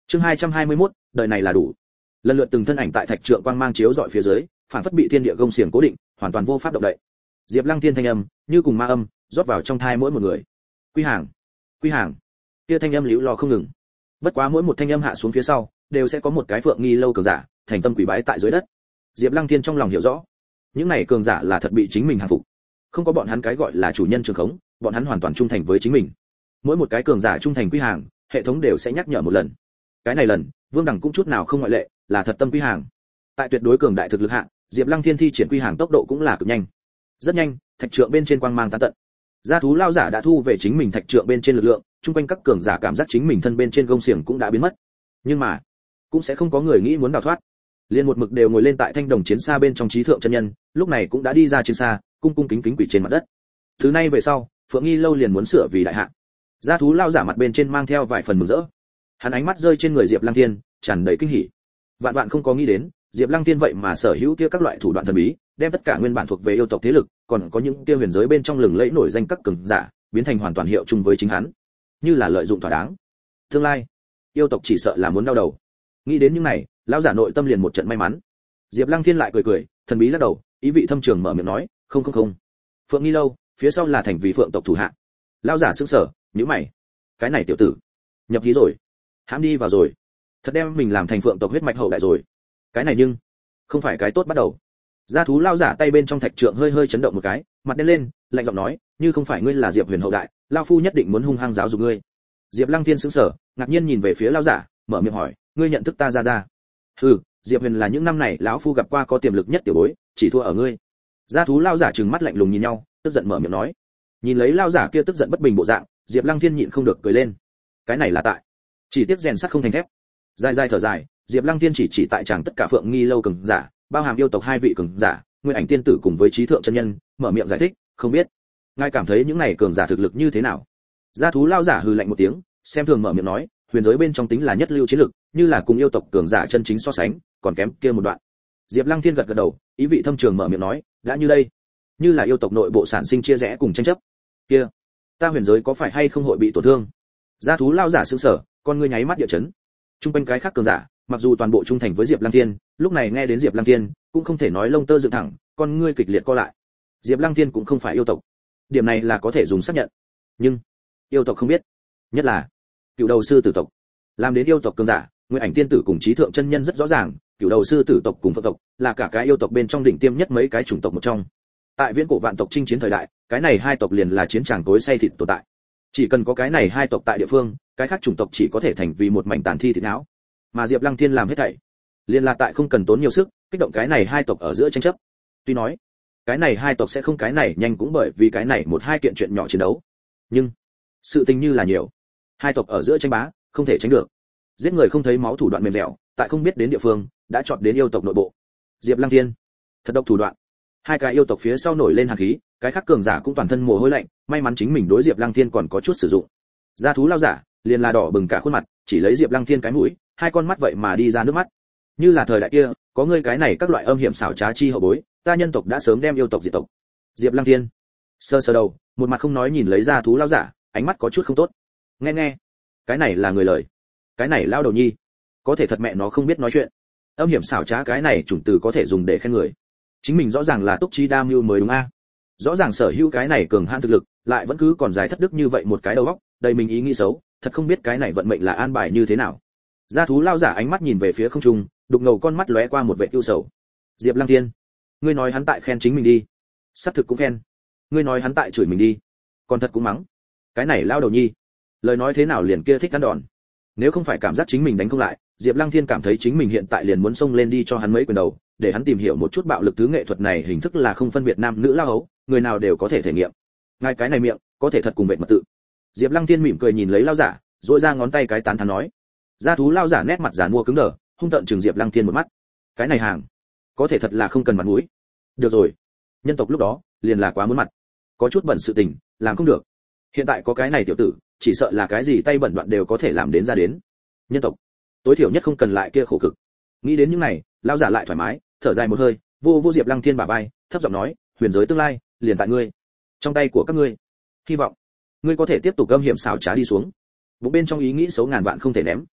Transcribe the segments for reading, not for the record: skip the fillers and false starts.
Chương 221, đời này là đủ. Lần lượt từng thân ảnh tại thạch trượng quang mang chiếu dọi phía dưới, phản phất bị thiên địa gông xiềng cố định, hoàn toàn vô pháp động đậy. Diệp Lăng Thiên thanh âm, như cùng ma âm, rót vào trong thai mỗi một người. Quy hàng, quy hàng. Kia thanh âm liễu lo không ngừng. Bất quá mỗi một thanh âm hạ xuống phía sau, đều sẽ có một cái Phượng Nghi lâu cường giả, thành tâm quỷ bái tại dưới đất. Diệp Lăng Thiên trong lòng hiểu rõ, những này cường giả là thật bị chính mình hàng phục. Không có bọn hắn cái gọi là chủ nhân trường khống, bọn hắn hoàn toàn trung thành với chính mình. Mỗi một cái cường giả trung thành quy hàng, hệ thống đều sẽ nhắc nhở một lần. Cái này lần, Vương Đẳng cũng chút nào không ngoại lệ, là thật tâm quy hàng. Tại tuyệt đối cường đại thực lực hạ, Diệp Lăng Thiên thi triển quy hàng tốc độ cũng là cực nhanh. Rất nhanh, thạch trượng bên trên quang mang tán tận. Gia thú lao giả đã thu về chính mình thạch trượng bên trên lực lượng, chung quanh các cường giả cảm giác chính mình thân bên trên gông xiềng cũng đã biến mất. Nhưng mà, cũng sẽ không có người nghĩ muốn đào thoát. Liên một mực đều ngồi lên tại thanh đồng chiến xa bên trong trí thượng chân nhân, lúc này cũng đã đi ra chiến xa, cung cung kính kính quỳ trên mặt đất. Thứ nay về sau, Phượng Nghi lâu liền muốn sửa vì đại hạ. Gia thú lao giả mặt bên trên mang theo vài phần mừng rỡ. Hắn ánh mắt rơi trên người Diệp Lăng Thiên, tràn đầy kinh hỉ. Vạn vạn không có nghĩ đến, Diệp Lăng Thiên vậy mà sở hữu kia các loại thủ đoạn thần bí, đem tất cả nguyên bản thuộc về yêu tộc thế lực, còn có những kia huyền giới bên trong lừng lẫy nổi danh các cường giả, biến thành hoàn toàn hiệu chung với chính hắn, như là lợi dụng thỏa đáng. Tương lai, yêu tộc chỉ sợ là muốn đau đầu. Nghĩ đến những này, lão giả nội tâm liền một trận may mắn. Diệp Lăng Thiên lại cười cười, thần bí lắc đầu, ý vị thâm trường mở miệng nói, "Không không không. Phượng Nghi lâu, phía sau là thành vì Phượng tộc thủ hạ." Lão giả sững sờ, nhíu mày. Cái này tiểu tử, nhập hí rồi, hãm đi vào rồi. Thật đem mình làm thành Phượng tộc huyết mạch hậu đại rồi. Cái này nhưng không phải cái tốt bắt đầu. Gia thú lão giả tay bên trong thạch trượng hơi hơi chấn động một cái, mặt đen lên, lạnh giọng nói, "Như không phải ngươi là Diệp Huyền hậu đại, lão phu nhất định muốn hung hăng giáo dục ngươi." Diệp Lăng Thiên sững sờ, ngạc nhiên nhìn về phía lão giả, mở miệng hỏi, "Ngươi nhận thức ta ra?" "Hừ, Diệp Huyền là những năm này lão phu gặp qua có tiềm lực nhất tiểu bối, chỉ thua ở ngươi." Gia thú lão giả trừng mắt lạnh lùng nhìn nhau, tức giận mở miệng nói. Nhìn lấy lão giả kia tức giận bất bình bộ dạng, Diệp Lăng Thiên nhịn không được cười lên. Cái này là tại, chỉ tiếc rèn sắt không thành thép. Dài dài thở dài, Diệp Lăng Thiên chỉ tại chàng tất cả Phượng Nghi lâu cường giả, bao hàm yêu tộc hai vị cường giả, Nguyên Ảnh tiên tử cùng với trí thượng chân nhân, mở miệng giải thích, "Không biết, ngài cảm thấy những này cường giả thực lực như thế nào?" Gia thú lão giả hừ lạnh một tiếng, xem thường mở miệng nói, "Huyền giới bên trong tính là nhất lưu chiến lực, như là cùng yêu tộc cường giả chân chính so sánh, còn kém kia một đoạn." Diệp Lăng Thiên gật gật đầu, ý vị thâm trường mở miệng nói, "Đã như đây, như là yêu tộc nội bộ sản sinh chia rẽ cùng tranh chấp, kia, ta huyền giới có phải hay không hội bị tổn thương?" Gia thú lão giả sững sờ, con ngươi nháy mắt địa chấn. Trung quanh cái khác cường giả, mặc dù toàn bộ trung thành với Diệp Lăng Thiên, lúc này nghe đến Diệp Lăng Thiên, cũng không thể nói lông tơ dựng thẳng, con ngươi kịch liệt co lại. Diệp Lăng Thiên cũng không phải yêu tộc, điểm này là có thể dùng xác nhận. Nhưng yêu tộc không biết, nhất là cựu đầu sư tử tộc, làm đến yêu tộc cường giả, Nguyên Ảnh tiên tử cùng trí thượng chân nhân rất rõ ràng, cựu đầu sư tử tộc cùng Phượng tộc là cả cái yêu tộc bên trong đỉnh tiêm nhất mấy cái chủng tộc một trong. Tại viễn cổ vạn tộc chinh chiến thời đại, cái này hai tộc liền là chiến trường tối say thịt tồn tại. Chỉ cần có cái này hai tộc tại địa phương, cái khác chủng tộc chỉ có thể thành vì một mảnh tàn thi thịt não. Mà Diệp Lăng Thiên làm hết thảy, liền là tại không cần tốn nhiều sức, kích động cái này hai tộc ở giữa tranh chấp. Tuy nói, cái này hai tộc sẽ không cái này nhanh cũng bởi vì cái này một hai kiện chuyện nhỏ chiến đấu. Nhưng, sự tình như là nhiều. Hai tộc ở giữa tranh bá, không thể tránh được. Giết người không thấy máu thủ đoạn mềm dẻo, tại không biết đến địa phương, đã chọn đến yêu tộc nội bộ. Diệp Lăng Thiên, thật độc thủ đoạn. Hai cái yêu tộc phía sau nổi lên hàn khí, cái khác cường giả cũng toàn thân mồ hôi lạnh, may mắn chính mình đối Diệp Lăng Thiên còn có chút sử dụng. Gia thú lao giả, liền là đỏ bừng cả khuôn mặt, chỉ lấy Diệp Lăng Thiên cái mũi, hai con mắt vậy mà đi ra nước mắt. Như là thời đại kia, có ngươi cái này các loại âm hiểm xảo trá chi hậu bối, ta nhân tộc đã sớm đem yêu tộc diệt tộc. Diệp Lăng Thiên sơ sơ đầu, một mặt không nói nhìn lấy Gia thú lao giả, ánh mắt có chút không tốt. Nghe, cái này là người lời, cái này lao đầu nhi, có thể thật mẹ nó không biết nói chuyện. Âm hiểm xảo trá cái này chủng từ có thể dùng để khen người. Chính mình rõ ràng là túc trí đa mưu mới đúng a. Rõ ràng sở hữu cái này cường hãn thực lực, lại vẫn cứ còn dài thất đức như vậy một cái đầu óc, đầy mình ý nghĩ xấu, thật không biết cái này vận mệnh là an bài như thế nào. Gia thú lao giả ánh mắt nhìn về phía không trung, đục ngầu con mắt lóe qua một vẻ ưu sầu. Diệp Lăng Thiên, ngươi nói hắn tại khen chính mình đi, xác thực cũng khen. Ngươi nói hắn tại chửi mình đi, còn thật cũng mắng. Cái này lao đầu nhi, lời nói thế nào liền kia thích ăn đòn. Nếu không phải cảm giác chính mình đánh không lại, Diệp Lăng Thiên cảm thấy chính mình hiện tại liền muốn xông lên đi cho hắn mấy quyền đầu, để hắn tìm hiểu một chút bạo lực thứ nghệ thuật này hình thức là không phân biệt nam nữ lao hấu, người nào đều có thể thể nghiệm. Ngay cái này miệng, có thể thật cùng vẹn mật tự. Diệp Lăng Thiên mỉm cười nhìn lấy lao giả, duỗi ra ngón tay cái tán thán nói. Gia thú lao giả nét mặt giàn mua cứng đờ, hung tợn trừng Diệp Lăng Thiên một mắt. Cái này hàng, có thể thật là không cần mặt mũi. Được rồi, nhân tộc lúc đó, liền là quá muốn mặt. Có chút bẩn sự tình, làm không được. Hiện tại có cái này tiểu tử, chỉ sợ là cái gì tay bẩn đoạn đều có thể làm đến ra đến. Nhân tộc, tối thiểu nhất không cần lại kia khổ cực. Nghĩ đến những này, lao giả lại thoải mái, thở dài một hơi, vô Diệp Lăng Thiên bả vai, thấp giọng nói, huyền giới tương lai, liền tại ngươi, trong tay của các ngươi. Hy vọng ngươi có thể tiếp tục âm hiểm xảo trá đi xuống. Bụng bên trong ý nghĩ xấu ngàn vạn không thể ném.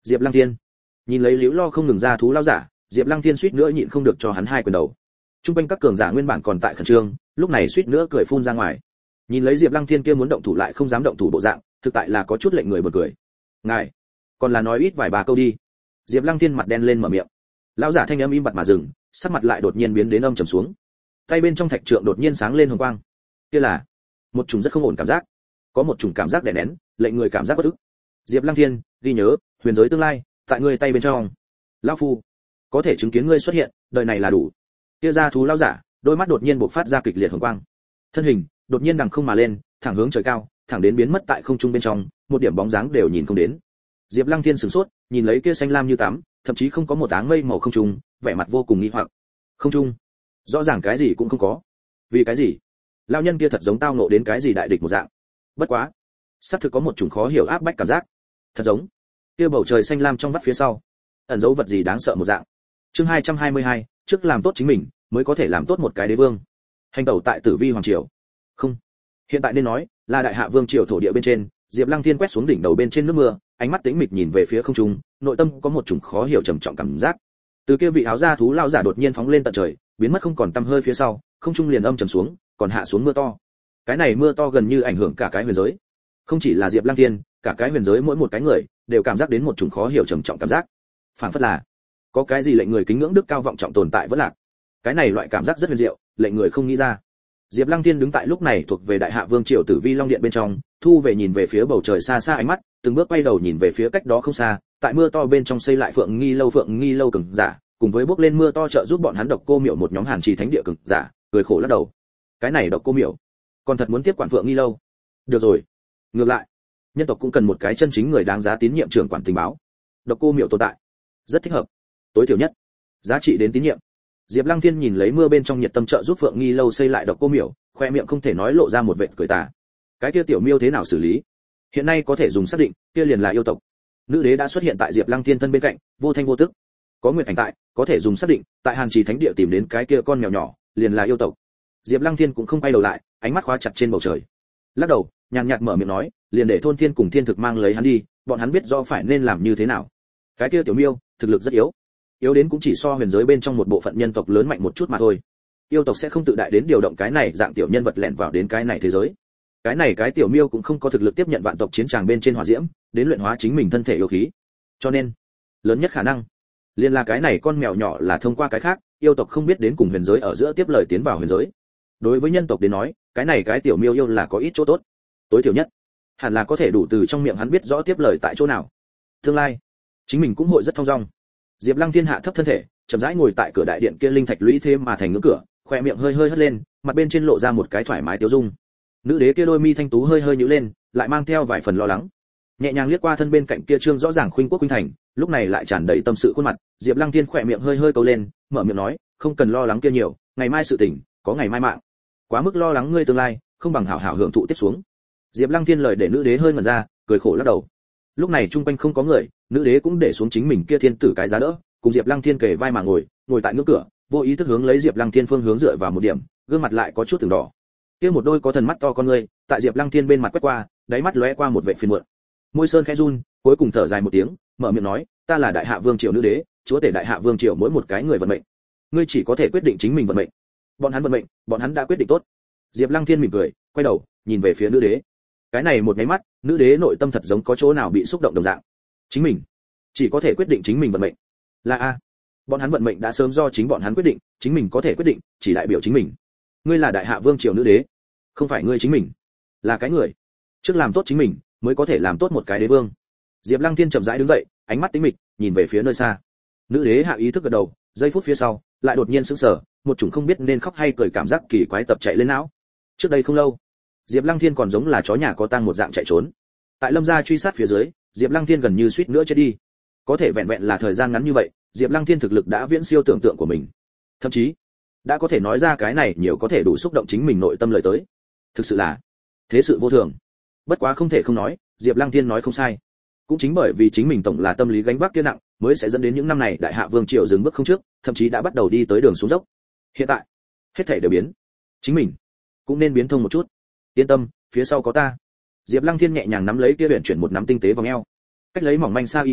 Diệp Lăng Thiên nhìn lấy liễu lo không ngừng ra thú lao giả, Diệp Lăng Thiên suýt nữa nhịn không được cho hắn hai quyền đầu. Trung quanh các cường giả nguyên bản còn tại khẩn trương, lúc này suýt nữa cười phun ra ngoài. Nhìn lấy Diệp Lăng Thiên kia muốn động thủ lại không dám động thủ bộ dạng, thực tại là có chút lệnh người buồn cười. Ngài, còn là nói ít vài ba câu đi. Diệp Lăng Thiên mặt đen lên mở miệng. Lão giả thanh âm im bặt mà dừng, sắc mặt lại đột nhiên biến đến âm trầm xuống. Tay bên trong thạch trượng đột nhiên sáng lên hồng quang. Kia là một chủng rất không ổn cảm giác, có một chủng cảm giác đè nén, lệnh người cảm giác bất ức. Diệp Lăng Thiên, ghi nhớ, huyền giới tương lai, tại ngươi tay bên trong. Lão phu, có thể chứng kiến ngươi xuất hiện, đời này là đủ. Kia ra thú lão giả, đôi mắt đột nhiên bộc phát ra kịch liệt hồng quang. Thân hình đột nhiên đằng không mà lên, thẳng hướng trời cao, thẳng đến biến mất tại không trung bên trong, một điểm bóng dáng đều nhìn không đến. Diệp Lăng Thiên sửng sốt, nhìn lấy kia xanh lam như tắm, thậm chí không có một áng mây màu không trung, vẻ mặt vô cùng nghi hoặc. Không trung, rõ ràng cái gì cũng không có. Vì cái gì? Lão nhân kia thật giống tao ngộ đến cái gì đại địch một dạng. Bất quá, xác thực có một chủng khó hiểu áp bách cảm giác. Thật giống kia bầu trời xanh lam trong vắt phía sau, ẩn giấu vật gì đáng sợ một dạng. Chương 222, trước làm tốt chính mình, mới có thể làm tốt một cái đế vương. Hành tẩu tại Tử Vi hoàng triều. Không, hiện tại nên nói là đại hạ vương triều thổ địa bên trên. Diệp Lăng Thiên quét xuống đỉnh đầu bên trên nước mưa, ánh mắt tĩnh mịch nhìn về phía không trung, nội tâm có một chủng khó hiểu trầm trọng cảm giác. Từ kia vị áo da thú lão giả đột nhiên phóng lên tận trời, biến mất không còn tăm hơi phía sau, không trung liền âm trầm xuống, còn hạ xuống mưa to. Cái này mưa to gần như ảnh hưởng cả cái huyền giới. Không chỉ là Diệp Lăng Thiên, cả cái huyền giới mỗi một cái người đều cảm giác đến một chủng khó hiểu trầm trọng cảm giác. Phảng phất là có cái gì lệnh người kính ngưỡng đức cao vọng trọng tồn tại vẫn lạc. Cái này loại cảm giác rất huyền diệu, lệnh người không nghĩ ra. Diệp Lăng Thiên đứng tại lúc này thuộc về đại hạ vương triều Tử Vi Long Điện bên trong, thu về nhìn về phía bầu trời xa xa ánh mắt, từng bước quay đầu nhìn về phía cách đó không xa, tại mưa to bên trong xây lại Phượng Nghi lâu cường giả, cùng với bước lên mưa to trợ giúp bọn hắn Độc Cô Miểu một nhóm Hàn Trì Thánh địa cường giả, cười khổ lắc đầu. Cái này Độc Cô Miểu, còn thật muốn tiếp quản Phượng Nghi lâu. Được rồi, ngược lại, nhân tộc cũng cần một cái chân chính người đáng giá tín nhiệm trưởng quản tình báo. Độc Cô Miểu tồn tại, rất thích hợp. Tối thiểu nhất, giá trị đến tín nhiệm. Diệp Lăng Thiên nhìn lấy mưa bên trong nhiệt tâm trợ giúp Phượng Nghi lâu xây lại Độc Cô Miểu, khoe miệng không thể nói lộ ra một vệt cười tà. Cái kia tiểu miêu thế nào xử lý? Hiện nay có thể dùng xác định, kia liền là yêu tộc. Nữ đế đã xuất hiện tại Diệp Lăng Thiên thân bên cạnh, vô thanh vô tức. Có nguyệt ảnh tại, có thể dùng xác định, tại Hàn Trì Thánh địa tìm đến cái kia con mèo nhỏ, liền là yêu tộc. Diệp Lăng Thiên cũng không quay đầu lại, ánh mắt khóa chặt trên bầu trời. Lắc đầu, nhàn nhạt mở miệng nói, liền để thôn thiên cùng thiên thực mang lấy hắn đi, bọn hắn biết rõ phải nên làm như thế nào. Cái kia tiểu miêu, thực lực rất yếu. Yếu đến cũng chỉ so huyền giới bên trong một bộ phận nhân tộc lớn mạnh một chút mà thôi. Yêu tộc sẽ không tự đại đến điều động cái này dạng tiểu nhân vật lẻn vào đến cái này thế giới. Cái tiểu miêu cũng không có thực lực tiếp nhận vạn tộc chiến tràng bên trên hỏa diễm, đến luyện hóa chính mình thân thể yêu khí. Cho nên, lớn nhất khả năng liền là cái này con mèo nhỏ là thông qua cái khác, yêu tộc không biết đến cùng huyền giới ở giữa tiếp lời tiến vào huyền giới. Đối với nhân tộc đến nói, cái tiểu miêu yêu là có ít chỗ tốt. Tối thiểu nhất, hẳn là có thể đủ từ trong miệng hắn biết rõ tiếp lời tại chỗ nào. Tương lai, chính mình cũng hội rất thông dong. Diệp Lăng Thiên hạ thấp thân thể, chậm rãi ngồi tại cửa đại điện kia linh thạch lũy thêm mà thành ngưỡng cửa, khóe miệng hơi hơi hất lên, mặt bên trên lộ ra một cái thoải mái tiêu dung. Nữ đế kia đôi mi thanh tú hơi hơi nhíu lên, lại mang theo vài phần lo lắng. Nhẹ nhàng liếc qua thân bên cạnh kia trương rõ ràng khuynh quốc khuynh thành, lúc này lại tràn đầy tâm sự khuôn mặt, Diệp Lăng Thiên khóe miệng hơi hơi câu lên, mở miệng nói, không cần lo lắng kia nhiều, ngày mai sự tỉnh, có ngày mai mạng. Quá mức lo lắng ngươi tương lai, không bằng hảo hảo hưởng thụ tiếp xuống. Diệp Lăng Thiên lời để nữ đế hơi ngẩn ra, cười khổ lắc đầu. Lúc này trung quanh không có người, nữ đế cũng để xuống chính mình kia thiên tử cái giá đỡ, cùng Diệp Lăng Thiên kề vai mà ngồi tại ngưỡng cửa, vô ý thức hướng lấy Diệp Lăng Thiên phương hướng dựa vào một điểm, gương mặt lại có chút từng đỏ. Kia một đôi có thần mắt to con ngươi, tại Diệp Lăng Thiên bên mặt quét qua, đáy mắt lóe qua một vẻ phiền muộn. Môi sơn khẽ run, cuối cùng thở dài một tiếng, mở miệng nói, ta là đại hạ vương triều nữ đế, chúa tể đại hạ vương triều mỗi một cái người vận mệnh. Ngươi chỉ có thể quyết định chính mình vận mệnh. Bọn hắn vận mệnh, bọn hắn đã quyết định tốt. Diệp Lăng Thiên mỉm cười, quay đầu, nhìn về phía nữ đế. Cái này một cái mắt, nữ đế nội tâm thật giống có chỗ nào bị xúc động đồng dạng. Chính mình chỉ có thể quyết định chính mình vận mệnh. Là a, bọn hắn vận mệnh đã sớm do chính bọn hắn quyết định, chính mình có thể quyết định, chỉ đại biểu chính mình. Ngươi là đại hạ vương triều nữ đế, không phải ngươi chính mình, là cái người. Trước làm tốt chính mình, mới có thể làm tốt một cái đế vương. Diệp Lăng Thiên chậm rãi đứng dậy, ánh mắt tĩnh mịch, nhìn về phía nơi xa. Nữ đế hạ ý thức gật đầu, giây phút phía sau, lại đột nhiên sững sờ, một chủng không biết nên khóc hay cười cảm giác kỳ quái tập chạy lên não. Trước đây không lâu, Diệp Lăng Thiên còn giống là chó nhà có tang một dạng chạy trốn. Tại Lâm gia truy sát phía dưới, Diệp Lăng Thiên gần như suýt nữa chết đi. Có thể vẹn vẹn là thời gian ngắn như vậy, Diệp Lăng Thiên thực lực đã viễn siêu tưởng tượng của mình. Thậm chí, đã có thể nói ra cái này nhiều có thể đủ xúc động chính mình nội tâm lời tới. Thực sự là thế sự vô thường. Bất quá không thể không nói, Diệp Lăng Thiên nói không sai. Cũng chính bởi vì chính mình tổng là tâm lý gánh vác kia nặng, mới sẽ dẫn đến những năm này đại hạ vương triều dừng bước không trước, thậm chí đã bắt đầu đi tới đường xuống dốc. Hiện tại, hết thảy đều biến. Chính mình cũng nên biến thông một chút. Yên tâm, phía sau có ta. Diệp Lăng Thiên nhẹ nhàng nắm lấy kia huyền chuyển một nắm tinh tế vòng eo. Cách lấy mỏng manh sa y,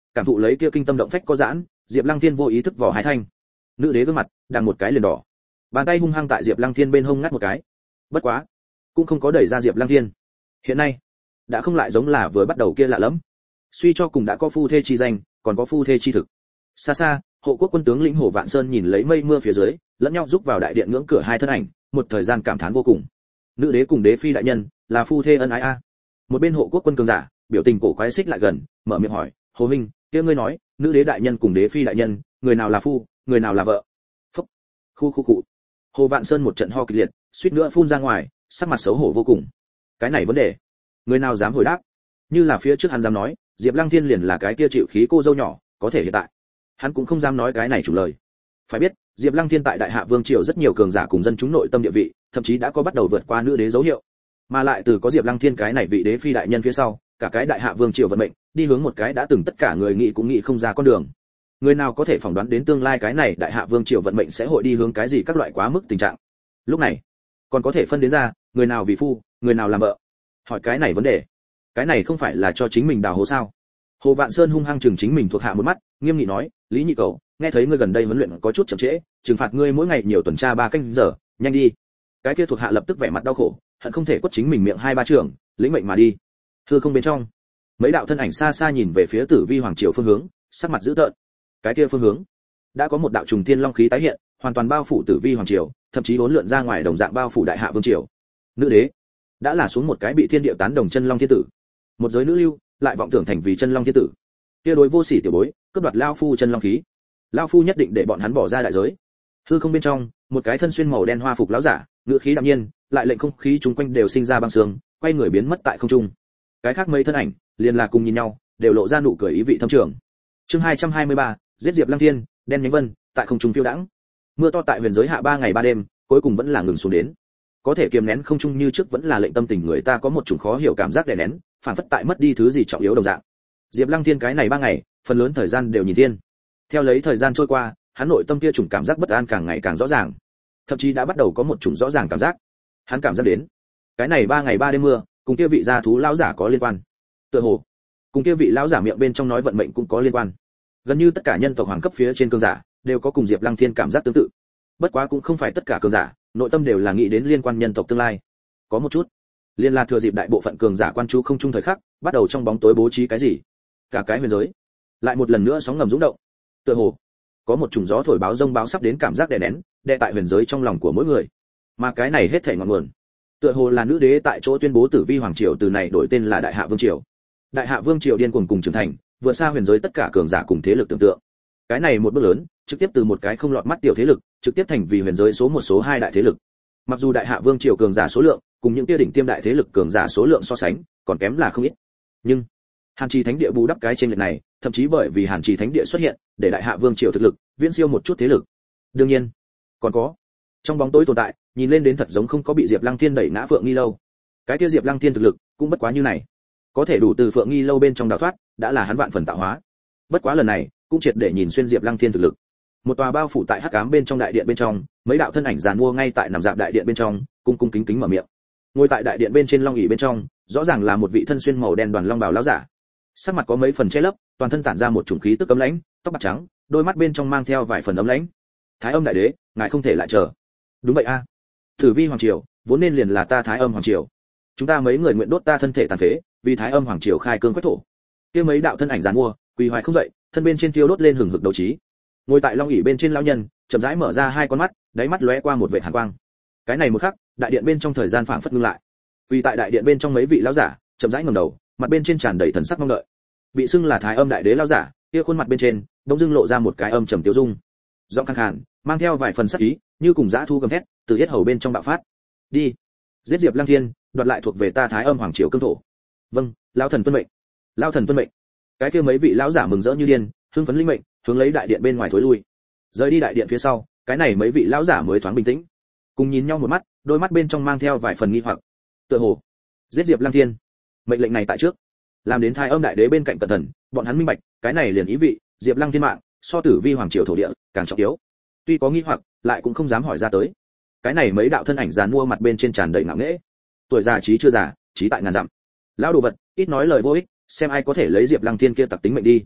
cảm thụ lấy kia kinh tâm động phách có giãn, Diệp Lăng Thiên vô ý thức vò hai thanh. Nữ đế gương mặt đằng một cái liền đỏ, bàn tay hung hăng tại Diệp Lăng Thiên bên hông ngắt một cái. Bất quá, cũng không có đẩy ra Diệp Lăng Thiên. Hiện nay, đã không lại giống là vừa bắt đầu kia lạ lắm. Suy cho cùng đã có phu thê chi danh, còn có phu thê chi thực. Xa xa, hộ quốc quân tướng lĩnh Hồ Vạn Sơn nhìn lấy mây mưa phía dưới, lẫn nhau giúp vào đại điện ngưỡng cửa hai thân ảnh, một thời gian cảm thán vô cùng. Nữ đế cùng đế phi đại nhân, là phu thê ân ái a. Một bên hộ quốc quân cường giả, biểu tình cổ quái xích lại gần, mở miệng hỏi, "Hồ huynh, kia ngươi nói, nữ đế đại nhân cùng đế phi đại nhân, người nào là phu, người nào là vợ?" Phốc. Khu. Hồ Vạn Sơn một trận ho kịch liệt, suýt nữa phun ra ngoài, sắc mặt xấu hổ vô cùng. Cái này vấn đề, người nào dám hồi đáp? Như là phía trước hắn dám nói, Diệp Lăng Thiên liền là cái kia chịu khí cô dâu nhỏ, có thể hiện tại, hắn cũng không dám nói cái này chủ lời. Phải biết, Diệp Lăng Thiên tại Đại Hạ Vương triều rất nhiều cường giả cùng dân chúng nội tâm địa vị, thậm chí đã có bắt đầu vượt qua nữ đế dấu hiệu. Mà lại từ có Diệp Lăng Thiên cái này vị đế phi đại nhân phía sau, cả cái Đại Hạ Vương triều vận mệnh, đi hướng một cái đã từng tất cả người nghĩ cũng nghĩ không ra con đường. Người nào có thể phỏng đoán đến tương lai cái này Đại Hạ Vương triều vận mệnh sẽ hội đi hướng cái gì các loại quá mức tình trạng. Lúc này, còn có thể phân đến ra, người nào vì phu, người nào làm vợ. Hỏi cái này vấn đề, cái này không phải là cho chính mình đào hố sao? Hồ Vạn Sơn hung hăng chừng chính mình thuộc hạ một mắt, nghiêm nghị nói, "Lý Nhị Cầu, nghe thấy ngươi gần đây huấn luyện có chút chậm trễ, trừng phạt ngươi mỗi ngày nhiều tuần tra 3 canh giờ, nhanh đi." Cái kia thuộc hạ lập tức vẻ mặt đau khổ, hận không thể quất chính mình miệng 2-3 trường, lĩnh mệnh mà đi. Hư không bên trong, mấy đạo thân ảnh xa xa nhìn về phía Tử Vi hoàng triều phương hướng, sắc mặt dữ tợn. Cái kia phương hướng, đã có một đạo trùng thiên long khí tái hiện, hoàn toàn bao phủ Tử Vi hoàng triều, thậm chí uốn lượn ra ngoài đồng dạng bao phủ Đại Hạ Vương triều. Nữ đế đã là xuống một cái bị thiên địa tán đồng chân long thiên tử. Một giới nữ lưu, lại vọng tưởng thành vì chân long thiên tử. Kia đối vô sỉ tiểu bối, cướp đoạt lao phu chân long khí. Lao phu nhất định để bọn hắn bỏ ra đại giới. Hư không bên trong, một cái thân xuyên màu đen hoa phục lão giả, ngữ khí đạm nhiên, lại lệnh không khí chúng quanh đều sinh ra băng sương, quay người biến mất tại không trung. Cái khác mấy thân ảnh, liền là cùng nhìn nhau, đều lộ ra nụ cười ý vị thâm trường. Chương 223, giết Diệp Lăng Thiên, đen nhánh vân, tại không trung phiêu đãng. Mưa to tại huyền giới hạ 3 ngày 3 đêm, cuối cùng vẫn là ngừng xuống đến. Có thể kiềm nén không trung như trước vẫn là lệnh tâm tình người ta có một chủng khó hiểu cảm giác đè nén, phản phất tại mất đi thứ gì trọng yếu đồng dạng. Diệp Lăng Thiên cái này 3 ngày, phần lớn thời gian đều nhìn thiên. Theo lấy thời gian trôi qua, hắn nội tâm kia chủng cảm giác bất an càng ngày càng rõ ràng, thậm chí đã bắt đầu có một chủng rõ ràng cảm giác. Hắn cảm giác đến, cái này 3 ngày 3 đêm mưa, cùng kia vị gia thú lão giả có liên quan. Tựa hồ, cùng kia vị lão giả miệng bên trong nói vận mệnh cũng có liên quan. Gần như tất cả nhân tộc hoàng cấp phía trên cường giả đều có cùng Diệp Lăng Thiên cảm giác tương tự. Bất quá cũng không phải tất cả cường giả, nội tâm đều là nghĩ đến liên quan nhân tộc tương lai. Có một chút, liên là thừa dịp đại bộ phận cường giả quan chú không chung thời khắc, bắt đầu trong bóng tối bố trí cái gì. Cả cái huyền giới, lại một lần nữa sóng ngầm dũng động. Tựa hồ, có một chủng gió thổi báo rông báo sắp đến cảm giác đè nén, đè tại huyền giới trong lòng của mỗi người. Mà cái này hết thảy ngọn nguồn, tựa hồ là nữ đế tại chỗ tuyên bố Tử Vi hoàng triều từ này đổi tên là Đại Hạ Vương triều. Đại Hạ Vương triều điên cuồng cùng trưởng thành, vượt xa huyền giới tất cả cường giả cùng thế lực tưởng tượng. Cái này một bước lớn, trực tiếp từ một cái không lọt mắt tiểu thế lực, trực tiếp thành vì huyền giới số 1 số 2 đại thế lực. Mặc dù Đại Hạ Vương triều cường giả số lượng, cùng những kia đỉnh tiêm đại thế lực cường giả số lượng so sánh, còn kém là không ít. Nhưng Hàn Trì Thánh Địa bù đắp cái trên lệch này, thậm chí bởi vì Hàn Trì Thánh Địa xuất hiện, để Đại Hạ Vương triều thực lực viễn siêu một chút thế lực. Đương nhiên, còn có trong bóng tối tồn tại, nhìn lên đến thật giống không có bị Diệp Lăng Thiên đẩy ngã Phượng Nghi lâu. Cái kia Diệp Lăng Thiên thực lực cũng bất quá như này, có thể đủ từ Phượng Nghi lâu bên trong đào thoát, đã là hắn vạn phần tạo hóa. Bất quá lần này, cũng triệt để nhìn xuyên Diệp Lăng Thiên thực lực. Một tòa bao phủ tại hắc ám bên trong đại điện bên trong, mấy đạo thân ảnh giàn mua ngay tại nằm dạp đại điện bên trong, cung cung kính kính mở miệng. Ngồi tại đại điện bên trên long ỷ bên trong, rõ ràng là một vị thân xuyên màu đen đoàn long bào lão giả. Sắc mặt có mấy phần che lấp, toàn thân tản ra một chủng khí tức cấm lãnh, tóc bạc trắng, đôi mắt bên trong mang theo vài phần ấm lãnh. Thái Âm đại đế, ngài không thể lại chờ. Đúng vậy a. Tử Vi hoàng triều, vốn nên liền là ta Thái Âm hoàng triều. Chúng ta mấy người nguyện đốt ta thân thể tàn phế, vì Thái Âm hoàng triều khai cương quét thổ. Kia mấy đạo thân ảnh giàn mua, quỳ hoài không dậy, thân bên trên tiêu đốt lên hừng hực đấu trí. Ngồi tại long ỷ bên trên lão nhân, chậm rãi mở ra hai con mắt, đáy mắt lóe qua một vệt hàn quang. Cái này một khắc, đại điện bên trong thời gian phảng phất ngưng lại. Quỳ tại đại điện bên trong mấy vị lão giả, chậm rãi ngẩng đầu, mặt bên trên tràn đầy thần sắc mong đợi. Bị xưng là Thái Âm đại đế lão giả, kia khuôn mặt bên trên, bỗng dưng lộ ra một cái âm trầm tiêu dung. Giọng khàn khàn, mang theo vài phần sắc ý, như cùng dã thu gầm thét, từ yết hầu bên trong bạo phát. Đi, giết Diệp Lăng Thiên, đoạt lại thuộc về ta Thái Âm hoàng triều cương thổ. Vâng, lão thần tuân mệnh. Lão thần tuân mệnh. Cái kia mấy vị lão giả mừng rỡ như điên, hưng phấn linh mệnh, hướng lấy đại điện bên ngoài thối lui. Rời đi đại điện phía sau, cái này mấy vị lão giả mới thoáng bình tĩnh, cùng nhìn nhau một mắt, đôi mắt bên trong mang theo vài phần nghi hoặc. Tựa hồ, giết Diệp Lăng Thiên, mệnh lệnh này tại trước, làm đến Thái Âm đại đế bên cạnh cẩn thận, bọn hắn minh bạch, cái này liền ý vị Diệp Lăng Thiên mạng, so Tử Vi hoàng triều thổ địa càng trọng yếu. Tuy có nghi hoặc, lại cũng không dám hỏi ra tới. Cái này mấy đạo thân ảnh giàn mua mặt bên trên tràn đầy ngạo nghễ. Tuổi già trí chưa già, trí tại ngàn dặm. Lão đồ vật, ít nói lời vô ích, xem ai có thể lấy Diệp Lăng Thiên kia tặc tính mệnh đi.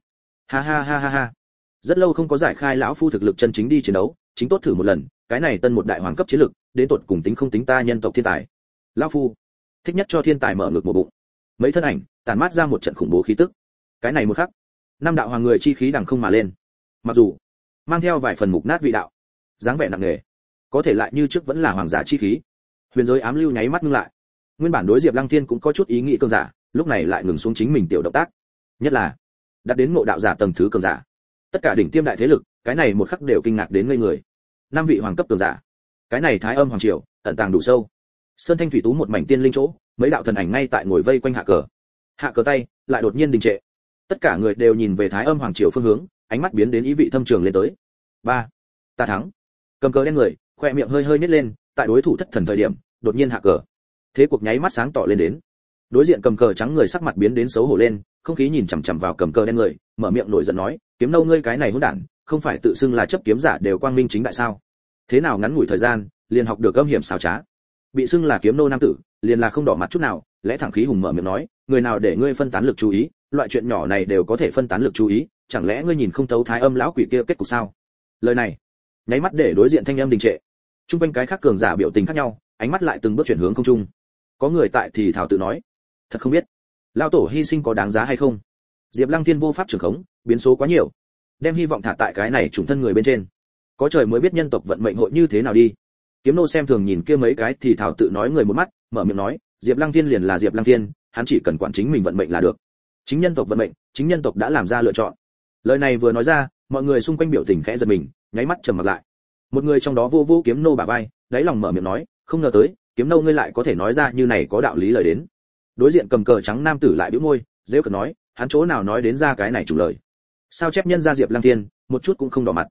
Ha ha ha ha ha. Rất lâu không có giải khai lão phu thực lực chân chính đi chiến đấu, chính tốt thử một lần, cái này tân một đại hoàng cấp chiến lực, đến tột cùng tính không tính ta nhân tộc thiên tài. Lão phu thích nhất cho thiên tài mở ngực một bụng. Mấy thân ảnh tản mát ra một trận khủng bố khí tức. Cái này một khắc, năm đạo hoàng người chi khí đằng không mà lên. Mặc dù mang theo vài phần mục nát vị đạo, dáng vẻ nặng nề, có thể lại như trước vẫn là hoàng giả chi khí. Huyền giới ám lưu nháy mắt ngưng lại. Nguyên bản đối Diệp Lăng Thiên cũng có chút ý nghĩ cường giả, lúc này lại ngừng xuống chính mình tiểu động tác. Nhất là đạt đến ngộ đạo giả tầng thứ cường giả. Tất cả đỉnh tiêm đại thế lực, cái này một khắc đều kinh ngạc đến ngây người. Năm vị hoàng cấp cường giả. Cái này Thái Âm hoàng triều, ẩn tàng đủ sâu. Sơn Thanh thủy tú một mảnh tiên linh chỗ, mấy đạo thần ảnh ngay tại ngồi vây quanh hạ cờ. Hạ cờ tay lại đột nhiên đình trệ. Tất cả người đều nhìn về Thái Âm hoàng triều phương hướng, ánh mắt biến đến ý vị thâm trường lên tới. Ba, ta thắng. Cầm cờ đen người, khoe miệng hơi hơi nhếch lên, tại đối thủ thất thần thời điểm, đột nhiên hạ cờ. Thế cuộc nháy mắt sáng tỏ lên đến. Đối diện cầm cờ trắng người sắc mặt biến đến xấu hổ lên, không khí nhìn chằm chằm vào cầm cờ đen người, mở miệng nổi giận nói, kiếm nâu ngươi cái này hỗn đản, không phải tự xưng là chấp kiếm giả đều quang minh chính đại sao? Thế nào ngắn ngủi thời gian, liền học được âm hiểm xảo trá. Bị xưng là kiếm nô nam tử, liền là không đỏ mặt chút nào, lẽ thẳng khí hùng mở miệng nói, người nào để ngươi phân tán lực chú ý, loại chuyện nhỏ này đều có thể phân tán lực chú ý, chẳng lẽ ngươi nhìn không thấu Thái Âm lão quỷ kia kết cục sao? Lời này, nháy mắt để đối diện thanh âm đình trệ. Trung quanh cái khác cường giả biểu tình khác nhau, ánh mắt lại từng bước chuyển hướng không trung. Có người tại thì thảo tự nói, thật không biết, lão tổ hy sinh có đáng giá hay không? Diệp Lăng Thiên vô pháp trường khống, biến số quá nhiều, đem hy vọng thả tại cái này trùng thân người bên trên. Có trời mới biết nhân tộc vận mệnh hội như thế nào đi. Kiếm nô xem thường nhìn kia mấy cái thì thảo tự nói người một mắt, mở miệng nói, Diệp Lăng Thiên liền là Diệp Lăng Thiên, hắn chỉ cần quản chính mình vận mệnh là được. Chính nhân tộc vận mệnh, chính nhân tộc đã làm ra lựa chọn. Lời này vừa nói ra, mọi người xung quanh biểu tình khẽ giật mình, nháy mắt trầm mặt lại. Một người trong đó vô vô kiếm nô bả vai, đáy lòng mở miệng nói, không ngờ tới, kiếm nô ngươi lại có thể nói ra như này có đạo lý lời đến. Đối diện cầm cờ trắng nam tử lại bĩu môi, giễu cợt nói, hắn chỗ nào nói đến ra cái này chủ lời. Sao chép nhân ra Diệp Lăng Thiên, một chút cũng không đỏ mặt.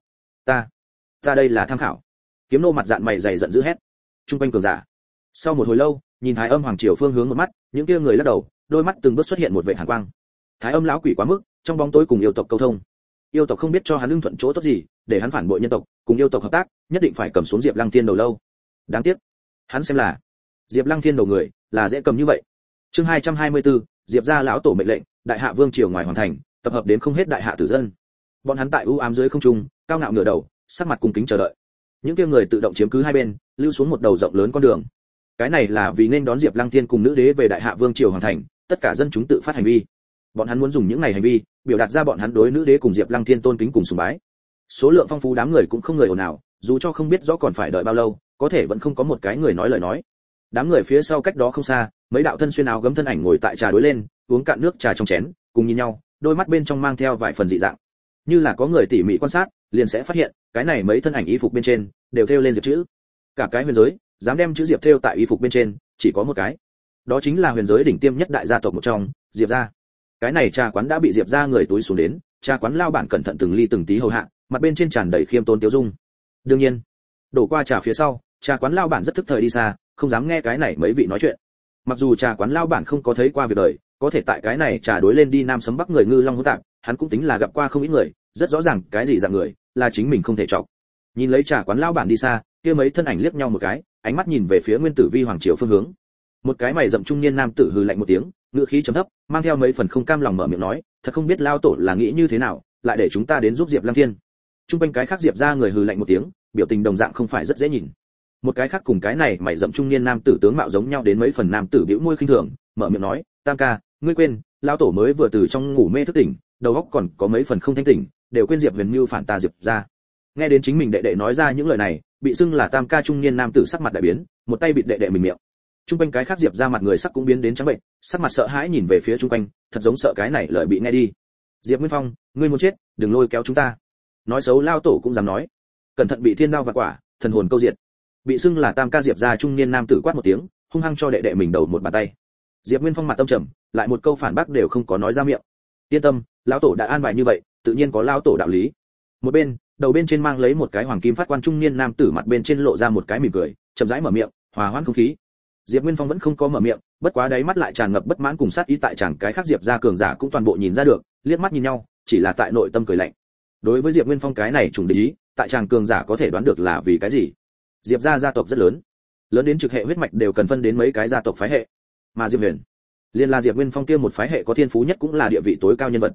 Ta đây là tham khảo. Kiếm nô mặt dạn mày dày giận dữ hét. Trung quanh cường giả. Sau một hồi lâu, nhìn Thái Âm hoàng triều phương hướng một mắt, những kia người lắc đầu, đôi mắt từng bước xuất hiện một vệt hàn quang. Thái Âm lão quỷ quá mức, trong bóng tối cùng yêu tộc câu thông. Yêu tộc không biết cho hắn lương thuận chỗ tốt gì, để hắn phản bội nhân tộc, cùng yêu tộc hợp tác, nhất định phải cầm xuống Diệp Lăng Thiên đầu lâu. Đáng tiếc, hắn xem là Diệp Lăng Thiên đầu người, là dễ cầm như vậy. Chương 224, Diệp gia lão tổ mệnh lệnh, đại hạ vương triều ngoài hoàn thành, tập hợp đến không hết đại hạ tử dân. Bọn hắn tại u ám dưới không trung, cao ngạo ngửa đầu, sắc mặt cung kính chờ đợi. Những kia người tự động chiếm cứ hai bên, lưu xuống một đầu rộng lớn con đường. Cái này là vì nên đón Diệp Lăng Thiên cùng nữ đế về đại hạ vương triều hoàn thành, tất cả dân chúng tự phát hành vi. Bọn hắn muốn dùng những này hành vi, biểu đạt ra bọn hắn đối nữ đế cùng Diệp Lăng Thiên tôn kính cùng sùng bái. Số lượng phong phú đám người cũng không người ồn ào, dù cho không biết rõ còn phải đợi bao lâu, có thể vẫn không có một cái người nói lời nói. Đám người phía sau cách đó không xa, mấy đạo thân xuyên áo gấm thân ảnh ngồi tại trà đối lên, uống cạn nước trà trong chén, cùng nhìn nhau, đôi mắt bên trong mang theo vài phần dị dạng. Như là có người tỉ mỉ quan sát, liền sẽ phát hiện, cái này mấy thân ảnh y phục bên trên đều thêu lên diệp chữ. Cả cái huyền giới, dám đem chữ diệp thêu tại y phục bên trên, chỉ có một cái. Đó chính là huyền giới đỉnh tiêm nhất đại gia tộc một trong, Diệp gia. Cái này trà quán đã bị Diệp gia người túi xuống đến, trà quán lao bản cẩn thận từng ly từng tí hầu hạ, mặt bên trên tràn đầy khiêm tốn tiêu dung. Đương nhiên, đổ qua trà phía sau, trà quán lao bản rất thức thời đi xa, không dám nghe cái này mấy vị nói chuyện. Mặc dù trà quán lao bản không có thấy qua việc đời, có thể tại cái này trà đối lên đi nam sấm bắc người ngư long hỗn tạp, hắn cũng tính là gặp qua không ít người, rất rõ ràng cái gì dạng người là chính mình không thể chọc. Nhìn lấy trà quán lao bản đi xa, kia mấy thân ảnh liếc nhau một cái, ánh mắt nhìn về phía Nguyên Tử Vi hoàng triều phương hướng. Một cái mày rậm trung niên nam tử hừ lạnh một tiếng, ngữ khí trầm thấp, mang theo mấy phần không cam lòng mở miệng nói, thật không biết lao tổ là nghĩ như thế nào, lại để chúng ta đến giúp Diệp Lăng Thiên. Trung quanh cái khác Diệp gia người hừ lạnh một tiếng, biểu tình đồng dạng không phải rất dễ nhìn. Một cái khác cùng cái này mày rậm trung niên nam tử tướng mạo giống nhau đến mấy phần, nam tử bĩu môi khinh thường, mở miệng nói, tam ca, ngươi quên, lao tổ mới vừa từ trong ngủ mê thức tỉnh, đầu óc còn có mấy phần không thanh tỉnh, đều quên Diệp Huyền Mưu phản ta Diệp gia. Nghe đến chính mình đệ đệ nói ra những lời này, bị xưng là tam ca trung niên nam tử sắc mặt đại biến, một tay bịt đệ đệ mình miệng. Trung quanh cái khác Diệp gia mặt người sắc cũng biến đến trắng bệnh, sắc mặt sợ hãi nhìn về phía trung quanh, thật giống sợ cái này lời bị nghe đi. Diệp Nguyên Phong, ngươi muốn chết, đừng lôi kéo chúng ta. Nói xấu lao tổ cũng dám nói. Cẩn thận bị thiên đao vạn quả, thần hồn câu diệt. Bị xưng là tam ca Diệp gia trung niên nam tử quát một tiếng, hung hăng cho đệ đệ mình đầu một bàn tay. Diệp Nguyên Phong mặt tâm trầm, lại một câu phản bác đều không có nói ra miệng. Yên tâm, lão tổ đã an bài như vậy, tự nhiên có lão tổ đạo lý. Một bên, đầu bên trên mang lấy một cái hoàng kim phát quan trung niên nam tử mặt bên trên lộ ra một cái mỉm cười, chậm rãi mở miệng, hòa hoãn không khí. Diệp Nguyên Phong vẫn không có mở miệng, bất quá đáy mắt lại tràn ngập bất mãn cùng sát ý, tại chàng cái khác Diệp gia cường giả cũng toàn bộ nhìn ra được, liếc mắt nhìn nhau, chỉ là tại nội tâm cười lạnh. Đối với Diệp Nguyên Phong cái này trùng địch ý, tại chàng cường giả có thể đoán được là vì cái gì. Diệp gia gia tộc rất lớn, lớn đến trực hệ huyết mạch đều cần phân đến mấy cái gia tộc phái hệ, mà Diệp Huyền, liên là Diệp Nguyên Phong kia một phái hệ có thiên phú nhất cũng là địa vị tối cao nhân vật.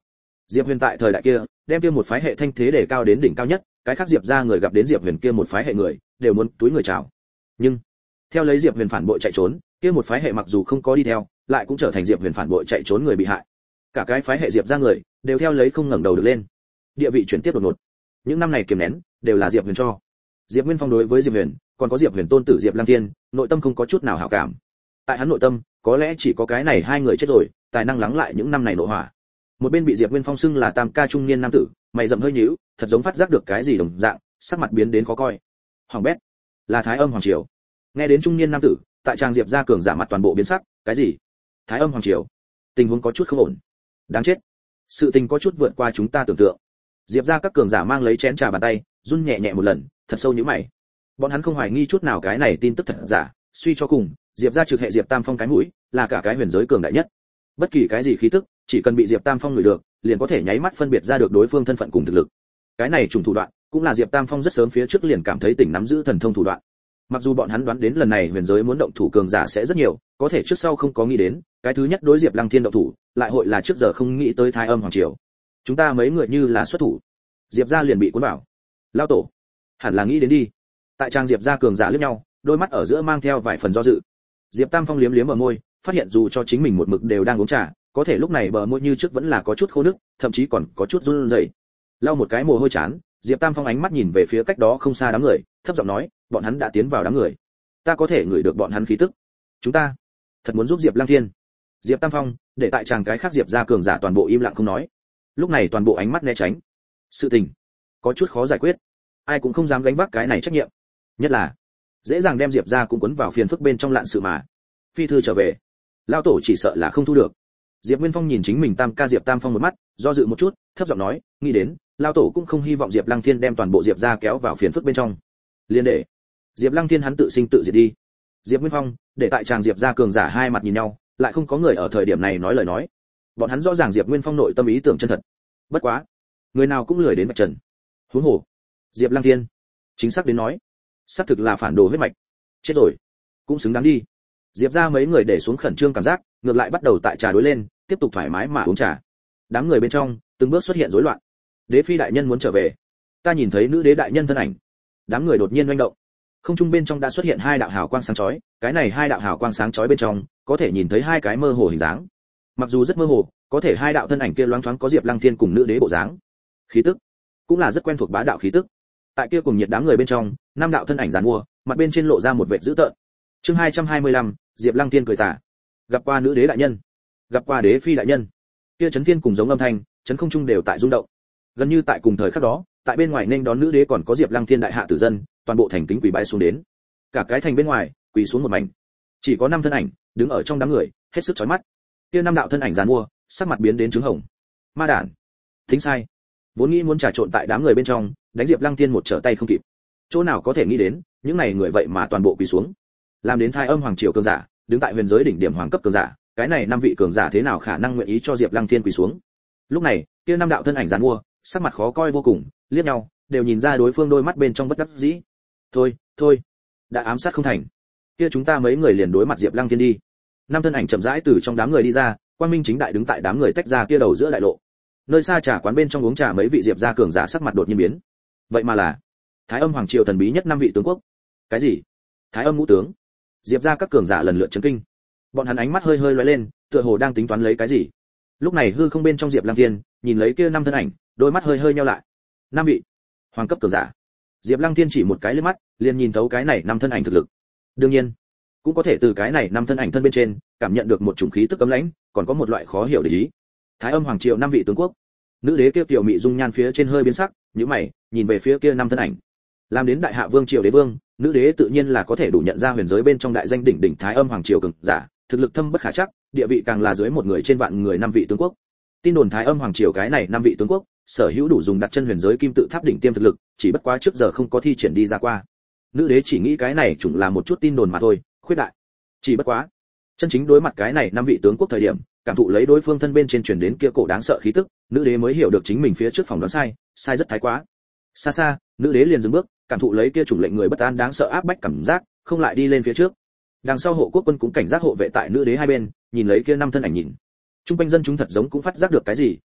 Diệp Huyền tại thời đại kia, đem kia một phái hệ thanh thế để cao đến đỉnh cao nhất, cái khác Diệp gia người gặp đến Diệp Huyền kia một phái hệ người, đều muốn túi người chào. Nhưng, theo lấy Diệp Huyền phản bội chạy trốn, kia một phái hệ mặc dù không có đi theo, lại cũng trở thành Diệp Huyền phản bội chạy trốn người bị hại. Cả cái phái hệ Diệp gia người, đều theo lấy không ngẩng đầu được lên. Địa vị chuyển tiếp đột ngột. Những năm này kiềm nén, đều là Diệp Huyền cho. Diệp Nguyên Phong đối với Diệp Huyền, còn có Diệp Huyền tôn tử Diệp Lăng Thiên, nội tâm không có chút nào hảo cảm. Tại hắn nội tâm, có lẽ chỉ có cái này hai người chết rồi, tài năng lắng lại những năm này nộ hỏa. Một bên bị Diệp Nguyên Phong xưng là tam ca trung niên nam tử, mày rậm hơi nhíu, thật giống phát giác được cái gì đồng dạng, sắc mặt biến đến khó coi. Hoàng bét, là Thái Âm Hoàng triều. Nghe đến trung niên nam tử, tại trang Diệp gia cường giả mặt toàn bộ biến sắc, cái gì? Thái Âm Hoàng triều? Tình huống có chút không ổn. Đáng chết. Sự tình có chút vượt qua chúng ta tưởng tượng. Diệp gia các cường giả mang lấy chén trà bàn tay, run nhẹ nhẹ một lần, thật sâu nhíu mày. Bọn hắn không hoài nghi chút nào cái này tin tức thật giả, suy cho cùng, Diệp gia trực hệ Diệp Tam Phong cái mũi, là cả cái huyền giới cường đại nhất. Bất kỳ cái gì khí tức, chỉ cần bị Diệp Tam Phong ngửi được, liền có thể nháy mắt phân biệt ra được đối phương thân phận cùng thực lực. Cái này trùng thủ đoạn, cũng là Diệp Tam Phong rất sớm phía trước liền cảm thấy tỉnh nắm giữ thần thông thủ đoạn. Mặc dù bọn hắn đoán đến lần này huyền giới muốn động thủ cường giả sẽ rất nhiều, có thể trước sau không có nghĩ đến, cái thứ nhất đối Diệp Lăng Thiên động thủ, lại hội là trước giờ không nghĩ tới Thái Âm Hoàng triều. Chúng ta mấy người như là xuất thủ, Diệp gia liền bị cuốn vào. Lao tổ, hẳn là nghĩ đến đi. Tại trang Diệp gia cường giả liếc nhau, đôi mắt ở giữa mang theo vài phần do dự. Diệp Tam Phong liếm liếm ở môi, phát hiện dù cho chính mình một mực đều đang uống trà, có thể lúc này bờ môi như trước vẫn là có chút khô nước, thậm chí còn có chút run rẩy. Lau một cái mồ hôi chán, Diệp Tam Phong ánh mắt nhìn về phía cách đó không xa đám người, thấp giọng nói, bọn hắn đã tiến vào đám người. Ta có thể ngửi được bọn hắn khí tức. Chúng ta thật muốn giúp Diệp Lăng Thiên. Diệp Tam Phong, để tại chàng cái khác Diệp gia cường giả toàn bộ im lặng không nói. Lúc này toàn bộ ánh mắt né tránh. Sự tình có chút khó giải quyết, ai cũng không dám gánh vác cái này trách nhiệm. Nhất là dễ dàng đem Diệp gia cũng cuốn vào phiền phức bên trong lạn sự mà. Phi thư trở về, lão tổ chỉ sợ là không thu được. Diệp Nguyên Phong nhìn chính mình tam ca Diệp Tam Phong một mắt, do dự một chút, thấp giọng nói, nghĩ đến, lão tổ cũng không hy vọng Diệp Lăng Thiên đem toàn bộ Diệp gia kéo vào phiền phức bên trong. Liên để Diệp Lăng Thiên hắn tự sinh tự diệt đi. Diệp Nguyên Phong, để tại chàng Diệp gia cường giả hai mặt nhìn nhau, lại không có người ở thời điểm này nói lời nói. Bọn hắn rõ ràng Diệp Nguyên Phong nội tâm ý tưởng chân thật. Bất quá, người nào cũng lười đến vạch trần. Huống hồ, Diệp Lăng Thiên, chính xác đến nói, xác thực là phản đồ huyết mạch. Chết rồi, cũng xứng đáng đi. Diệp gia mấy người để xuống khẩn trương cảm giác, ngược lại bắt đầu tại trà đối lên, tiếp tục thoải mái mà uống trà. Đám người bên trong, từng bước xuất hiện rối loạn. Đế phi đại nhân muốn trở về. Ta nhìn thấy nữ đế đại nhân thân ảnh. Đám người đột nhiên hoành động. Không trung bên trong đã xuất hiện hai đạo hào quang sáng chói, cái này hai đạo hào quang sáng chói bên trong, có thể nhìn thấy hai cái mơ hồ hình dáng. Mặc dù rất mơ hồ, có thể hai đạo thân ảnh kia loáng thoáng có Diệp Lăng Thiên cùng nữ đế bộ dáng. Khí tức cũng là rất quen thuộc bá đạo khí tức. Tại kia cùng nhiệt đám người bên trong, năm đạo thân ảnh giàn mua, mặt bên trên lộ ra một vệt dữ tợn. Chương 225, Diệp Lăng Thiên cười tà. Gặp qua nữ đế đại nhân, gặp qua đế phi đại nhân. Kia chấn thiên cùng giống âm thanh, chấn không trung đều tại rung động. Gần như tại cùng thời khắc đó, tại bên ngoài nên đón nữ đế còn có Diệp Lăng Thiên đại hạ tử dân, toàn bộ thành kính quỳ bái xuống đến. Cả cái thành bên ngoài, quỳ xuống một mảnh. Chỉ có năm thân ảnh đứng ở trong đám người, hết sức chói mắt. Kia năm đạo thân ảnh giàn mua, sắc mặt biến đến trứng hồng. Ma đản, thính sai. Vốn nghĩ muốn trà trộn tại đám người bên trong, đánh Diệp Lăng Thiên một trở tay không kịp. Chỗ nào có thể nghĩ đến, những này người vậy mà toàn bộ quỳ xuống. Làm đến Thái Âm Hoàng triều cường giả, đứng tại huyền giới đỉnh điểm hoàng cấp cường giả, cái này năm vị cường giả thế nào khả năng nguyện ý cho Diệp Lăng Thiên quỳ xuống. Lúc này, kia năm đạo thân ảnh giàn mua, sắc mặt khó coi vô cùng, liếc nhau, đều nhìn ra đối phương đôi mắt bên trong bất đắc dĩ. Thôi, đã ám sát không thành. Kia chúng ta mấy người liền đối mặt Diệp Lăng Thiên đi. Năm thân ảnh chậm rãi từ trong đám người đi ra, quang minh chính đại đứng tại đám người tách ra kia đầu giữa đại lộ. Nơi xa trà quán bên trong uống trà mấy vị Diệp gia cường giả sắc mặt đột nhiên biến. Vậy mà là Thái Âm Hoàng triều thần bí nhất năm vị tướng quốc. Cái gì? Thái Âm ngũ tướng? Diệp gia các cường giả lần lượt chấn kinh. Bọn hắn ánh mắt hơi hơi lóe lên, tựa hồ đang tính toán lấy cái gì. Lúc này hư không bên trong Diệp Lăng Thiên, nhìn lấy kia năm thân ảnh, đôi mắt hơi hơi nheo lại. Năm vị hoàng cấp cường giả. Diệp Lăng Thiên chỉ một cái liếc mắt, liền nhìn thấu cái này năm thân ảnh thực lực. Đương nhiên, cũng có thể từ cái này năm thân ảnh thân bên trên, cảm nhận được một chủng khí tức cấm lãnh, còn có một loại khó hiểu để ý. Thái Âm Hoàng triều năm vị tướng quốc. Nữ đế kia tiểu mị dung nhan phía trên hơi biến sắc, nhíu mày, nhìn về phía kia năm thân ảnh. Làm đến đại hạ vương triều đế vương, nữ đế tự nhiên là có thể đủ nhận ra huyền giới bên trong đại danh đỉnh đỉnh Thái Âm Hoàng triều cường giả, thực lực thâm bất khả trắc, địa vị càng là dưới một người trên vạn người năm vị tướng quốc. Tin đồn Thái Âm Hoàng triều cái này năm vị tướng quốc, sở hữu đủ dùng đặt chân huyền giới kim tự tháp đỉnh tiêm thực lực, chỉ bất quá trước giờ không có thi triển đi ra qua. Nữ đế chỉ nghĩ cái này chủng là một chút tin đồn mà thôi, khuyết đại. Chỉ bất quá, chân chính đối mặt cái này năm vị tướng quốc thời điểm, cảm thụ lấy đối phương thân bên trên truyền đến kia cổ đáng sợ khí tức, nữ đế mới hiểu được chính mình phía trước phòng đoán sai rất thái quá. Xa xa, nữ đế liền dừng bước, cảm thụ lấy kia chủng lệnh người bất an đáng sợ áp bách cảm giác, không lại đi lên phía trước. Đằng sau hộ quốc quân cũng cảnh giác hộ vệ tại nữ đế hai bên, nhìn lấy kia năm thân ảnh nhìn. Trung quanh dân chúng thật giống cũng phát giác được cái gì,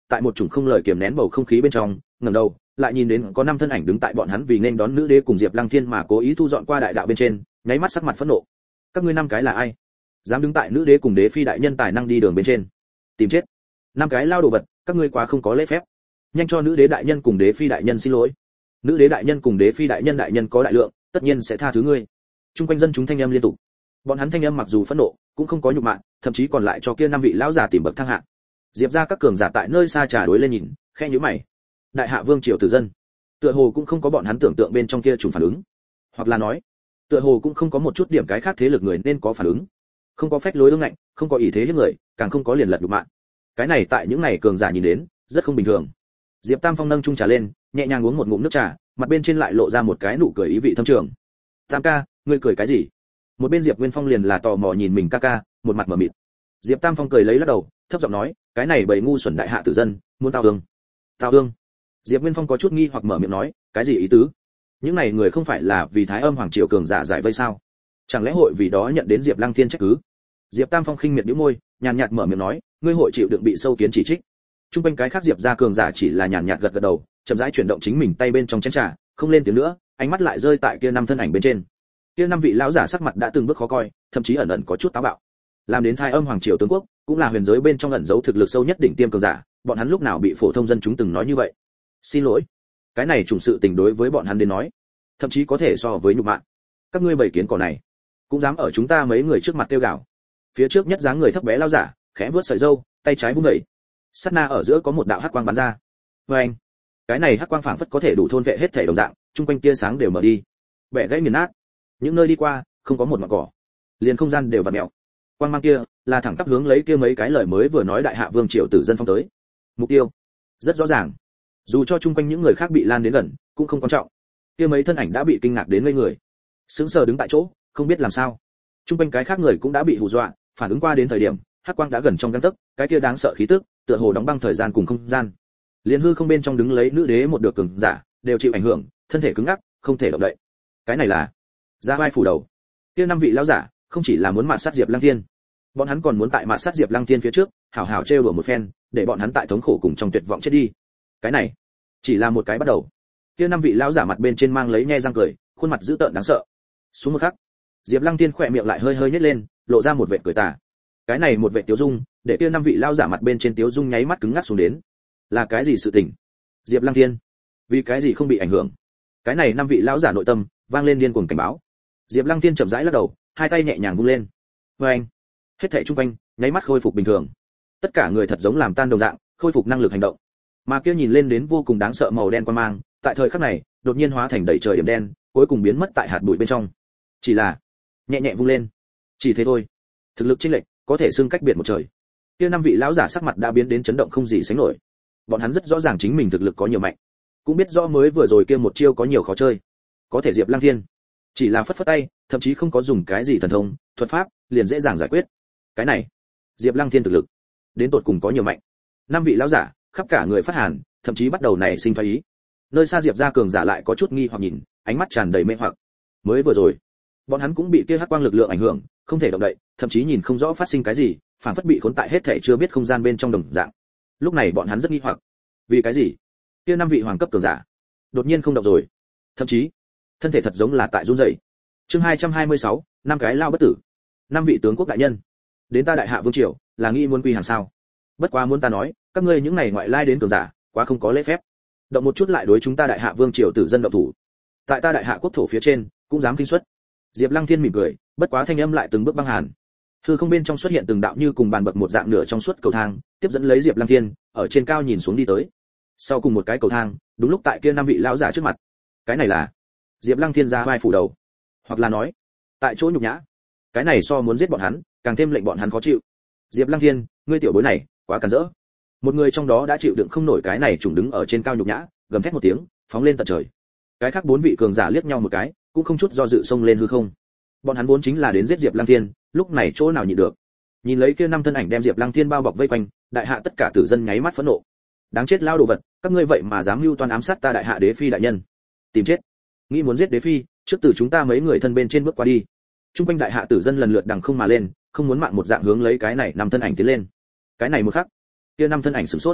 tại một chủng không lời kiềm nén bầu không khí bên trong, ngẩng đầu, lại nhìn đến có 5 thân ảnh đứng tại bọn hắn vì nên đón nữ đế cùng Diệp Lăng Thiên mà cố ý thu dọn qua đại đạo bên trên, nháy mắt sắc mặt phẫn nộ. Các ngươi 5 cái là ai? Dám đứng tại nữ đế cùng đế phi đại nhân tài năng đi đường bên trên? Tìm chết. 5 cái lao đồ vật, các ngươi quá không có lễ phép. Nhanh cho nữ đế đại nhân cùng đế phi đại nhân xin lỗi. Nữ đế đại nhân cùng đế phi đại nhân có đại lượng, tất nhiên sẽ tha thứ ngươi. Trung quanh dân chúng thanh âm liên tục. Bọn hắn thanh âm mặc dù phẫn nộ, cũng không có nhục mạ, thậm chí còn lại cho kia 5 vị lão giả tìm bậc thang hạ. Diệp gia các cường giả tại nơi xa trà đối lên nhìn, khe nhíu mày. Đại hạ vương triều tử dân, tựa hồ cũng không có bọn hắn tưởng tượng bên trong kia trùng phản ứng, hoặc là nói, tựa hồ cũng không có một chút điểm cái khác thế lực người nên có phản ứng, không có phách lối ương ngạnh, không có ý thế hiếp người, càng không có liền lật nhục mạ. Cái này tại những này cường giả nhìn đến, rất không bình thường. Diệp Tam Phong nâng chung trà lên, nhẹ nhàng uống một ngụm nước trà, mặt bên trên lại lộ ra một cái nụ cười ý vị thâm trường. Tam ca, ngươi cười cái gì? Một bên Diệp Nguyên Phong liền là tò mò nhìn mình ca ca, một mặt mở mịt. Diệp Tam Phong cười lấy lắc đầu, thấp giọng nói, cái này bầy ngu xuẩn đại hạ tử dân, muốn tao hương. Tao hương? Diệp Nguyên Phong có chút nghi hoặc mở miệng nói, cái gì ý tứ? Những này người không phải là vì Thái Âm hoàng triều cường giả giải vây sao? Chẳng lẽ hội vì đó nhận đến Diệp Lăng Thiên trách cứ? Diệp Tam Phong khinh miệt nhếch môi, nhàn nhạt mở miệng nói, ngươi hội chịu đựng bị sâu kiến chỉ trích. Trung quanh cái khác Diệp gia cường giả chỉ là nhàn nhạt gật gật đầu, chậm rãi chuyển động chính mình tay bên trong chén trà, không lên tiếng nữa, ánh mắt lại rơi tại kia 5 thân ảnh bên trên. Kia 5 vị lão giả sắc mặt đã từng bước khó coi, thậm chí ẩn ẩn có chút táo bạo. Làm đến Thái Âm hoàng triều tướng quốc, cũng là huyền giới bên trong ẩn giấu thực lực sâu nhất đỉnh tiêm cường giả, bọn hắn lúc nào bị phổ thông dân chúng từng nói như vậy? Xin lỗi, cái này trùng sự tình đối với bọn hắn đến nói, thậm chí có thể so với nhục mạ. Các ngươi bầy kiến cỏ này, cũng dám ở chúng ta mấy người trước mặt kêu gào. Phía trước nhất dáng người thấp bé lão giả, khẽ vuốt sợi râu, tay trái vung dậy. Sát na ở giữa có một đạo hắc quang bắn ra. Oeng! Cái này hắc quang phảng phất có thể đủ thôn vệ hết thể đồng dạng, trung quanh tia sáng đều mở đi, bẻ gãy nghiền nát. Những nơi đi qua, không có một mảng cỏ, liền không gian đều vặn mèo. Quang mang kia là thẳng tắp hướng lấy kia mấy cái lời mới vừa nói đại hạ vương triều tử dân phong tới. Mục tiêu rất rõ ràng, dù cho chung quanh những người khác bị lan đến gần, cũng không quan trọng. Kia mấy thân ảnh đã bị kinh ngạc đến ngây người, sững sờ đứng tại chỗ, không biết làm sao. Chung quanh cái khác người cũng đã bị hù dọa, phản ứng qua đến thời điểm, hắc quang đã gần trong gang tấc, cái kia đáng sợ khí tức, tựa hồ đóng băng thời gian cùng không gian. Liên hư không bên trong đứng lấy nữ đế một được cường giả, đều chịu ảnh hưởng, thân thể cứng ngắc, không thể động đậy. Cái này là ra vai phủ đầu. Kia 5 vị lão giả, không chỉ là muốn mạt sát Diệp Lăng Thiên, bọn hắn còn muốn tại mạt sát Diệp Lăng Thiên phía trước, hảo hảo trêu đùa một phen, để bọn hắn tại thống khổ cùng trong tuyệt vọng chết đi. Cái này, chỉ là một cái bắt đầu. Kia 5 vị lão giả mặt bên trên mang lấy nhe răng cười, khuôn mặt dữ tợn đáng sợ. Xuống một khắc, Diệp Lăng Thiên khỏe miệng lại hơi hơi nhếch lên, lộ ra một vệt cười tà. Cái này một vệt tiếu dung, để kia 5 vị lão giả mặt bên trên tiếu dung nháy mắt cứng ngắc xuống đến. Là cái gì sự tình? Diệp Lăng Thiên, vì cái gì không bị ảnh hưởng? Cái này 5 vị lão giả nội tâm vang lên điên cuồng cảnh báo. Diệp Lăng Thiên chậm rãi lắc đầu, hai tay nhẹ nhàng vung lên. Oeng! Hết thảy xung quanh nháy mắt khôi phục bình thường. Tất cả người thật giống làm tan đồng dạng, khôi phục năng lực hành động. Mà kia nhìn lên đến vô cùng đáng sợ màu đen quang mang, tại thời khắc này, đột nhiên hóa thành đầy trời điểm đen, cuối cùng biến mất tại hạt bụi bên trong. Chỉ là nhẹ nhẹ vung lên, chỉ thế thôi. Thực lực chênh lệch có thể xưng cách biệt một trời. Kia 5 vị lão giả sắc mặt đã biến đến chấn động không gì sánh nổi. Bọn hắn rất rõ ràng chính mình thực lực có nhiều mạnh, cũng biết rõ mới vừa rồi kia một chiêu có nhiều khó chơi. Có thể Diệp Lăng Thiên chỉ là phất phất tay, thậm chí không có dùng cái gì thần thông, thuật pháp, liền dễ dàng giải quyết. Cái này, Diệp Lăng Thiên thực lực đến tột cùng có nhiều mạnh. 5 vị lão giả, khắp cả người phát hàn, thậm chí bắt đầu nảy sinh thoái ý. Nơi xa Diệp gia cường giả lại có chút nghi hoặc nhìn, ánh mắt tràn đầy mê hoặc. Mới vừa rồi, bọn hắn cũng bị kia hắc quang lực lượng ảnh hưởng, không thể động đậy, thậm chí nhìn không rõ phát sinh cái gì, phản phất bị khốn tại hết thảy chưa biết không gian bên trong đồng dạng. Lúc này bọn hắn rất nghi hoặc, vì cái gì? Kia 5 vị hoàng cấp cường giả, đột nhiên không động rồi, thậm chí thân thể thật giống là tại run rẩy. Chương 226, 5 cái lao bất tử. 5 vị tướng quốc đại nhân, đến ta đại hạ vương triều, là nghĩ muốn quy hàng sao? Bất quá muốn ta nói, các ngươi những này ngoại lai đến cường giả, quá không có lễ phép. Động một chút lại đối chúng ta đại hạ vương triều tử dân động thủ. Tại ta đại hạ quốc thổ phía trên, cũng dám kinh suất. Diệp Lăng Thiên mỉm cười, bất quá thanh âm lại từng bước băng hàn. Hư không bên trong xuất hiện từng đạo như cùng bàn bậc một dạng nửa trong suốt cầu thang, tiếp dẫn lấy Diệp Lăng Thiên, ở trên cao nhìn xuống đi tới. Sau cùng một cái cầu thang, đúng lúc tại kia 5 vị lão giả trước mặt. Cái này là Diệp Lăng Thiên ra vai phủ đầu, hoặc là nói, tại chỗ nhục nhã. Cái này so muốn giết bọn hắn, càng thêm lệnh bọn hắn khó chịu. Diệp Lăng Thiên, ngươi tiểu bối này, quá cản rỡ. Một người trong đó đã chịu đựng không nổi cái này trùng đứng ở trên cao nhục nhã, gầm thét một tiếng, phóng lên tận trời. Cái khác 4 vị cường giả liếc nhau một cái, cũng không chút do dự xông lên hư không. Bọn hắn vốn chính là đến giết Diệp Lăng Thiên, lúc này chỗ nào nhịn được. Nhìn lấy kia 5 thân ảnh đem Diệp Lăng Thiên bao bọc vây quanh, đại hạ tất cả tử dân nháy mắt phẫn nộ. Đáng chết lao đồ vật, các ngươi vậy mà dám mưu toan ám sát ta đại hạ đế phi đại nhân. Tìm chết. Nghĩ muốn giết đế phi, trước từ chúng ta mấy người thân bên trên bước qua đi. Trung quanh đại hạ tử dân lần lượt đằng không mà lên, không muốn mạng một dạng hướng lấy cái này 5 thân ảnh tiến lên. Cái này một khắc, kia 5 thân ảnh sửng sốt.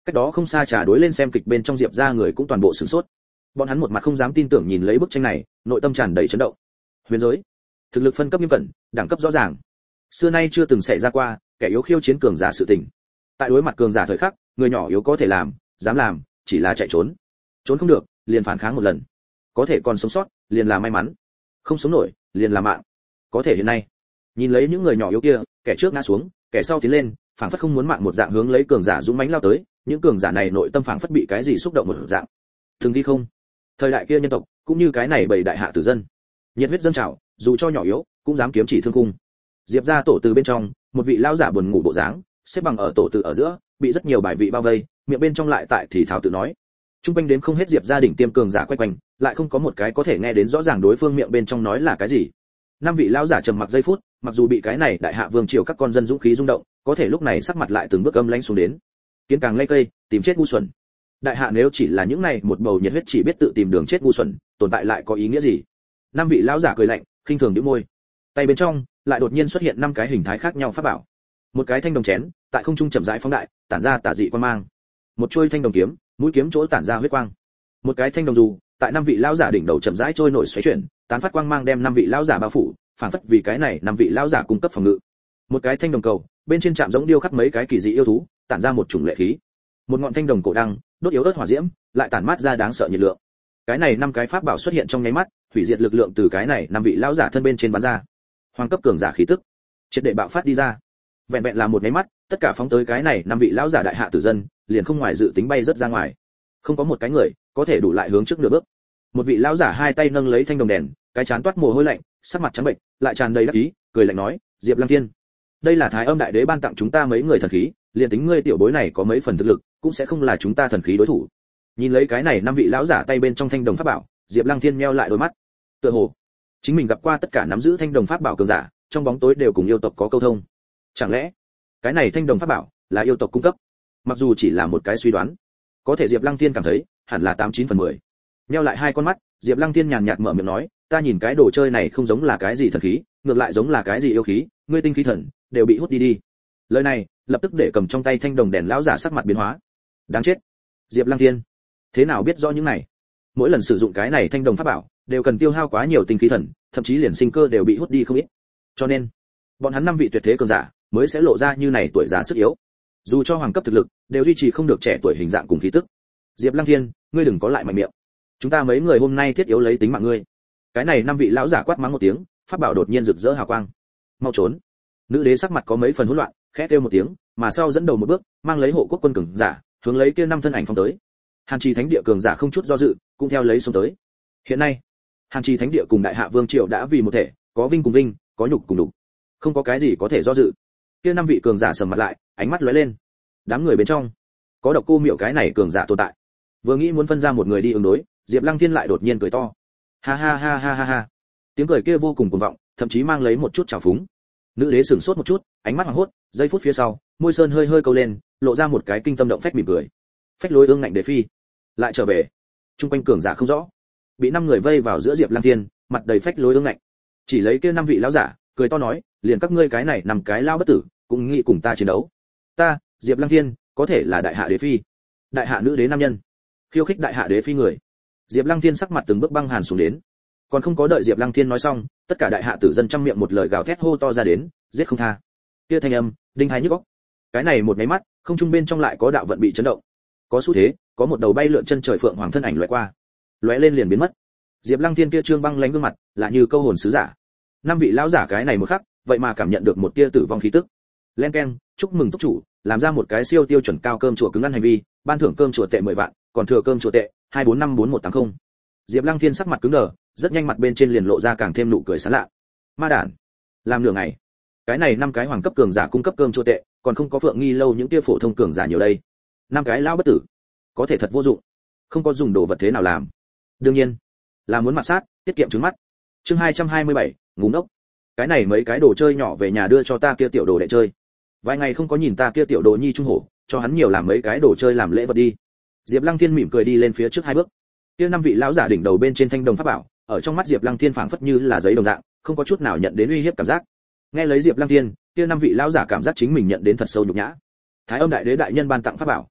Cách đó không xa trà đối lên xem kịch bên trong Diệp gia người cũng toàn bộ sửng sốt. Bọn hắn một mặt không dám tin tưởng nhìn lấy bức tranh này, nội tâm tràn đầy chấn động. Huyền giới, thực lực phân cấp nghiêm cẩn, đẳng cấp rõ ràng. Xưa nay chưa từng xảy ra qua, kẻ yếu khiêu chiến cường giả sự tình. Tại đối mặt cường giả thời khắc, người nhỏ yếu có thể làm, dám làm, chỉ là chạy trốn. Trốn không được, liền phản kháng một lần. Có thể còn sống sót, liền là may mắn. Không sống nổi, liền là mạng. Có thể hiện nay, nhìn lấy những người nhỏ yếu kia, kẻ trước ngã xuống, kẻ sau tiến lên, phảng phất không muốn mạng một dạng hướng lấy cường giả dũng mãnh lao tới, những cường giả này nội tâm phảng phất bị cái gì xúc động một dạng. Từng đi không? Thời đại kia nhân tộc, cũng như cái này bảy đại hạ tử dân, nhiệt huyết dân trào, dù cho nhỏ yếu, cũng dám kiếm chỉ thương cung. Diệp gia tổ từ bên trong, một vị lão giả buồn ngủ bộ dáng, xếp bằng ở tổ từ ở giữa, bị rất nhiều bài vị bao vây, miệng bên trong lại tại thì thào tự nói. Trung quanh đến không hết Diệp gia đỉnh tiêm cường giả quay quanh, lại không có một cái có thể nghe đến rõ ràng đối phương miệng bên trong nói là cái gì. Năm vị lão giả trầm mặc giây phút, mặc dù bị cái này đại hạ vương triều các con dân dũng khí rung động, có thể lúc này sắc mặt lại từng bước âm lãnh xuống đến. Kiến càng lây cây, tìm chết ngu xuẩn. Đại hạ nếu chỉ là những này một bầu nhiệt huyết chỉ biết tự tìm đường chết ngu xuẩn, tồn tại lại có ý nghĩa gì? Năm vị lão giả cười lạnh, khinh thường nhếch môi. Tay bên trong lại đột nhiên xuất hiện năm cái hình thái khác nhau pháp bảo. Một cái thanh đồng chén, tại không trung chậm rãi phóng đại, tản ra tà dị quang mang. Một chuôi thanh đồng kiếm, mũi kiếm chỗ tản ra huyết quang. Một cái thanh đồng dù, tại năm vị lão giả đỉnh đầu chậm rãi trôi nổi xoáy chuyển, tán phát quang mang đem năm vị lão giả bao phủ, phảng phất vì cái này năm vị lão giả cung cấp phòng ngự. Một cái thanh đồng cầu, bên trên chạm giống điêu khắc mấy cái kỳ dị yêu thú, tản ra một chủng lệ khí. Một ngọn thanh đồng cổ đăng, đốt yếu ớt hỏa diễm, lại tản mát ra đáng sợ nhiệt lượng. Cái này năm cái pháp bảo xuất hiện trong nháy mắt, hủy diệt lực lượng từ cái này năm vị lão giả thân bên trên bắn ra. Hoàng cấp cường giả khí tức, triệt để bạo phát đi ra. Vẹn vẹn là một nháy mắt, tất cả phóng tới cái này năm vị lão giả đại hạ tử dân, liền không ngoài dự tính bay rất ra ngoài. Không có một cái người có thể đủ lại hướng trước nửa bước. Một vị lão giả hai tay nâng lấy thanh đồng đèn, cái chán toát mồ hôi lạnh, sắc mặt trắng bệnh, lại tràn đầy đắc ý, cười lạnh nói, Diệp Lăng Thiên, đây là Thái Âm Đại Đế ban tặng chúng ta mấy người thần khí, liền tính ngươi tiểu bối này có mấy phần thực lực, cũng sẽ không là chúng ta thần khí đối thủ. Nhìn lấy cái này năm vị lão giả tay bên trong thanh đồng pháp bảo, Diệp Lăng Thiên nheo lại đôi mắt. Tựa hồ chính mình gặp qua tất cả nắm giữ thanh đồng pháp bảo cường giả, trong bóng tối đều cùng yêu tộc có câu thông. Chẳng lẽ cái này thanh đồng pháp bảo là yêu tộc cung cấp? Mặc dù chỉ là một cái suy đoán, có thể Diệp Lăng Thiên cảm thấy hẳn là 89/10. Nheo lại hai con mắt, Diệp Lăng Thiên nhàn nhạt mở miệng nói, ta nhìn cái đồ chơi này không giống là cái gì thần khí, ngược lại giống là cái gì yêu khí, ngươi tinh khí thần đều bị hút đi đi. Lời này lập tức để cầm trong tay thanh đồng đèn lão giả sắc mặt biến hóa. Đáng chết, Diệp Lăng Thiên thế nào biết rõ những này? Mỗi lần sử dụng cái này thanh đồng pháp bảo đều cần tiêu hao quá nhiều tinh khí thần, thậm chí liền sinh cơ đều bị hút đi không ít. Cho nên bọn hắn năm vị tuyệt thế cường giả mới sẽ lộ ra như này tuổi già sức yếu. Dù cho hoàng cấp thực lực đều duy trì không được trẻ tuổi hình dạng cùng khí tức. Diệp Lăng Thiên, ngươi đừng có lại mạnh miệng. Chúng ta mấy người hôm nay thiết yếu lấy tính mạng ngươi. Cái này năm vị lão giả quát mắng một tiếng, pháp bảo đột nhiên rực rỡ hào quang. Mau trốn. Nữ đế sắc mặt có mấy phần hỗn loạn, khẽ kêu một tiếng, mà sau dẫn đầu một bước, mang lấy hộ quốc quân cường giả, hướng lấy kia năm thân ảnh phóng tới. Hàn Trì Thánh Địa cường giả không chút do dự, cũng theo lấy xông tới. Hiện nay, Hàn Trì Thánh Địa cùng Đại Hạ Vương triều đã vì một thể, có vinh cùng vinh, có nhục cùng nhục. Không có cái gì có thể do dự. Kia năm vị cường giả sầm mặt lại, ánh mắt lóe lên. Đám người bên trong, có Độc Cô Miệu cái này cường giả tồn tại. Vừa nghĩ muốn phân ra một người đi ứng đối, Diệp Lăng Thiên lại đột nhiên cười to. Ha ha ha ha ha ha. Tiếng cười kia vô cùng cuồng vọng, thậm chí mang lấy một chút trào phúng. Nữ đế sửng sốt một chút, ánh mắt hoảng hốt, giây phút phía sau, môi sơn hơi hơi câu lên, lộ ra một cái kinh tâm động phách mỉm cười. Phách lối ương ngạnh đế phi, lại trở về. Trung quanh cường giả không rõ, bị năm người vây vào giữa Diệp Lăng Thiên, mặt đầy phách lối ương ngạnh. Chỉ lấy kia năm vị lão giả, cười to nói, liền các ngươi cái này nằm cái lao bất tử, cũng nghĩ cùng ta chiến đấu. Ta, Diệp Lăng Thiên, có thể là đại hạ đế phi, đại hạ nữ đế nam nhân, khiêu khích đại hạ đế phi người. Diệp Lăng Thiên sắc mặt từng bước băng hàn xuống đến. Còn không có đợi Diệp Lăng Thiên nói xong, tất cả đại hạ tử dân trăm miệng một lời gào thét hô to ra đến, giết không tha. Kia thanh âm, đinh hai nhức óc. Cái này một cái mắt, không trung bên trong lại có đạo vận bị chấn động. Có xu thế, có một đầu bay lượn chân trời phượng hoàng thân ảnh lóe qua, lóe lên liền biến mất. Diệp Lăng Thiên kia trương băng lãnh gương mặt, là như câu hồn sứ giả. Năm vị lão giả cái này một khắc, vậy mà cảm nhận được một tia tử vong khí tức. Len keng, chúc mừng túc chủ, làm ra một cái siêu tiêu chuẩn cao cơm chùa cứng ăn hành vi, ban thưởng cơm chùa tệ 10 vạn, còn thừa cơm chùa tệ 2454180. Diệp Lăng Thiên sắc mặt cứng đờ, rất nhanh mặt bên trên liền lộ ra càng thêm nụ cười sán lạ. Ma đản, làm nửa ngày, cái này năm cái hoàng cấp cường giả cung cấp cơm chùa tệ, còn không có Phượng Nghi lâu những tia phổ thông cường giả nhiều đây. Năm cái lão bất tử, có thể thật vô dụng, không có dùng đồ vật thế nào làm. Đương nhiên, là muốn mặt sát, tiết kiệm trứng mắt. Chương 227, ngúng ốc. Cái này mấy cái đồ chơi nhỏ về nhà đưa cho ta kia tiểu đồ đệ chơi. Vài ngày không có nhìn ta kia tiểu đồ nhi trung hổ, cho hắn nhiều làm mấy cái đồ chơi làm lễ vật đi. Diệp Lăng Thiên mỉm cười đi lên phía trước hai bước. Kia năm vị lão giả đỉnh đầu bên trên thanh đồng pháp bảo, ở trong mắt Diệp Lăng Thiên phảng phất như là giấy đồng dạng, không có chút nào nhận đến uy hiếp cảm giác. Nghe lấy Diệp Lăng Thiên, kia năm vị lão giả cảm giác chính mình nhận đến thật sâu nhục nhã. Thái Âm Đại Đế đại nhân ban tặng pháp bảo,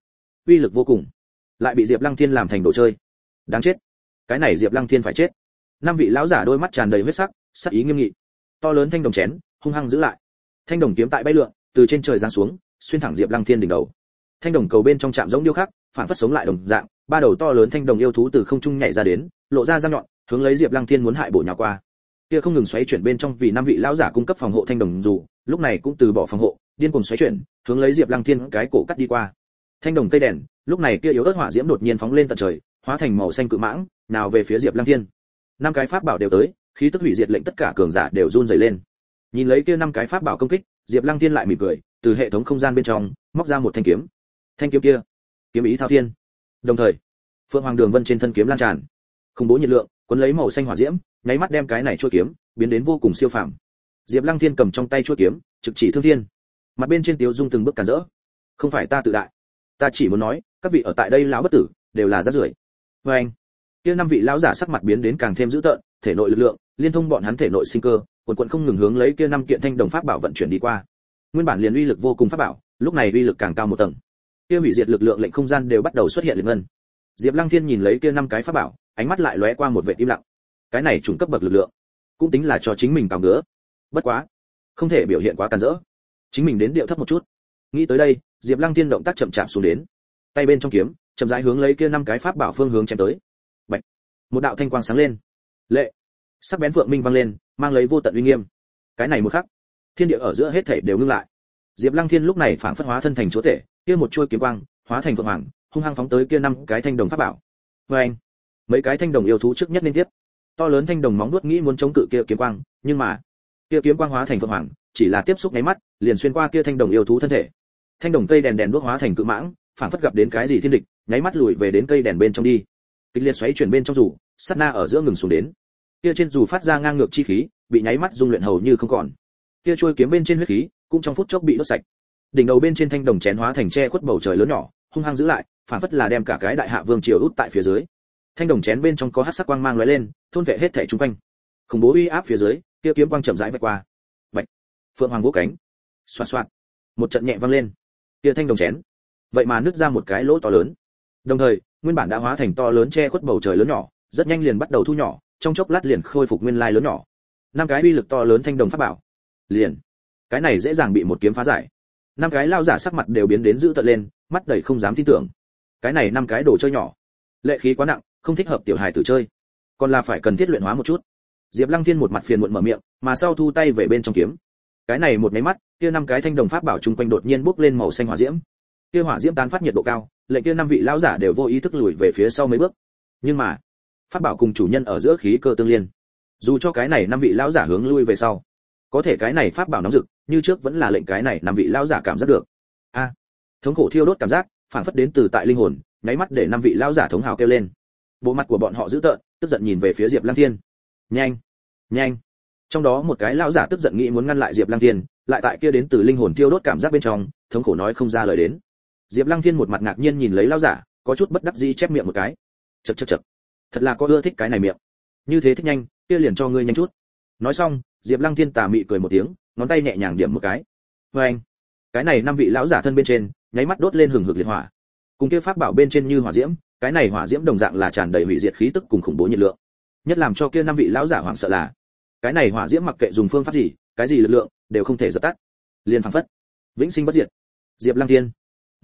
uy lực vô cùng, lại bị Diệp Lăng Thiên làm thành đồ chơi. Đáng chết, cái này Diệp Lăng Thiên phải chết. Năm vị lão giả đôi mắt tràn đầy huyết sắc, sắc ý nghiêm nghị. To lớn thanh đồng chén hung hăng giữ lại, thanh đồng kiếm tại bay lượn từ trên trời giáng xuống, xuyên thẳng Diệp Lăng Thiên đỉnh đầu. Thanh đồng cầu bên trong chạm giống điêu khắc, phản phất sống lại đồng dạng, ba đầu to lớn thanh đồng yêu thú từ không trung nhảy ra đến, lộ ra răng nhọn, hướng lấy Diệp Lăng Thiên muốn hại bổ nhào qua. Kia không ngừng xoáy chuyển bên trong vì năm vị lão giả cung cấp phòng hộ thanh đồng dù, lúc này cũng từ bỏ phòng hộ, điên cuồng xoáy chuyển, hướng lấy Diệp Lăng Thiên cái cổ cắt đi qua. Thanh đồng cây đèn, lúc này kia yếu ớt hỏa diễm đột nhiên phóng lên tận trời, hóa thành màu xanh cự mãng, nào về phía Diệp Lăng Thiên. Năm cái pháp bảo đều tới, khí tức hủy diệt lệnh tất cả cường giả đều run rẩy lên. Nhìn lấy kia năm cái pháp bảo công kích, Diệp Lăng Thiên lại mỉm cười, từ hệ thống không gian bên trong móc ra một thanh kiếm. Thanh kiếm kia, kiếm ý thao thiên. Đồng thời, Phượng Hoàng Đường Vân trên thân kiếm lan tràn, khủng bố nhiệt lượng, cuốn lấy màu xanh hỏa diễm, nháy mắt đem cái này chuôi kiếm biến đến vô cùng siêu phàm. Diệp Lăng Thiên cầm trong tay chuôi kiếm, trực chỉ thương thiên. Mặt bên trên Tiếu Dung từng bước cản rỡ. Không phải ta tự đại, ta chỉ muốn nói, các vị ở tại đây lão bất tử đều là rác rưởi. Và anh, kia năm vị lão giả sắc mặt biến đến càng thêm dữ tợn, thể nội lực lượng liên thông bọn hắn thể nội sinh cơ, quần không ngừng hướng lấy kia năm kiện thanh đồng pháp bảo vận chuyển đi qua. Nguyên bản liền uy lực vô cùng pháp bảo, lúc này uy lực càng cao một tầng. Kia hủy diệt lực lượng lệnh không gian đều bắt đầu xuất hiện liền ngân. Diệp Lăng Thiên nhìn lấy kia năm cái pháp bảo, ánh mắt lại lóe qua một vẻ im lặng. Cái này trùng cấp bậc lực lượng, cũng tính là cho chính mình cào ngứa. Bất quá, không thể biểu hiện quá càn rỡ. Chính mình đến điệu thấp một chút. Nghĩ tới đây, Diệp Lăng Thiên động tác chậm chạp xuống đến. Tay bên trong kiếm, chậm rãi hướng lấy kia năm cái pháp bảo phương hướng chém tới. Bạch. Một đạo thanh quang sáng lên. Lệ. Sắc bén vượng minh vang lên, mang lấy vô tận uy nghiêm. Cái này một khắc, thiên địa ở giữa hết thảy đều ngưng lại. Diệp Lăng Thiên lúc này phảng phất hóa thân thành chúa tể, kia một chuôi kiếm quang, hóa thành phượng hoàng, hung hăng phóng tới kia năm cái thanh đồng pháp bảo. Oeng! Mấy cái thanh đồng yêu thú trước nhất liên tiếp. To lớn thanh đồng móng vuốt nghĩ muốn chống cự kia kiếm quang, nhưng mà, kia kiếm quang hóa thành phượng hoàng, chỉ là tiếp xúc nháy mắt, liền xuyên qua kia thanh đồng yêu thú thân thể. Thanh đồng cây đèn đèn đuốc hóa thành cự mãng, phảng phất gặp đến cái gì thiên địch, nháy mắt lùi về đến cây đèn bên trong đi. Kịch liệt xoáy chuyển bên trong dù, sát na ở giữa ngừng xuống đến. Kia trên dù phát ra ngang ngược chi khí, bị nháy mắt dung luyện hầu như không còn. Kia chuôi kiếm bên trên huyết khí, cũng trong phút chốc bị đốt sạch. Đỉnh đầu bên trên thanh đồng chén hóa thành che khuất bầu trời lớn nhỏ, hung hăng giữ lại, phảng phất là đem cả cái đại hạ vương triều út tại phía dưới. Thanh đồng chén bên trong có hắc sắc quang mang lóe lên, thôn vệ hết thảy xung quanh. Khủng bố uy áp phía dưới, kia kiếm quang chậm rãi vạch qua. Bạch. Phượng hoàng vỗ cánh. Xoạt xoạt. Một trận nhẹ vang lên. Kia thanh đồng chén, vậy mà nứt ra một cái lỗ to lớn. Đồng thời, nguyên bản đã hóa thành to lớn che khuất bầu trời lớn nhỏ, rất nhanh liền bắt đầu thu nhỏ, trong chốc lát liền khôi phục nguyên lai lớn nhỏ. Năm cái uy lực to lớn thanh đồng pháp bảo, liền, cái này dễ dàng bị một kiếm phá giải. Năm cái lao giả sắc mặt đều biến đến dữ tợn lên, mắt đầy không dám tin tưởng. Cái này năm cái đồ chơi nhỏ, lệ khí quá nặng, không thích hợp tiểu hài tử chơi, còn là phải cần thiết luyện hóa một chút. Diệp Lăng Thiên một mặt phiền muộn mở miệng, mà sau thu tay về bên trong kiếm. Cái này một cái mắt, kia năm cái thanh đồng pháp bảo chung quanh đột nhiên bốc lên màu xanh hỏa diễm. Kia hỏa diễm tán phát nhiệt độ cao, lệnh kia năm vị lão giả đều vô ý thức lùi về phía sau mấy bước. Nhưng mà, pháp bảo cùng chủ nhân ở giữa khí cơ tương liên. Dù cho cái này năm vị lão giả hướng lui về sau, có thể cái này pháp bảo nóng rực, như trước vẫn là lệnh cái này năm vị lão giả cảm giác được. A, thống khổ thiêu đốt cảm giác, phản phất đến từ tại linh hồn, nháy mắt để năm vị lão giả thống hào kêu lên. Bộ mặt của bọn họ dữ tợn, tức giận nhìn về phía Diệp Lăng Thiên. Nhanh, nhanh! Trong đó một cái lão giả tức giận nghĩ muốn ngăn lại Diệp Lăng Thiên, lại tại kia đến từ linh hồn thiêu đốt cảm giác bên trong, thống khổ nói không ra lời đến. Diệp Lăng Thiên một mặt ngạc nhiên nhìn lấy lão giả, có chút bất đắc dĩ chép miệng một cái. Chậc chậc chậc, thật là có ưa thích cái này miệng. Như thế thích nhanh, kia liền cho ngươi nhanh chút. Nói xong, Diệp Lăng Thiên tà mị cười một tiếng, ngón tay nhẹ nhàng điểm một cái. Oeng! Cái này năm vị lão giả thân bên trên, nháy mắt đốt lên hừng hực liệt hỏa. Cùng kia pháp bảo bên trên như hỏa diễm, cái này hỏa diễm đồng dạng là tràn đầy hủy diệt khí tức cùng khủng bố nhiệt lượng. Nhất làm cho kia năm vị lão giả hoảng sợ là, cái này hỏa diễm mặc kệ dùng phương pháp gì, cái gì lực lượng, đều không thể dập tắt. Liền phảng phất, vĩnh sinh bất diệt. Diệp Lăng Thiên,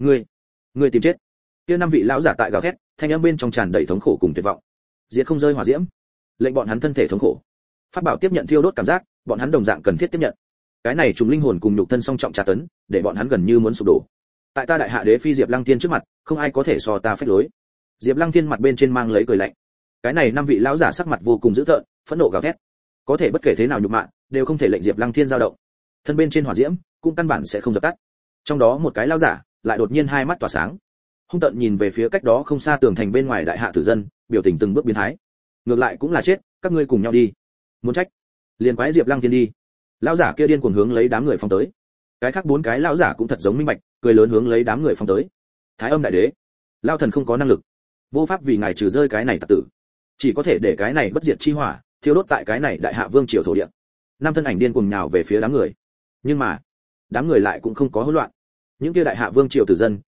ngươi tìm chết. Kia năm vị lão giả tại gào thét, thanh âm bên trong tràn đầy thống khổ cùng tuyệt vọng. Diệt không rơi hỏa diễm, lệnh bọn hắn thân thể thống khổ. Pháp bảo tiếp nhận thiêu đốt cảm giác, bọn hắn đồng dạng cần thiết tiếp nhận. Cái này trùng linh hồn cùng nhục thân song trọng tra tấn, để bọn hắn gần như muốn sụp đổ. Tại ta đại hạ đế phi Diệp Lăng Thiên trước mặt, không ai có thể so ta phách lối. Diệp Lăng Thiên mặt bên trên mang lấy cười lạnh. Cái này năm vị lão giả sắc mặt vô cùng dữ tợn, phẫn nộ gào thét. Có thể bất kể thế nào nhục mạ, đều không thể lệnh Diệp Lăng Thiên dao động. Thân bên trên hỏa diễm, cũng căn bản sẽ không dập tắt. Trong đó một cái lão giả, lại đột nhiên hai mắt tỏa sáng, hung tợn nhìn về phía cách đó không xa tường thành bên ngoài đại hạ tử dân, biểu tình từng bước biến thái. Ngược lại cũng là chết, các ngươi cùng nhau đi. Muốn trách, liền quái Diệp Lăng Thiên đi. Lão giả kia điên cuồng hướng lấy đám người phóng tới. Cái khác bốn cái lão giả cũng thật giống minh bạch, cười lớn hướng lấy đám người phóng tới. Thái Âm đại đế, lão thần không có năng lực, vô pháp vì ngài trừ rơi cái này tặc tử, chỉ có thể để cái này bất diệt chi hỏa thiêu đốt tại cái này đại hạ vương triều thổ địa. Năm thân ảnh điên cuồng nhào về phía đám người, nhưng mà đám người lại cũng không có hỗn loạn. Những kia đại hạ vương triều tử dân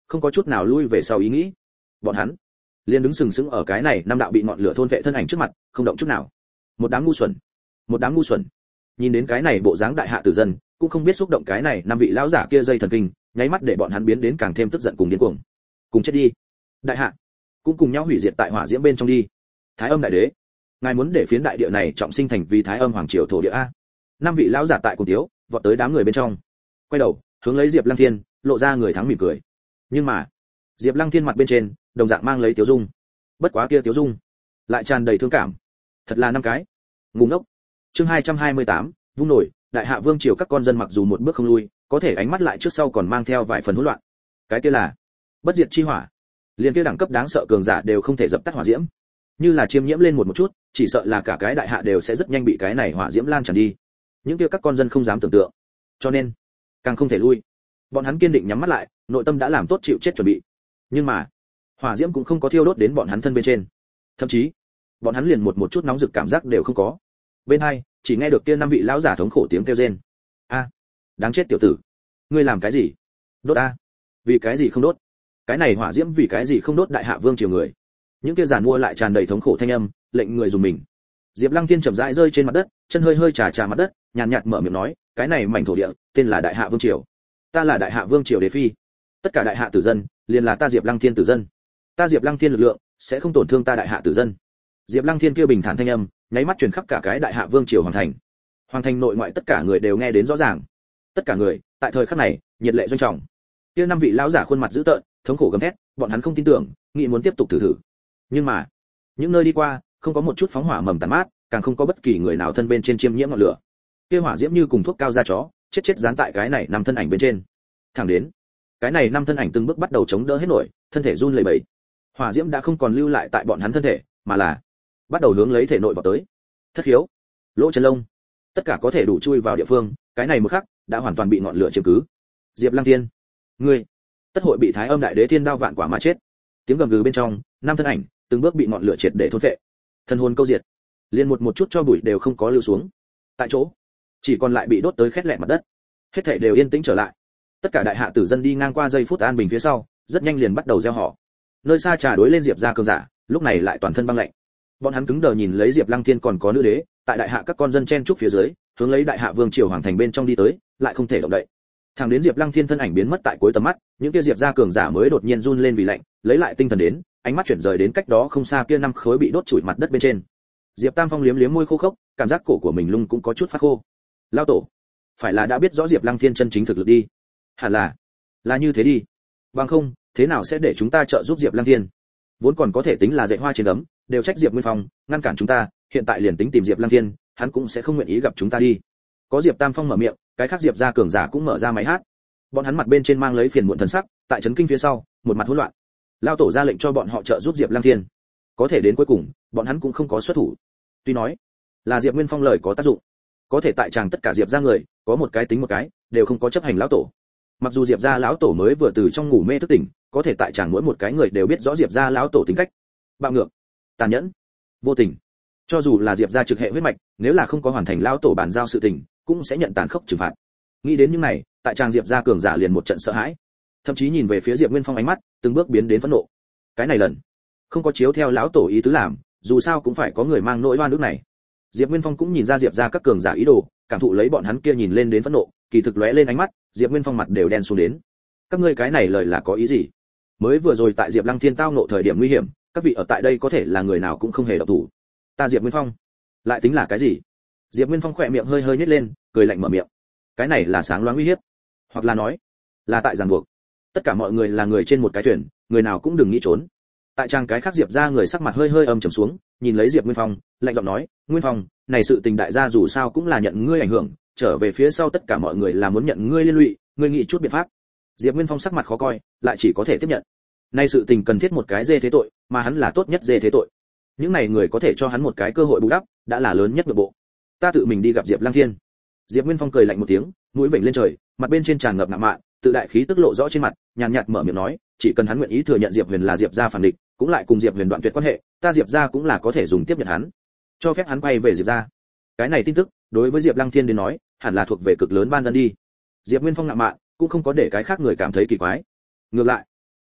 không có chút nào lui về sau ý nghĩ. Bọn hắn liền đứng sừng sững ở cái này năm đạo bị ngọn lửa thôn vệ thân ảnh trước mặt, không động chút nào. Một đám ngu xuẩn, một đám ngu xuẩn. Nhìn đến cái này bộ dáng đại hạ tử dân, cũng không biết xúc động cái này năm vị lão giả kia dây thần kinh, nháy mắt để bọn hắn biến đến càng thêm tức giận cùng điên cuồng. Cùng chết đi. Đại hạ, cũng cùng nhau hủy diệt tại hỏa diễm bên trong đi. Thái Âm đại đế, ngài muốn để phiến đại địa này trọng sinh thành vì Thái Âm hoàng triều thổ địa a. Năm vị lão giả tại cùng thiếu, vọt tới đám người bên trong. Quay đầu, hướng lấy Diệp Lăng Thiên, lộ ra người thắng mỉm cười. Nhưng mà, Diệp Lăng Thiên mặt bên trên, đồng dạng mang lấy tiêu dung. Bất quá kia tiêu dung, lại tràn đầy thương cảm. Thật là năm cái. Ngu ngốc. Chương 228, vung nổi, đại hạ vương triều các con dân mặc dù một bước không lui, có thể ánh mắt lại trước sau còn mang theo vài phần hỗn loạn. Cái kia là bất diệt chi hỏa. Liên kia đẳng cấp đáng sợ cường giả đều không thể dập tắt hỏa diễm. Như là chiêm nhiễm lên một chút, chỉ sợ là cả cái đại hạ đều sẽ rất nhanh bị cái này hỏa diễm lan tràn đi. Những kia các con dân không dám tưởng tượng. Cho nên, càng không thể lui. Bọn hắn kiên định nhắm mắt lại, nội tâm đã làm tốt chịu chết chuẩn bị. Nhưng mà, hỏa diễm cũng không có thiêu đốt đến bọn hắn thân bên trên. Thậm chí, bọn hắn liền một chút nóng rực cảm giác đều không có. Bên hai, chỉ nghe được kia năm vị lão giả thống khổ tiếng kêu rên. A, đáng chết tiểu tử, ngươi làm cái gì? Đốt a? Vì cái gì không đốt? Cái này hỏa diễm vì cái gì không đốt đại hạ vương triều người? Những kia giàn mua lại tràn đầy thống khổ thanh âm, lệnh người dùng mình. Diệp Lăng Thiên chậm rãi rơi trên mặt đất, chân hơi hơi chà mặt đất, nhàn nhạt mở miệng nói, cái này mảnh thổ địa, tên là Đại Hạ Vương triều. Ta là Đại Hạ Vương triều đế phi. Tất cả đại hạ tử dân, liền là ta Diệp Lăng Thiên tử dân. Ta Diệp Lăng Thiên lực lượng sẽ không tổn thương ta đại hạ tử dân. Diệp Lăng Thiên kia bình thản thanh âm, nháy mắt truyền khắp cả cái Đại Hạ Vương triều hoàng thành. Hoàng thành nội ngoại tất cả người đều nghe đến rõ ràng. Tất cả người, tại thời khắc này, nhiệt lệ doanh trọng. Kia năm vị lão giả khuôn mặt dữ tợn, thống khổ gầm thét, bọn hắn không tin tưởng, nghĩ muốn tiếp tục thử. Nhưng mà, những nơi đi qua, không có một chút phóng hỏa mầm tàn mát, càng không có bất kỳ người nào thân bên trên chiêm nhiễm ngọn lửa. Kia hỏa diễm như cùng thuốc cao da chó, chết dán tại cái này năm thân ảnh bên trên. Thẳng đến, cái này năm thân ảnh từng bước bắt đầu chống đỡ hết nổi, thân thể run lẩy bẩy. Hỏa diễm đã không còn lưu lại tại bọn hắn thân thể, mà là bắt đầu hướng lấy thể nội vào tới. Thất khiếu, lỗ chân lông, tất cả có thể đủ chui vào địa phương, cái này một khắc đã hoàn toàn bị ngọn lửa chiếm cứ. Diệp Lăng Thiên, ngươi tất hội bị Thái Âm đại đế thiên đao vạn quả mà chết. Tiếng gầm gừ bên trong, năm thân ảnh từng bước bị ngọn lửa triệt để thôn phệ. Thân hồn câu diệt, liền một chút cho bụi đều không có lưu xuống. Tại chỗ, chỉ còn lại bị đốt tới khét lẹt mặt đất. Hết thảy đều yên tĩnh trở lại. Tất cả đại hạ tử dân đi ngang qua giây phút an bình phía sau, rất nhanh liền bắt đầu reo hò. Nơi xa trà đối lên Diệp gia cường giả, lúc này lại toàn thân băng lạnh. Bọn hắn cứng đờ nhìn lấy Diệp Lăng Thiên còn có nữ đế, tại đại hạ các con dân chen trúc phía dưới, hướng lấy đại hạ vương triều hoàng thành bên trong đi tới, lại không thể động đậy. Thẳng đến Diệp Lăng Thiên thân ảnh biến mất tại cuối tầm mắt, những kia Diệp gia cường giả mới đột nhiên run lên vì lạnh, lấy lại tinh thần đến, ánh mắt chuyển rời đến cách đó không xa kia năm khối bị đốt trụi mặt đất bên trên. Diệp Tam Phong liếm liếm môi khô khốc, cảm giác cổ của mình lung cũng có chút phát khô. Lão tổ, phải là đã biết rõ Diệp Lăng Thiên chân chính thực lực đi. Hẳn là như thế đi. Bằng không, thế nào sẽ để chúng ta trợ giúp Diệp Lăng Thiên? Vốn còn có thể tính là dạy hoa trên ấm, đều trách Diệp Nguyên Phong, ngăn cản chúng ta, hiện tại liền tính tìm Diệp Lăng Thiên, hắn cũng sẽ không nguyện ý gặp chúng ta đi. Có Diệp Tam Phong mở miệng, cái khác Diệp gia cường giả cũng mở ra máy hát. Bọn hắn mặt bên trên mang lấy phiền muộn thần sắc, tại chấn kinh phía sau, một mặt hỗn loạn. Lão tổ ra lệnh cho bọn họ trợ giúp Diệp Lăng Thiên. Có thể đến cuối cùng, bọn hắn cũng không có xuất thủ. Tuy nói là Diệp Nguyên Phong lời có tác dụng, có thể tại chàng tất cả Diệp gia người, có một cái tính một cái, đều không có chấp hành lão tổ. Mặc dù Diệp gia lão tổ mới vừa từ trong ngủ mê thức tỉnh, có thể tại chàng mỗi một cái người đều biết rõ Diệp gia lão tổ tính cách, bạo ngược, tàn nhẫn, vô tình. Cho dù là Diệp gia trực hệ huyết mạch, nếu là không có hoàn thành lão tổ bàn giao sự tình, cũng sẽ nhận tàn khốc trừng phạt. Nghĩ đến những này, tại chàng Diệp gia cường giả liền một trận sợ hãi, thậm chí nhìn về phía Diệp Nguyên Phong ánh mắt, từng bước biến đến phẫn nộ. Cái này lần, không có chiếu theo lão tổ ý tứ làm, dù sao cũng phải có người mang nỗi oan ức này. Diệp Nguyên Phong cũng nhìn ra Diệp gia các cường giả ý đồ, cảm thụ lấy bọn hắn kia nhìn lên đến phẫn nộ, kỳ thực lóe lên ánh mắt, Diệp Nguyên Phong mặt đều đen xuống đến. Các ngươi cái này lời là có ý gì? Mới vừa rồi tại Diệp Lăng Thiên tao nộ thời điểm nguy hiểm, các vị ở tại đây có thể là người nào cũng không hề động thủ. Ta Diệp Nguyên Phong, lại tính là cái gì? Diệp Nguyên Phong khỏe miệng hơi hơi nhếch lên, cười lạnh mở miệng. Cái này là sáng loáng uy hiếp, hoặc là nói, là tại ràng buộc. Tất cả mọi người là người trên một cái thuyền, người nào cũng đừng nghĩ trốn. Tại trang cái khác Diệp gia người sắc mặt hơi hơi âm trầm xuống, nhìn lấy Diệp Nguyên Phong, lạnh giọng nói, Nguyên Phong, này sự tình đại gia dù sao cũng là nhận ngươi ảnh hưởng, trở về phía sau tất cả mọi người là muốn nhận ngươi liên lụy, ngươi nghĩ chút biện pháp. Diệp Nguyên Phong sắc mặt khó coi, lại chỉ có thể tiếp nhận. Nay sự tình cần thiết một cái dê thế tội, mà hắn là tốt nhất dê thế tội. Những này người có thể cho hắn một cái cơ hội bù đắp, đã là lớn nhất nội bộ. Ta tự mình đi gặp Diệp Lăng Thiên. Diệp Nguyên Phong cười lạnh một tiếng, mũi vểnh lên trời, mặt bên trên tràn ngập ngạo mạn, tự đại khí tức lộ rõ trên mặt, nhàn nhạt mở miệng nói, chỉ cần hắn nguyện ý thừa nhận Diệp Huyền là Diệp gia phản địch, cũng lại cùng Diệp Huyền đoạn tuyệt quan hệ, ta Diệp gia cũng là có thể dùng tiếp nhận hắn, cho phép hắn quay về Diệp gia. Cái này tin tức, đối với Diệp Lăng Thiên đến nói, hẳn là thuộc về cực lớn ban ân đi. Diệp Nguyên Phong ngạo mạn, cũng không có để cái khác người cảm thấy kỳ quái. Ngược lại,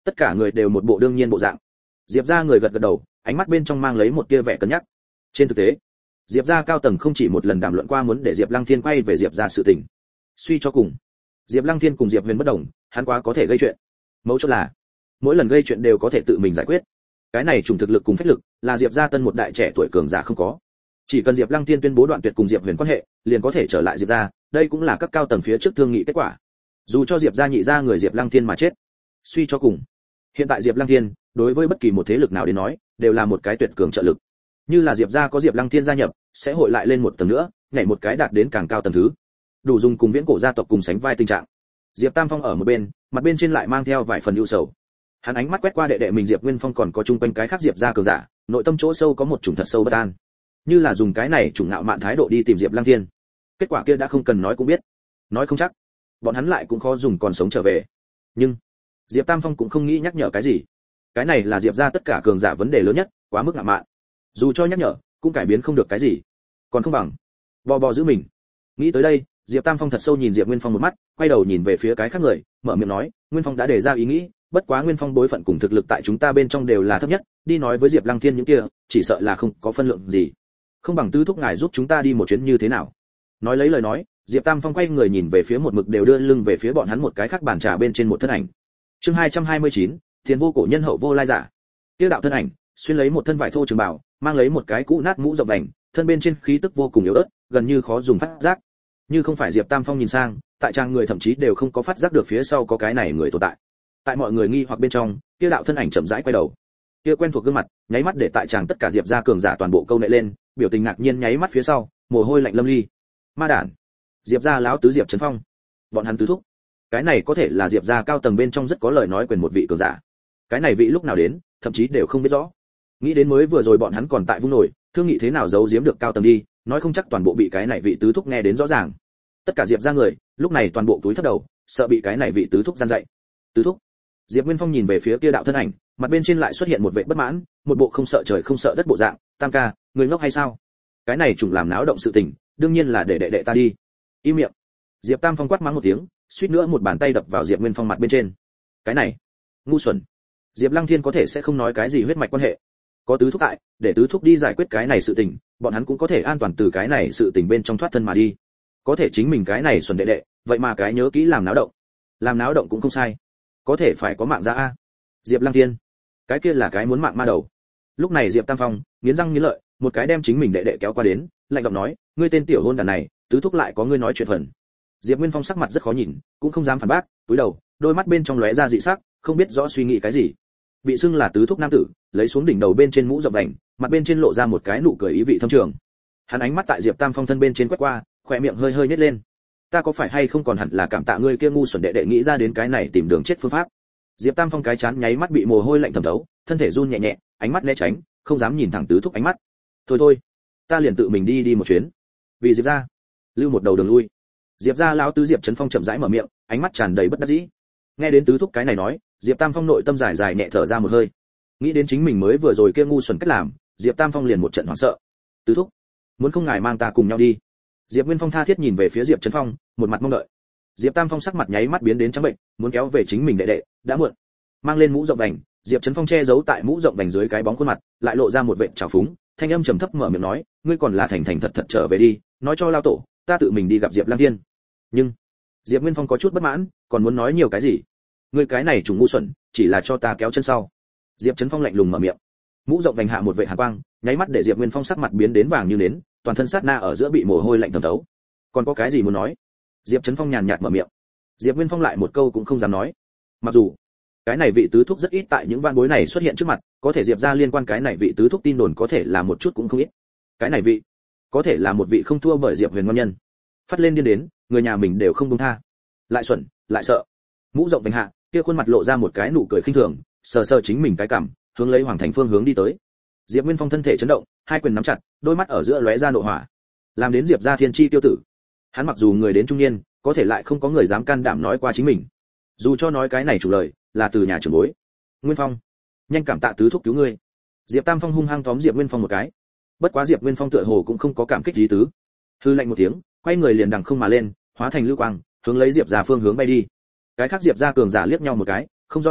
Tất cả người đều một bộ đương nhiên bộ dạng. Diệp gia người gật gật đầu, ánh mắt bên trong mang lấy một tia vẻ cân nhắc. Trên thực tế, Diệp gia cao tầng không chỉ một lần đàm luận qua muốn để Diệp Lăng Thiên quay về Diệp gia sự tình. Suy cho cùng, Diệp Lăng Thiên cùng Diệp Huyền bất đồng, hắn quá có thể gây chuyện. Mấu chốt là, mỗi lần gây chuyện đều có thể tự mình giải quyết. Cái này trùng thực lực cùng phách lực, là Diệp gia tân một đại trẻ tuổi cường giả không có. Chỉ cần Diệp Lăng Thiên tuyên bố đoạn tuyệt cùng Diệp Huyền quan hệ, liền có thể trở lại Diệp gia, đây cũng là các cao tầng phía trước thương nghị kết quả. Dù cho Diệp gia nhị gia người Diệp Lăng Thiên mà chết. Suy cho cùng, hiện tại Diệp Lăng Thiên, đối với bất kỳ một thế lực nào đến nói, đều là một cái tuyệt cường trợ lực. Như là Diệp gia có Diệp Lăng Thiên gia nhập, sẽ hội lại lên một tầng nữa, nhảy một cái đạt đến càng cao tầng thứ. Đủ dùng cùng viễn cổ gia tộc cùng sánh vai tình trạng. Diệp Tam Phong ở một bên, mặt bên trên lại mang theo vài phần ưu sầu. Hắn ánh mắt quét qua đệ đệ mình Diệp Nguyên Phong còn có chung quanh cái khác Diệp gia cường giả, nội tâm chỗ sâu có một chủng thật sâu bất an. Như là dùng cái này chủng ngạo mạn thái độ đi tìm Diệp Lăng Thiên. Kết quả kia đã không cần nói cũng biết. Nói không chắc, bọn hắn lại cũng khó dùng còn sống trở về. Nhưng Diệp Tam Phong cũng không nghĩ nhắc nhở cái gì. Cái này là Diệp gia tất cả cường giả vấn đề lớn nhất, quá mức ngạo mạn. Dù cho nhắc nhở, cũng cải biến không được cái gì. Còn không bằng bò bò giữ mình. Nghĩ tới đây, Diệp Tam Phong thật sâu nhìn Diệp Nguyên Phong một mắt, quay đầu nhìn về phía cái khác người, mở miệng nói, Nguyên Phong đã đề ra ý nghĩ, bất quá Nguyên Phong bối phận cùng thực lực tại chúng ta bên trong đều là thấp nhất, đi nói với Diệp Lăng Thiên những kia, chỉ sợ là không có phân lượng gì. Không bằng tứ thúc ngài giúp chúng ta đi một chuyến như thế nào? Nói lấy lời nói, Diệp Tam Phong quay người nhìn về phía một mực đều đưa lưng về phía bọn hắn một cái khác bàn trà bên trên một thân ảnh. Chương 229, Tiền vô cổ nhân hậu vô lai giả. Tiêu đạo thân ảnh, xuyên lấy một thân vải thô trường bào, mang lấy một cái cũ nát mũ rộng vành, thân bên trên khí tức vô cùng yếu ớt, gần như khó dùng phát giác. Như không phải Diệp Tam Phong nhìn sang, tại trang người thậm chí đều không có phát giác được phía sau có cái này người tồn tại. Tại mọi người nghi hoặc bên trong, Tiêu đạo thân ảnh chậm rãi quay đầu. Kia quen thuộc gương mặt, nháy mắt để tại chàng tất cả Diệp gia cường giả toàn bộ câu nệ lên, biểu tình ngạc nhiên nháy mắt phía sau, mồ hôi lạnh lâm ly. Ma đản, Diệp gia lão tứ Diệp Trấn Phong, bọn hắn tứ thúc. Cái này có thể là Diệp gia cao tầng bên trong rất có lời nói quyền một vị cường giả. Cái này vị lúc nào đến, thậm chí đều không biết rõ. Nghĩ đến mới vừa rồi bọn hắn còn tại vung nổi, thương nghị thế nào giấu giếm được cao tầng đi, nói không chắc toàn bộ bị cái này vị tứ thúc nghe đến rõ ràng. Tất cả Diệp gia người, lúc này toàn bộ túi thấp đầu, sợ bị cái này vị tứ thúc gian dạy. Tứ thúc. Diệp Nguyên Phong nhìn về phía kia đạo thân ảnh, mặt bên trên lại xuất hiện một vẻ bất mãn, một bộ không sợ trời không sợ đất bộ dạng, Tam ca, người ngốc hay sao? Cái này trùng làm náo động sự tình, đương nhiên là để đệ ta đi. Im miệng. Diệp Tam Phong quát mắng một tiếng, suýt nữa một bàn tay đập vào Diệp Nguyên Phong mặt bên trên. Cái này, ngu xuẩn. Diệp Lăng Thiên có thể sẽ không nói cái gì huyết mạch quan hệ. Có tứ thúc tại, để tứ thúc đi giải quyết cái này sự tình, bọn hắn cũng có thể an toàn từ cái này sự tình bên trong thoát thân mà đi. Có thể chính mình cái này xuẩn đệ đệ, vậy mà cái nhớ kỹ làm náo động. Làm náo động cũng không sai. Có thể phải có mạng ra a. Diệp Lăng Thiên, cái kia là cái muốn mạng ma đầu. Lúc này Diệp Tam Phong nghiến răng nghiến lợi, một cái đem chính mình đệ đệ kéo qua đến, lạnh giọng nói, ngươi tên tiểu hôn đàn này, tứ thúc lại có ngươi nói chuyện phần. Diệp Nguyên Phong sắc mặt rất khó nhìn, cũng không dám phản bác, cúi đầu, đôi mắt bên trong lóe ra dị sắc, không biết rõ suy nghĩ cái gì. Bị xưng là tứ thúc nam tử, lấy xuống đỉnh đầu bên trên mũ rộng vành, mặt bên trên lộ ra một cái nụ cười ý vị thâm trường. Hắn ánh mắt tại Diệp Tam Phong thân bên trên quét qua, khóe miệng hơi hơi nhếch lên. Ta có phải hay không còn hẳn là cảm tạ ngươi kia ngu xuẩn đệ đệ nghĩ ra đến cái này tìm đường chết phương pháp. Diệp Tam Phong cái chán nháy mắt bị mồ hôi lạnh thấm thấu, thân thể run nhẹ nhẹ, ánh mắt né tránh, không dám nhìn thẳng tứ thúc ánh mắt. Thôi thôi, ta liền tự mình đi một chuyến. Vì Diệp gia, lưu một đầu đường lui. Diệp gia lão tứ Diệp Trấn Phong chậm rãi mở miệng, ánh mắt tràn đầy bất đắc dĩ. Nghe đến tứ thúc cái này nói, Diệp Tam Phong nội tâm dài dài nhẹ thở ra một hơi. Nghĩ đến chính mình mới vừa rồi kia ngu xuẩn cách làm, Diệp Tam Phong liền một trận hoảng sợ. Tứ thúc, muốn không ngài mang ta cùng nhau đi? Diệp Nguyên Phong tha thiết nhìn về phía Diệp Trấn Phong, một mặt mong đợi. Diệp Tam Phong sắc mặt nháy mắt biến đến trắng bệnh, muốn kéo về chính mình đệ đệ, đã muộn. Mang lên mũ rộng vành, Diệp Trấn Phong che giấu tại mũ rộng vành dưới cái bóng khuôn mặt, lại lộ ra một vệt trào phúng, thanh âm trầm thấp mở miệng nói, ngươi còn là thành thành thật thật trở về đi, nói cho lao tổ, ta tự mình đi gặp Diệp Lăng Thiên. Nhưng Diệp Nguyên Phong có chút bất mãn, còn muốn nói nhiều cái gì? Ngươi cái này trùng ngu xuẩn, chỉ là cho ta kéo chân sau. Diệp Trấn Phong lạnh lùng mở miệng. Mũ rộng vành hạ một vệt hàn quang, nháy mắt để Diệp Nguyên Phong sắc mặt biến đến vàng như nến, toàn thân sát na ở giữa bị mồ hôi lạnh thấm thấu. Còn có cái gì muốn nói? Diệp Trấn Phong nhàn nhạt mở miệng. Diệp Nguyên Phong lại một câu cũng không dám nói. Mặc dù cái này vị tứ thúc rất ít tại những van bối này xuất hiện trước mặt, có thể Diệp gia liên quan cái này vị tứ thúc tin đồn có thể là một chút cũng không ít. Cái này vị có thể là một vị không thua bởi Diệp Huyền ngon nhân. Phát lên điên đến, người nhà mình đều không buông tha. Lại xuẩn, lại sợ. Mũ rộng vành hạ, kia khuôn mặt lộ ra một cái nụ cười khinh thường, sờ sờ chính mình cái cằm, hướng lấy Hoàng Thành phương hướng đi tới. Diệp Nguyên Phong thân thể chấn động, hai quyền nắm chặt, đôi mắt ở giữa lóe ra nộ hỏa. Làm đến Diệp gia thiên chi tiêu tử. Hắn mặc dù người đến trung niên, có thể lại không có người dám can đảm nói qua chính mình. Dù cho nói cái này chủ lời, là từ nhà trưởng bối. Nguyên Phong, nhanh cảm tạ tứ thúc cứu ngươi. Diệp Tam Phong hung hăng tóm Diệp Nguyên Phong một cái. Bất quá Diệp Nguyên Phong tựa hồ cũng không có cảm kích gì tứ. Hư lạnh một tiếng, quay người liền đằng không mà lên, hóa thành lưu quang, hướng lấy Diệp gia phương hướng bay đi. Cái khác Diệp gia cường giả liếc nhau một cái, không do dự,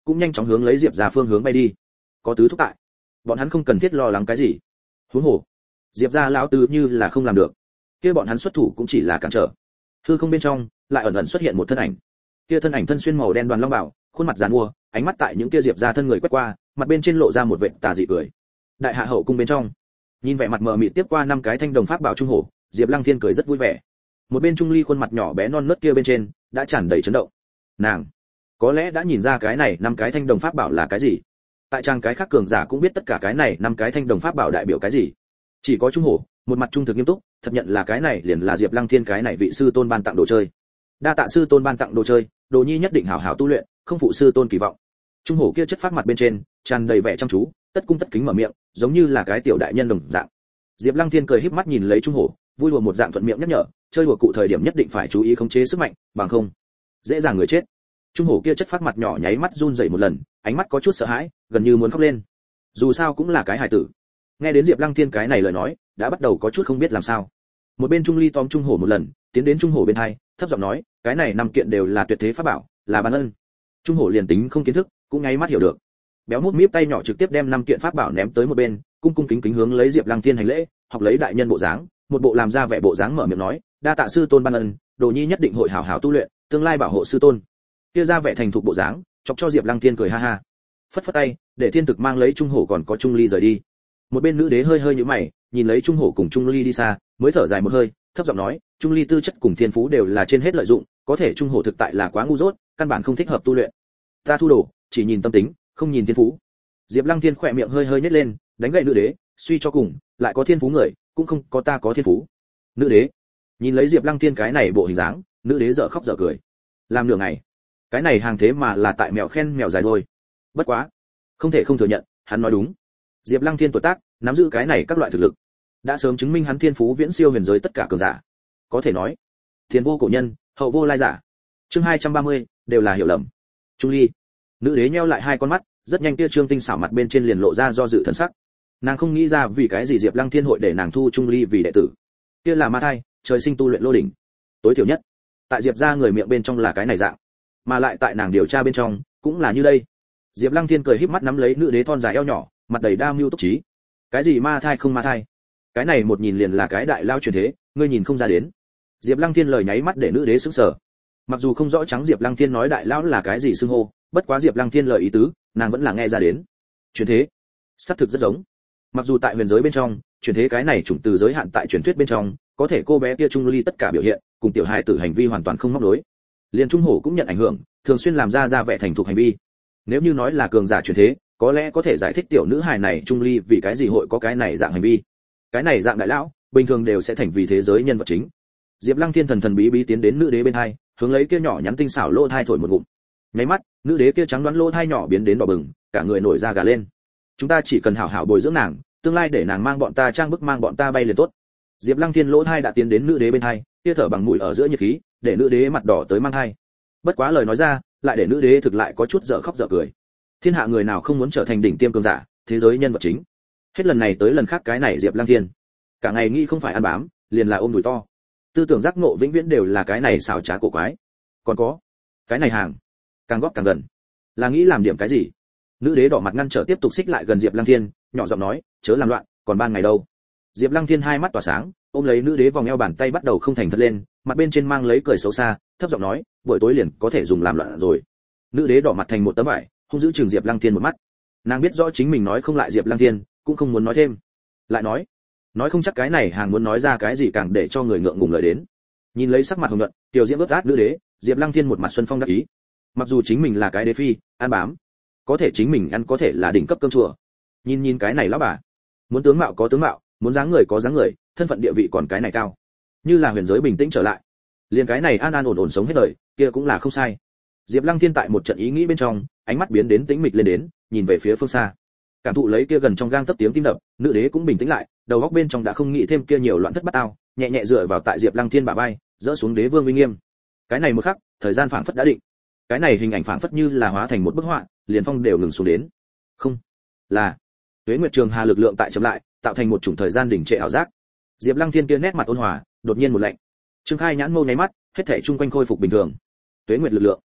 cũng nhanh chóng hướng lấy Diệp gia phương hướng bay đi. Có tứ thúc tại, bọn hắn không cần thiết lo lắng cái gì. Huống hồ, Diệp gia lão tứ như là không làm được, kia bọn hắn xuất thủ cũng chỉ là cản trở. Hư không bên trong lại ẩn ẩn xuất hiện một thân ảnh. Kia thân ảnh thân xuyên màu đen đoàn long bảo, khuôn mặt giàn mua, ánh mắt tại những kia Diệp gia thân người quét qua, mặt bên trên lộ ra một vệt tà dị cười. Đại hạ hậu cung bên trong, nhìn vẻ mặt mờ mịt tiếp qua 5 cái thanh đồng pháp bảo trung hổ, Diệp Lăng Thiên cười rất vui vẻ. Một bên Trung Ly khuôn mặt nhỏ bé non nớt kia bên trên đã tràn đầy chấn động. Nàng có lẽ đã nhìn ra cái này 5 cái thanh đồng pháp bảo là cái gì. Tại trang cái khác cường giả cũng biết tất cả cái này 5 cái thanh đồng pháp bảo đại biểu cái gì. Chỉ có Trung hổ, một mặt trung thực nghiêm túc, thật nhận là cái này liền là Diệp Lăng Thiên cái này vị sư tôn ban tặng đồ chơi. Đa tạ sư tôn ban tặng đồ chơi, đồ nhi nhất định hảo hảo tu luyện, không phụ sư tôn kỳ vọng. Trung hổ kia chất phát mặt bên trên tràn đầy vẻ chăm chú, tất cung tất kính mở miệng, giống như là cái tiểu đại nhân đồng dạng. Diệp Lăng Thiên cười híp mắt nhìn lấy Trung hổ, vui đùa một dạng thuận miệng nhắc nhở, chơi đùa cụ thời điểm nhất định phải chú ý khống chế sức mạnh, bằng không dễ dàng người chết. Trung hổ kia chất phát mặt nhỏ nháy mắt run rẩy một lần, ánh mắt có chút sợ hãi, gần như muốn khóc lên. Dù sao cũng là cái hài tử. Nghe đến Diệp Lăng Thiên cái này lời nói, đã bắt đầu có chút không biết làm sao. Một bên Trung Ly tóm Trung hổ một lần, tiến đến Trung hổ bên hai, thấp giọng nói, cái này 5 kiện đều là tuyệt thế pháp bảo, là ban ân. Trung hổ liền tính không kiến thức, cũng ngay mắt hiểu được. Béo mút míp tay nhỏ trực tiếp đem 5 kiện pháp bảo ném tới một bên, cung cung kính kính hướng lấy Diệp Lăng Thiên hành lễ, học lấy đại nhân bộ dáng, một bộ làm ra vẻ bộ dáng mở miệng nói, đa tạ sư tôn ban ân, đồ nhi nhất định hội hảo hảo tu luyện, tương lai bảo hộ sư tôn. Kia ra vẻ thành thục bộ dáng, chọc cho Diệp Lăng Thiên cười ha ha. Phất phất tay, để Thiên Thực mang lấy Trung hổ còn có Trung Ly rời đi. Một bên nữ đế hơi hơi nhíu mày, nhìn lấy Trung hổ cùng Trung Ly đi xa, mới thở dài một hơi, thấp giọng nói, Trung Ly tư chất cùng thiên phú đều là trên hết lợi dụng, có thể Trung hổ thực tại là quá ngu dốt, căn bản không thích hợp tu luyện. Ta thu đồ, chỉ nhìn tâm tính, không nhìn thiên phú. Diệp Lăng Thiên khỏe miệng hơi hơi nhếch lên, đánh gậy nữ đế, suy cho cùng, lại có thiên phú người, cũng không có ta có thiên phú. Nữ đế, nhìn lấy Diệp Lăng Thiên cái này bộ hình dáng, nữ đế dở khóc dở cười. Làm nửa ngày, cái này hàng thế mà là tại mèo khen mèo dài đuôi. Bất quá, không thể không thừa nhận, hắn nói đúng. Diệp Lăng Thiên tuổi tác, nắm giữ cái này các loại thực lực, đã sớm chứng minh hắn thiên phú viễn siêu huyền giới tất cả cường giả. Có thể nói, thiên vô cổ nhân, hậu vô lai giả. Chương 230, đều là hiểu lầm. Trung Ly, nữ đế nheo lại hai con mắt, rất nhanh kia trương tinh xảo mặt bên trên liền lộ ra do dự thần sắc. Nàng không nghĩ ra vì cái gì Diệp Lăng Thiên hội để nàng thu Trung Ly vì đệ tử. Kia là ma thai, trời sinh tu luyện lô đỉnh. Tối thiểu nhất, tại Diệp gia người miệng bên trong là cái này dạng, mà lại tại nàng điều tra bên trong, cũng là như đây. Diệp Lăng Thiên cười híp mắt nắm lấy nữ đế thon dài eo nhỏ, mặt đầy đa mưu túc trí. Cái gì ma thai không ma thai? Cái này một nhìn liền là cái đại lao truyền thế, ngươi nhìn không ra đến. Diệp Lăng Thiên lời nháy mắt để nữ đế sững sờ. Mặc dù không rõ trắng Diệp Lăng Thiên nói đại lão là cái gì xưng hô, bất quá Diệp Lăng Thiên lời ý tứ, nàng vẫn là nghe ra đến. Truyền thế, xác thực rất giống. Mặc dù tại huyền giới bên trong, truyền thế cái này chủng từ giới hạn tại truyền thuyết bên trong, có thể cô bé kia Trung Ly tất cả biểu hiện, cùng tiểu hài tử hành vi hoàn toàn không móc đối. Liên Trung Hổ cũng nhận ảnh hưởng, thường xuyên làm ra vẻ thành thục hành vi. Nếu như nói là cường giả truyền thế, có lẽ có thể giải thích tiểu nữ hài này Trung Ly vì cái gì hội có cái này dạng hành vi. Cái này dạng đại lão, bình thường đều sẽ thành vì thế giới nhân vật chính. Diệp Lăng Thiên thần thần bí bí tiến đến nữ đế bên hai, hướng lấy kia nhỏ nhắn tinh xảo lỗ thai thổi một ngụm. Nháy mắt, nữ đế kia trắng đoán lỗ thai nhỏ biến đến đỏ bừng, cả người nổi da gà lên. Chúng ta chỉ cần hảo hảo bồi dưỡng nàng, tương lai để nàng mang bọn ta trang bức mang bọn ta bay liền tốt. Diệp Lăng Thiên lỗ thai đã tiến đến nữ đế bên hai, kia thở bằng mũi ở giữa nhiệt khí, để nữ đế mặt đỏ tới mang thai. Bất quá lời nói ra, lại để nữ đế thực lại có chút dở khóc dở cười. Thiên hạ người nào không muốn trở thành đỉnh tiêm cường giả, thế giới nhân vật chính. Hết lần này tới lần khác cái này Diệp Lăng Thiên, cả ngày nghĩ không phải ăn bám, liền là ôm đùi to. Tư tưởng giác ngộ vĩnh viễn đều là cái này xảo trá cổ quái. Còn có, cái này hàng, càng góp càng gần, là nghĩ làm điểm cái gì? Nữ đế đỏ mặt ngăn trở tiếp tục xích lại gần Diệp Lăng Thiên, nhỏ giọng nói, chớ làm loạn, còn ban ngày đâu. Diệp Lăng Thiên hai mắt tỏa sáng, ôm lấy nữ đế vòng eo bàn tay bắt đầu không thành thật lên, mặt bên trên mang lấy cười xấu xa, thấp giọng nói, buổi tối liền có thể dùng làm loạn rồi. Nữ đế đỏ mặt thành một tấm vải, hung dữ chừng Diệp Lăng Thiên một mắt. Nàng biết rõ chính mình nói không lại Diệp Lăng Thiên, cũng không muốn nói thêm. Lại nói không chắc cái này hàng muốn nói ra cái gì càng để cho người ngượng ngùng lời đến. Nhìn lấy sắc mặt hồng nhuận, tiểu diễm ướt át nữ đế, Diệp Lăng Thiên một mặt xuân phong đắc ý. Mặc dù chính mình là cái đế phi, ăn bám, có thể chính mình ăn có thể là đỉnh cấp cơm chùa. Nhìn cái này lão bà, muốn tướng mạo có tướng mạo, muốn dáng người có dáng người, thân phận địa vị còn cái này cao. Như là huyền giới bình tĩnh trở lại, liền cái này an an ổn ổn sống hết đời, kia cũng là không sai. Diệp Lăng Thiên tại một trận ý nghĩ bên trong, ánh mắt biến đến tĩnh mịch lên đến, nhìn về phía phương xa. Cảm thụ lấy kia gần trong gang tấc tiếng tim đập, nữ đế cũng bình tĩnh lại, đầu óc bên trong đã không nghĩ thêm kia nhiều loạn thất bát ao, nhẹ nhẹ dựa vào tại Diệp Lăng Thiên bả vai, dỡ xuống đế vương uy nghiêm. Cái này một khắc, thời gian phảng phất đã định. Cái này hình ảnh phảng phất như là hóa thành một bức họa, liền phong đều ngừng xuống đến. Không, là Tuế Nguyệt Trường Hà lực lượng tại chậm lại, tạo thành một chủng thời gian đỉnh trệ ảo giác. Diệp Lăng Thiên kia nét mặt ôn hòa, đột nhiên một lạnh. Trương Khai nhãn mâu nháy mắt, hết thảy chung quanh khôi phục bình thường. Tuế Nguyệt lực lượng,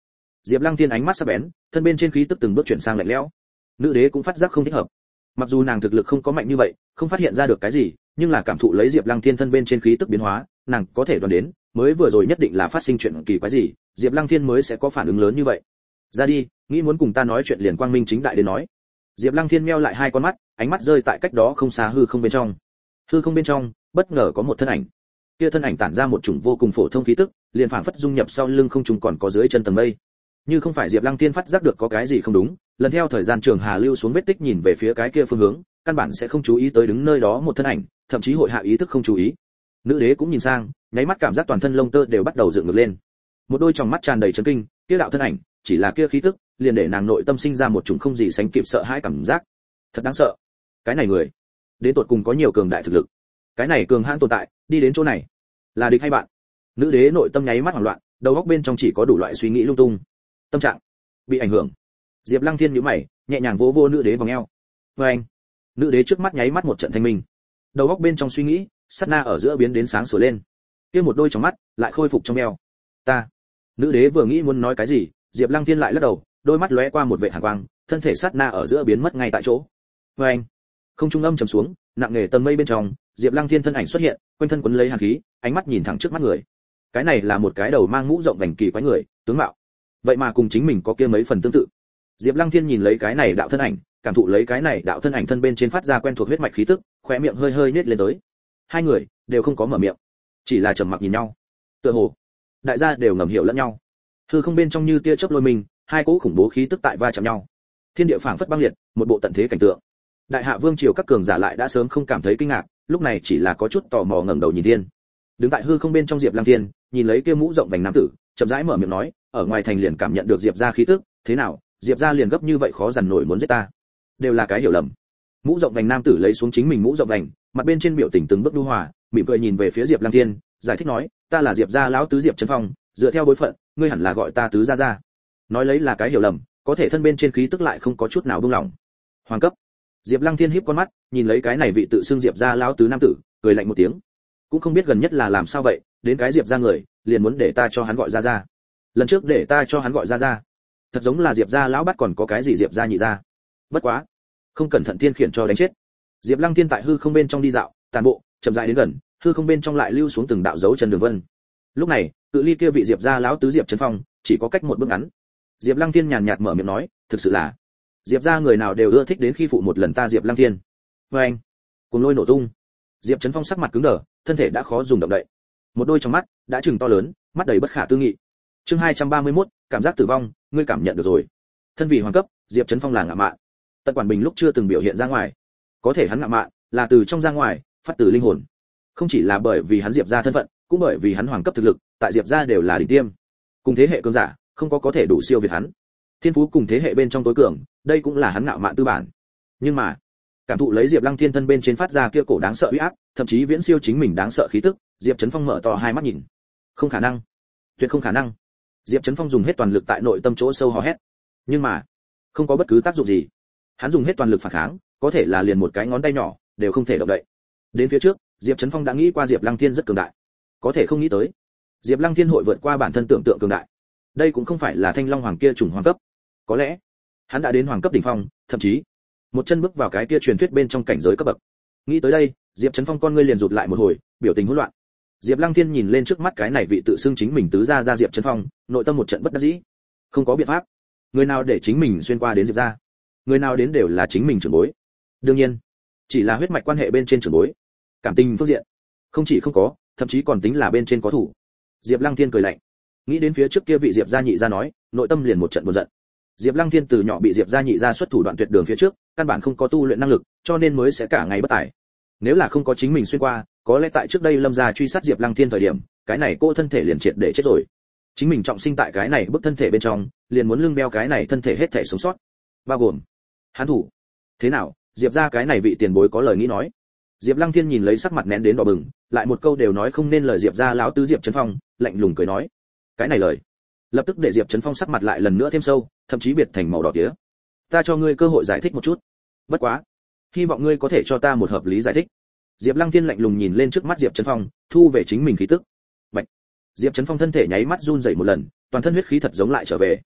Diệp Lăng Thiên ánh mắt sắc bén, thân bên trên khí tức từng bước chuyển sang lạnh lẽo. Nữ đế cũng phát giác không thích hợp. Mặc dù nàng thực lực không có mạnh như vậy, không phát hiện ra được cái gì, nhưng là cảm thụ lấy Diệp Lăng Thiên thân bên trên khí tức biến hóa, nàng có thể đoán đến, mới vừa rồi nhất định là phát sinh chuyện kỳ quái gì, Diệp Lăng Thiên mới sẽ có phản ứng lớn như vậy. Ra đi, nghĩ muốn cùng ta nói chuyện liền quang minh chính đại đến nói. Diệp Lăng Thiên meo lại hai con mắt, ánh mắt rơi tại cách đó không xa hư không bên trong. Hư không bên trong, bất ngờ có một thân ảnh. Kia thân ảnh tản ra một chủng vô cùng phổ thông khí tức, liền phảng phất dung nhập sau lưng không trùng còn có dưới chân tầng mây. Như không phải Diệp Lăng Thiên phát giác được có cái gì không đúng, lần theo thời gian trường hà lưu xuống vết tích nhìn về phía cái kia phương hướng, căn bản sẽ không chú ý tới đứng nơi đó một thân ảnh, thậm chí hội hạ ý thức không chú ý. Nữ đế cũng nhìn sang, nháy mắt cảm giác toàn thân lông tơ đều bắt đầu dựng ngược lên. Một đôi tròng mắt tràn đầy chấn kinh, kia đạo thân ảnh, chỉ là kia khí tức, liền để nàng nội tâm sinh ra một chủng không gì sánh kịp sợ hãi cảm giác. Thật đáng sợ. Cái này người, đến tột cùng có nhiều cường đại thực lực. Cái này cường hãn tồn tại, đi đến chỗ này, là địch hay bạn? Nữ đế nội tâm nháy mắt hoảng loạn, đầu óc bên trong chỉ có đủ loại suy nghĩ lung tung. Tâm trạng bị ảnh hưởng. Diệp Lăng Thiên nhíu mày, nhẹ nhàng vỗ vỗ nữ đế vòng eo. Oeng! Nữ đế trước mắt nháy mắt một trận thanh minh. Đầu óc bên trong suy nghĩ, sát na ở giữa biến đến sáng sủa lên. Kia một đôi trong mắt lại khôi phục trong eo. Ta. Nữ đế vừa nghĩ muốn nói cái gì, Diệp Lăng Thiên lại lắc đầu, đôi mắt lóe qua một vệt hàn quang, thân thể sát na ở giữa biến mất ngay tại chỗ. Oeng! Không trung âm trầm xuống, nặng nề tầng mây bên trong, Diệp Lăng Thiên thân ảnh xuất hiện, quanh thân quấn lấy hàn khí, ánh mắt nhìn thẳng trước mắt người. Cái này là một cái đầu mang mũ rộng vành kỳ quái người, tướng mạo vậy mà cùng chính mình có kia mấy phần tương tự. Diệp Lăng Thiên nhìn lấy cái này đạo thân ảnh, cảm thụ lấy cái này đạo thân ảnh thân bên trên phát ra quen thuộc huyết mạch khí tức, khóe miệng hơi hơi nhếch lên tới. Hai người đều không có mở miệng, chỉ là trầm mặc nhìn nhau. Tựa hồ đại gia đều ngầm hiểu lẫn nhau. Hư không bên trong như tia chớp lôi mình, hai cỗ khủng bố khí tức tại va chạm nhau. Thiên địa phảng phất băng liệt, một bộ tận thế cảnh tượng. Đại hạ vương triều các cường giả lại đã sớm không cảm thấy kinh ngạc, lúc này chỉ là có chút tò mò ngẩng đầu nhìn thiên. Đứng tại hư không bên trong Diệp Lăng Thiên, nhìn lấy kia mũ rộng vành nam tử, chậm rãi mở miệng nói, ở ngoài thành liền cảm nhận được Diệp gia khí tức, thế nào, Diệp gia liền gấp như vậy khó dằn nổi muốn giết ta. Đều là cái hiểu lầm. Mũ rộng vành nam tử lấy xuống chính mình mũ rộng vành, mặt bên trên biểu tình từng bước nhu hòa, mỉm cười nhìn về phía Diệp Lăng Thiên, giải thích nói, ta là Diệp gia lão tứ Diệp Trấn Phong, dựa theo bối phận, ngươi hẳn là gọi ta tứ gia gia. Nói lấy là cái hiểu lầm, có thể thân bên trên khí tức lại không có chút nào buông lỏng. Hoàng cấp. Diệp Lăng Thiên híp con mắt, nhìn lấy cái này vị tự xưng Diệp gia lão tứ nam tử, cười lạnh một tiếng. Cũng không biết gần nhất là làm sao vậy, đến cái Diệp gia người, liền muốn để ta cho hắn gọi gia gia. Lần trước để ta cho hắn gọi gia gia, thật giống là Diệp gia lão bắt còn có cái gì Diệp gia nhị gia. Bất quá, không cẩn thận thiên khiển cho đánh chết. Diệp Lăng Thiên tại hư không bên trong đi dạo, tàn bộ, chậm rãi đến gần, hư không bên trong lại lưu xuống từng đạo dấu chân đường vân. Lúc này, cự ly kia vị Diệp gia lão tứ Diệp Trấn Phong, chỉ có cách một bước ngắn. Diệp Lăng Thiên nhàn nhạt mở miệng nói, thực sự là Diệp gia người nào đều ưa thích đến khi phụ một lần ta Diệp Lăng Thiên. Oeng! Cuồng lôi nổ tung. Diệp Trấn Phong sắc mặt cứng đờ, thân thể đã khó dùng động đậy. Một đôi trong mắt đã trừng to lớn, mắt đầy bất khả tư nghị. Chương 231, cảm giác tử vong, ngươi cảm nhận được rồi. Thân vị hoàng cấp, Diệp Trấn Phong là ngạo mạn. Tận Quản Bình lúc chưa từng biểu hiện ra ngoài, có thể hắn ngạo mạn là từ trong ra ngoài, phát từ linh hồn. Không chỉ là bởi vì hắn Diệp gia thân phận, cũng bởi vì hắn hoàng cấp thực lực, tại Diệp gia đều là đỉnh tiêm. Cùng thế hệ cường giả, không có thể đủ siêu việt hắn. Thiên phú cùng thế hệ bên trong tối cường, đây cũng là hắn ngạo mạn tư bản. Nhưng mà, cảm thụ lấy Diệp Lăng Thiên thân bên trên phát ra kia cổ đáng sợ uy áp, thậm chí viễn siêu chính mình đáng sợ khí tức, Diệp Trấn Phong mở to hai mắt nhìn. Không khả năng, tuyệt không khả năng. Diệp Trấn Phong dùng hết toàn lực tại nội tâm chỗ sâu hò hét. Nhưng mà, không có bất cứ tác dụng gì. Hắn dùng hết toàn lực phản kháng, có thể là liền một cái ngón tay nhỏ đều không thể động đậy. Đến phía trước, Diệp Trấn Phong đã nghĩ qua Diệp Lăng Thiên rất cường đại, có thể không nghĩ tới, Diệp Lăng Thiên hội vượt qua bản thân tưởng tượng cường đại. Đây cũng không phải là Thanh Long Hoàng kia chủng hoàng cấp, có lẽ hắn đã đến hoàng cấp đỉnh phong, thậm chí một chân bước vào cái kia truyền thuyết bên trong cảnh giới cấp bậc. Nghĩ tới đây, Diệp Trấn Phong con ngươi liền rụt lại một hồi, biểu tình hỗn loạn. Diệp Lăng Thiên nhìn lên trước mắt cái này vị tự xưng chính mình tứ gia gia Diệp Trấn Phong, nội tâm một trận bất đắc dĩ. Không có biện pháp, người nào để chính mình xuyên qua đến Diệp gia, người nào đến đều là chính mình trưởng bối. Đương nhiên, chỉ là huyết mạch quan hệ bên trên trưởng bối, cảm tình phương diện, không chỉ không có, thậm chí còn tính là bên trên có thủ. Diệp Lăng Thiên cười lạnh, nghĩ đến phía trước kia vị Diệp gia nhị gia nói, nội tâm liền một trận buồn giận. Diệp Lăng Thiên từ nhỏ bị Diệp gia nhị gia xuất thủ đoạn tuyệt đường phía trước, căn bản không có tu luyện năng lực, cho nên mới sẽ cả ngày bất tài. Nếu là không có chính mình xuyên qua, có lẽ tại trước đây Lâm gia truy sát Diệp Lăng Thiên thời điểm, cái này cô thân thể liền triệt để chết rồi. Chính mình trọng sinh tại cái này bức thân thể bên trong, liền muốn lưng beo cái này thân thể hết thể sống sót, bao gồm hắn thủ. Thế nào, Diệp gia cái này vị tiền bối có lời nghĩ nói. Diệp Lăng Thiên nhìn lấy sắc mặt nén đến đỏ bừng, lại một câu đều nói không nên lời Diệp gia lão tứ Diệp Trấn Phong, lạnh lùng cười nói. Cái này lời, lập tức để Diệp Trấn Phong sắc mặt lại lần nữa thêm sâu, thậm chí biệt thành màu đỏ tía. Ta cho ngươi cơ hội giải thích một chút. Bất quá, hy vọng ngươi có thể cho ta một hợp lý giải thích. Diệp Lăng Thiên lạnh lùng nhìn lên trước mắt Diệp Trấn Phong, thu về chính mình khí tức. Bạch. Diệp Trấn Phong thân thể nháy mắt run rẩy một lần, toàn thân huyết khí thật giống lại trở về.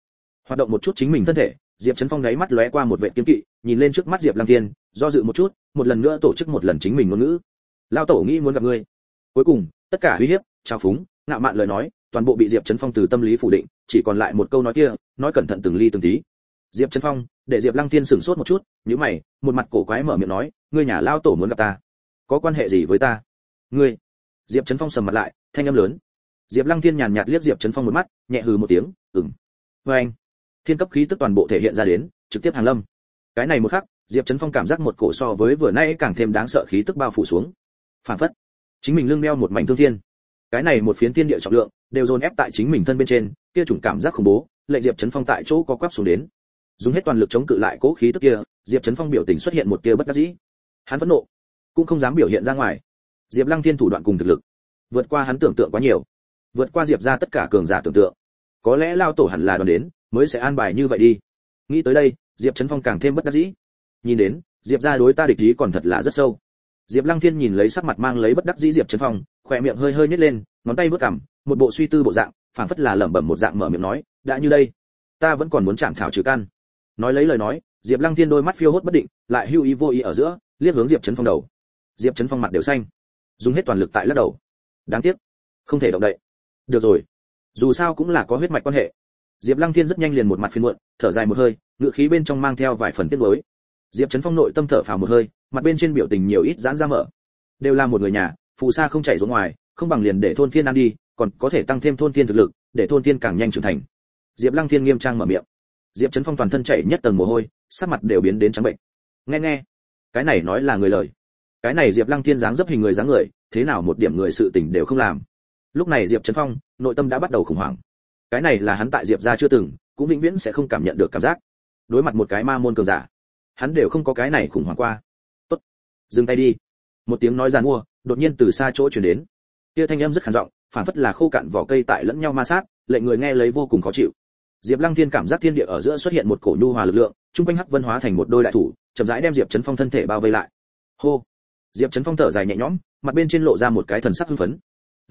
hoạt động một chút chính mình thân thể, Diệp Chấn Phong đáy mắt lóe qua một vệt kiên kỵ, nhìn lên trước mắt Diệp Lăng Thiên, do dự một chút, một lần nữa tổ chức một lần chính mình ngôn ngữ. Lão tổ nghĩ muốn gặp ngươi. Cuối cùng, tất cả uy hiếp, trào phúng, ngạo mạn lời nói, toàn bộ bị Diệp Chấn Phong từ tâm lý phủ định, chỉ còn lại một câu nói kia, nói cẩn thận từng ly từng tí. Diệp Chấn Phong, để Diệp Lăng Thiên sửng sốt một chút, nhíu mày, một mặt cổ quái mở miệng nói, ngươi nhà lão tổ muốn gặp ta, có quan hệ gì với ta? Ngươi? Diệp Chấn Phong sầm mặt lại, thanh âm lớn. Diệp Lăng Thiên nhàn nhạt liếc Diệp Chấn Phong một mắt, nhẹ hừ một tiếng, ừm. Và anh, thiên cấp khí tức toàn bộ thể hiện ra đến, trực tiếp hàng lâm. Cái này một khắc, Diệp Chấn Phong cảm giác một cổ so với vừa nãy càng thêm đáng sợ khí tức bao phủ xuống. Phản phất, chính mình lưng đeo một mảnh thương thiên. Cái này một phiến thiên địa trọng lượng, đều dồn ép tại chính mình thân bên trên, kia chủng cảm giác khủng bố, lệnh Diệp Chấn Phong tại chỗ có quắp xuống đến. Dùng hết toàn lực chống cự lại cỗ khí tức kia, Diệp Chấn Phong biểu tình xuất hiện một tia bất đắc dĩ. Hắn phẫn nộ, cũng không dám biểu hiện ra ngoài. Diệp Lăng Thiên thủ đoạn cùng thực lực, vượt qua hắn tưởng tượng quá nhiều, vượt qua Diệp gia tất cả cường giả tưởng tượng. Có lẽ lao tổ hẳn là đoán đến, mới sẽ an bài như vậy đi. Nghĩ tới đây, Diệp Chấn Phong càng thêm bất đắc dĩ. Nhìn đến, Diệp gia đối ta địch ý còn thật là rất sâu. Diệp Lăng Thiên nhìn lấy sắc mặt mang lấy bất đắc dĩ Diệp Chấn Phong, khóe miệng hơi hơi nhếch lên, ngón tay vuốt cằm, một bộ suy tư bộ dạng, phảng phất là lẩm bẩm một dạng mở miệng nói, đã như đây, ta vẫn còn muốn chạm thảo trừ căn. Nói lấy lời nói, Diệp Lăng Thiên đôi mắt phiêu hốt bất định, lại hưu ý vô ý ở giữa, liếc hướng Diệp Chấn Phong đầu. Diệp Chấn Phong mặt đều xanh, dùng hết toàn lực tại lắc đầu. Đáng tiếc, không thể động đậy. Được rồi, dù sao cũng là có huyết mạch quan hệ. Diệp Lăng Thiên rất nhanh liền một mặt phiền muộn, thở dài một hơi, ngữ khí bên trong mang theo vài phần tiếc nuối. Diệp Chấn Phong nội tâm thở phào một hơi, mặt bên trên biểu tình nhiều ít giãn ra mở. Đều là một người nhà, phù sa không chảy xuống ngoài, không bằng liền để thôn thiên ăn đi, còn có thể tăng thêm thôn thiên thực lực, để thôn thiên càng nhanh trưởng thành. Diệp Lăng Thiên nghiêm trang mở miệng. Diệp Chấn Phong toàn thân chảy nhất tầng mồ hôi, sắc mặt đều biến đến trắng bệnh. Nghe, cái này nói là người lời. Cái này Diệp Lăng Thiên dáng dấp hình người dáng người, thế nào một điểm người sự tình đều không làm. Lúc này Diệp Chấn Phong, nội tâm đã bắt đầu khủng hoảng. Cái này là hắn tại Diệp gia chưa từng, cũng vĩnh viễn sẽ không cảm nhận được cảm giác. Đối mặt một cái ma môn cường giả, hắn đều không có cái này khủng hoảng qua. Tốt, dừng tay đi. Một tiếng nói giàn mua, đột nhiên từ xa chỗ truyền đến. Kia thanh âm rất khàn giọng, phản phất là khô cạn vỏ cây tại lẫn nhau ma sát, lệnh người nghe lấy vô cùng khó chịu. Diệp Lăng Thiên cảm giác thiên địa ở giữa xuất hiện một cổ nhu hòa lực lượng, trung quanh hắc vân hóa thành một đôi đại thủ, chậm rãi đem Diệp Chấn Phong thân thể bao vây lại. Hô. Diệp Chấn Phong thở dài nhẹ nhõm, mặt bên trên lộ ra một cái thần sắc hưng phấn.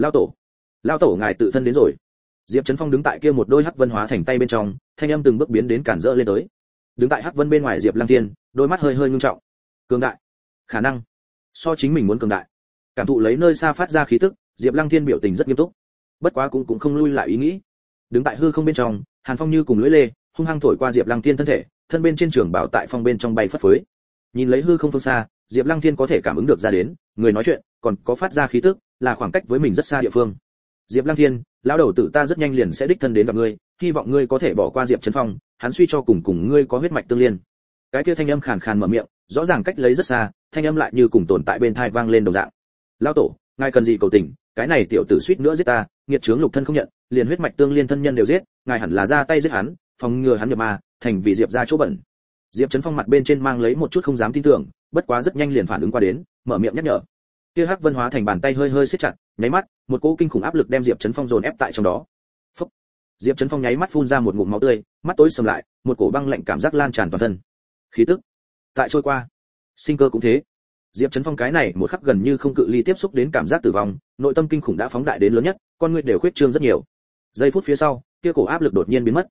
Lão tổ ngài tự thân đến rồi. Diệp Chấn Phong đứng tại kia một đôi hắc vân hóa thành tay bên trong, thanh âm từng bước biến đến cản rỡ lên tới. Đứng tại hắc vân bên ngoài Diệp Lăng Thiên, đôi mắt hơi hơi ngưng trọng. Cường đại, khả năng so chính mình muốn cường đại. Cảm thụ lấy nơi xa phát ra khí tức, Diệp Lăng Thiên biểu tình rất nghiêm túc. Bất quá cũng không lui lại ý nghĩ. Đứng tại hư không bên trong, Hàn Phong như cùng lưỡi lê, hung hăng thổi qua Diệp Lăng Thiên thân thể, thân bên trên trường bảo tại phong bên trong bay phất phới. Nhìn lấy hư không phương xa, Diệp Lăng Thiên có thể cảm ứng được ra đến, người nói chuyện, còn có phát ra khí tức, là khoảng cách với mình rất xa địa phương. Diệp Lăng Thiên, lão đầu tử ta rất nhanh liền sẽ đích thân đến gặp ngươi, hy vọng ngươi có thể bỏ qua Diệp Chấn Phong, hắn suy cho cùng ngươi có huyết mạch tương liên. Cái kia thanh âm khàn khàn mở miệng, rõ ràng cách lấy rất xa, thanh âm lại như cùng tồn tại bên tai vang lên đồng dạng. Lão tổ, ngài cần gì cầu tình, cái này tiểu tử suýt nữa giết ta, nghiệt chướng lục thân không nhận, liền huyết mạch tương liên thân nhân đều giết, ngài hẳn là ra tay giết hắn, phòng ngừa hắn nhập ma, thành vì Diệp gia chỗ bẩn. Diệp Chấn Phong mặt bên trên mang lấy một chút không dám tin tưởng, bất quá rất nhanh liền phản ứng qua đến, mở miệng nhắc nhở. Kia hắc vân hóa thành bàn tay hơi hơi siết chặt, nháy mắt, một cỗ kinh khủng áp lực đem Diệp Chấn Phong dồn ép tại trong đó. Phốc. Diệp Chấn Phong nháy mắt phun ra một ngụm máu tươi, mắt tối sầm lại, một cổ băng lạnh cảm giác lan tràn toàn thân. Khí tức tại trôi qua, sinh cơ cũng thế. Diệp Chấn Phong cái này một khắc gần như không cự ly tiếp xúc đến cảm giác tử vong, nội tâm kinh khủng đã phóng đại đến lớn nhất, con người đều khuyết trương rất nhiều. Giây phút phía sau, kia cổ áp lực đột nhiên biến mất.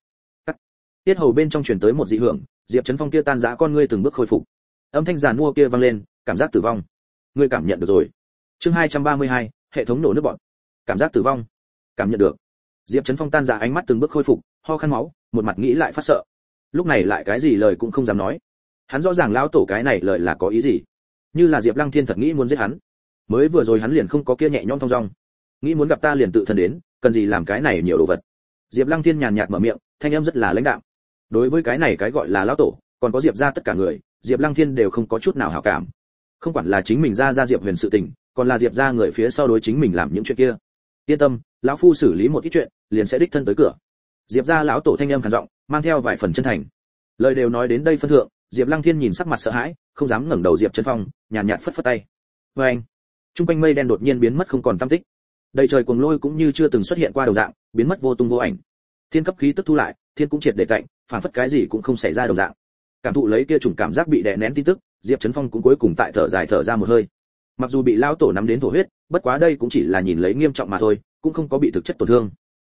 Tiết hầu bên trong truyền tới một dị hưởng, Diệp Chấn Phong kia tan rã con ngươi từng bước khôi phục. Âm thanh giàn mua kia vang lên, cảm giác tử vong. Ngươi cảm nhận được rồi. Chương 232, hệ thống nổ nước bọt. Cảm giác tử vong. Cảm nhận được. Diệp Chấn Phong tan rã ánh mắt từng bước khôi phục, ho khan máu, một mặt nghĩ lại phát sợ. Lúc này lại cái gì lời cũng không dám nói. Hắn rõ ràng lão tổ cái này lời là có ý gì? Như là Diệp Lăng Thiên thật nghĩ muốn giết hắn. Mới vừa rồi hắn liền không có kia nhẹ nhõm thong dong. Nghĩ muốn gặp ta liền tự thân đến, cần gì làm cái này nhiều đồ vật. Diệp Lăng Thiên nhàn nhạt mở miệng, thanh âm rất là lãnh đạm. Đối với cái này cái gọi là lão tổ, còn có Diệp gia tất cả người, Diệp Lăng Thiên đều không có chút nào hảo cảm. Không quản là chính mình ra Diệp Huyền sự tình, còn là Diệp gia người phía sau đối chính mình làm những chuyện kia. Yên tâm, lão phu xử lý một ít chuyện, liền sẽ đích thân tới cửa. Diệp gia lão tổ thanh âm khàn giọng, mang theo vài phần chân thành. Lời đều nói đến đây phân thượng, Diệp Lăng Thiên nhìn sắc mặt sợ hãi, không dám ngẩng đầu Diệp Chấn Phong, nhàn nhạt phất phất tay. Oeng! Trung quanh mây đen đột nhiên biến mất không còn tăm tích. Đầy trời cuồng lôi cũng như chưa từng xuất hiện qua đầu dạng, biến mất vô tung vô ảnh. Thiên cấp khí tức thu lại, thiên cũng triệt để cạnh, phản phất cái gì cũng không xảy ra đồng dạng. Cảm thụ lấy kia chủng cảm giác bị đè nén tin tức, Diệp Chấn Phong cũng cuối cùng tại thở dài thở ra một hơi. Mặc dù bị lão tổ nắm đến thổ huyết, bất quá đây cũng chỉ là nhìn lấy nghiêm trọng mà thôi, cũng không có bị thực chất tổn thương.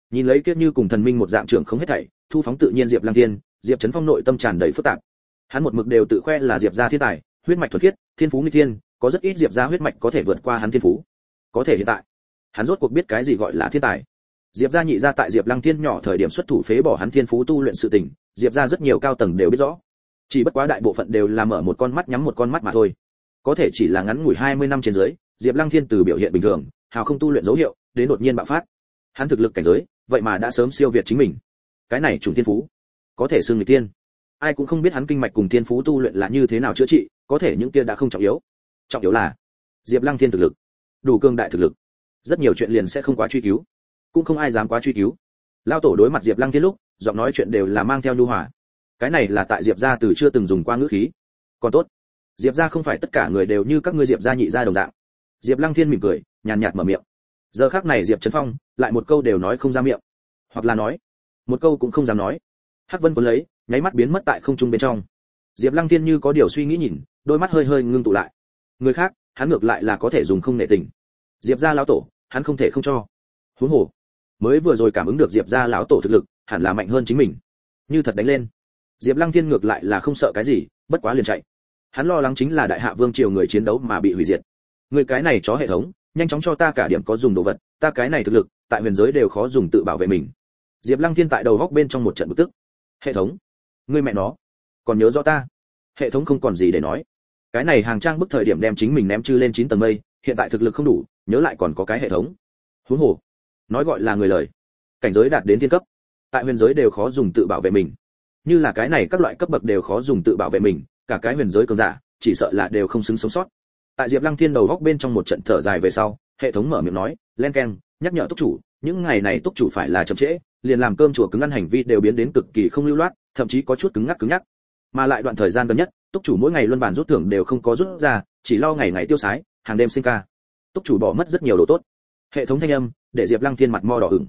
Nhìn lấy kiếp như cùng thần minh một dạng trưởng không hết thảy, thu phóng tự nhiên Diệp Lăng Thiên, Diệp Chấn Phong nội tâm tràn đầy phức tạp. Hắn một mực đều tự khoe là Diệp gia thiên tài, huyết mạch thuần khiết, thiên phú nghịch thiên, có rất ít Diệp gia huyết mạch có thể vượt qua hắn thiên phú. Có thể hiện tại, hắn rốt cuộc biết cái gì gọi là thiên tài. Diệp gia nhị gia tại Diệp Lăng Thiên nhỏ thời điểm xuất thủ phế bỏ hắn thiên phú tu luyện sự tình, Diệp gia rất nhiều cao tầng đều biết rõ. Chỉ bất quá đại bộ phận đều là mở một con mắt nhắm một con mắt mà thôi. Có thể chỉ là ngắn ngủi 20 năm trên dưới, Diệp Lăng Thiên từ biểu hiện bình thường, hào không tu luyện dấu hiệu, đến đột nhiên bạo phát. Hắn thực lực cảnh giới, vậy mà đã sớm siêu việt chính mình. Cái này trùng thiên phú, có thể xưng nghịch tiên. Ai cũng không biết hắn kinh mạch cùng thiên phú tu luyện là như thế nào chữa trị, có thể những kia đã không trọng yếu. Trọng yếu là Diệp Lăng Thiên thực lực, đủ cường đại thực lực. Rất nhiều chuyện liền sẽ không quá truy cứu, cũng không ai dám quá truy cứu. Lão tổ đối mặt Diệp Lăng Thiên lúc, giọng nói chuyện đều là mang theo nhu hòa. Cái này là tại Diệp gia từ chưa từng dùng qua ngữ khí. Còn tốt, Diệp gia không phải tất cả người đều như các ngươi Diệp gia nhị gia đồng dạng. Diệp Lăng Thiên mỉm cười, nhàn nhạt mở miệng. Giờ khắc này Diệp Chấn Phong lại một câu đều nói không ra miệng, hoặc là nói một câu cũng không dám nói. Hắc Vân cuốn lấy, nháy mắt biến mất tại không trung bên trong. Diệp Lăng Thiên như có điều suy nghĩ nhìn, đôi mắt hơi hơi ngưng tụ lại. Người khác, hắn ngược lại là có thể dùng không nể tình. Diệp gia lão tổ, hắn không thể không cho. Huống hồ, mới vừa rồi cảm ứng được Diệp gia lão tổ thực lực, hẳn là mạnh hơn chính mình. Như thật đánh lên, Diệp Lăng Thiên ngược lại là không sợ cái gì, bất quá liền chạy. Hắn lo lắng chính là đại hạ vương triều người chiến đấu mà bị hủy diệt. Người cái này chó hệ thống, nhanh chóng cho ta cả điểm có dùng đồ vật, ta cái này thực lực, tại huyền giới đều khó dùng tự bảo vệ mình. Diệp Lăng Thiên tại đầu góc bên trong một trận bực tức. Hệ thống, ngươi mẹ nó, còn nhớ rõ ta? Hệ thống không còn gì để nói. Cái này hàng trang bức thời điểm đem chính mình ném chư lên 9 tầng mây, hiện tại thực lực không đủ, nhớ lại còn có cái hệ thống. Huống hồ, nói gọi là người lời, cảnh giới đạt đến thiên cấp, tại huyền giới đều khó dùng tự bảo vệ mình. Như là cái này các loại cấp bậc đều khó dùng tự bảo vệ mình, cả cái huyền giới cường giả, chỉ sợ là đều không xứng sống sót. Tại Diệp Lăng Thiên đầu góc bên trong một trận thở dài về sau, hệ thống mở miệng nói, len keng, nhắc nhở túc chủ, những ngày này túc chủ phải là chậm trễ, liền làm cơm chùa cứng ăn hành vi đều biến đến cực kỳ không lưu loát, thậm chí có chút cứng nhắc. Mà lại đoạn thời gian gần nhất, túc chủ mỗi ngày luân bản rút thưởng đều không có rút ra, chỉ lo ngày ngày tiêu xái, hàng đêm sinh ca. Túc chủ bỏ mất rất nhiều đồ tốt. Hệ thống thanh âm, để Diệp Lăng Thiên mặt mo đỏ ửng.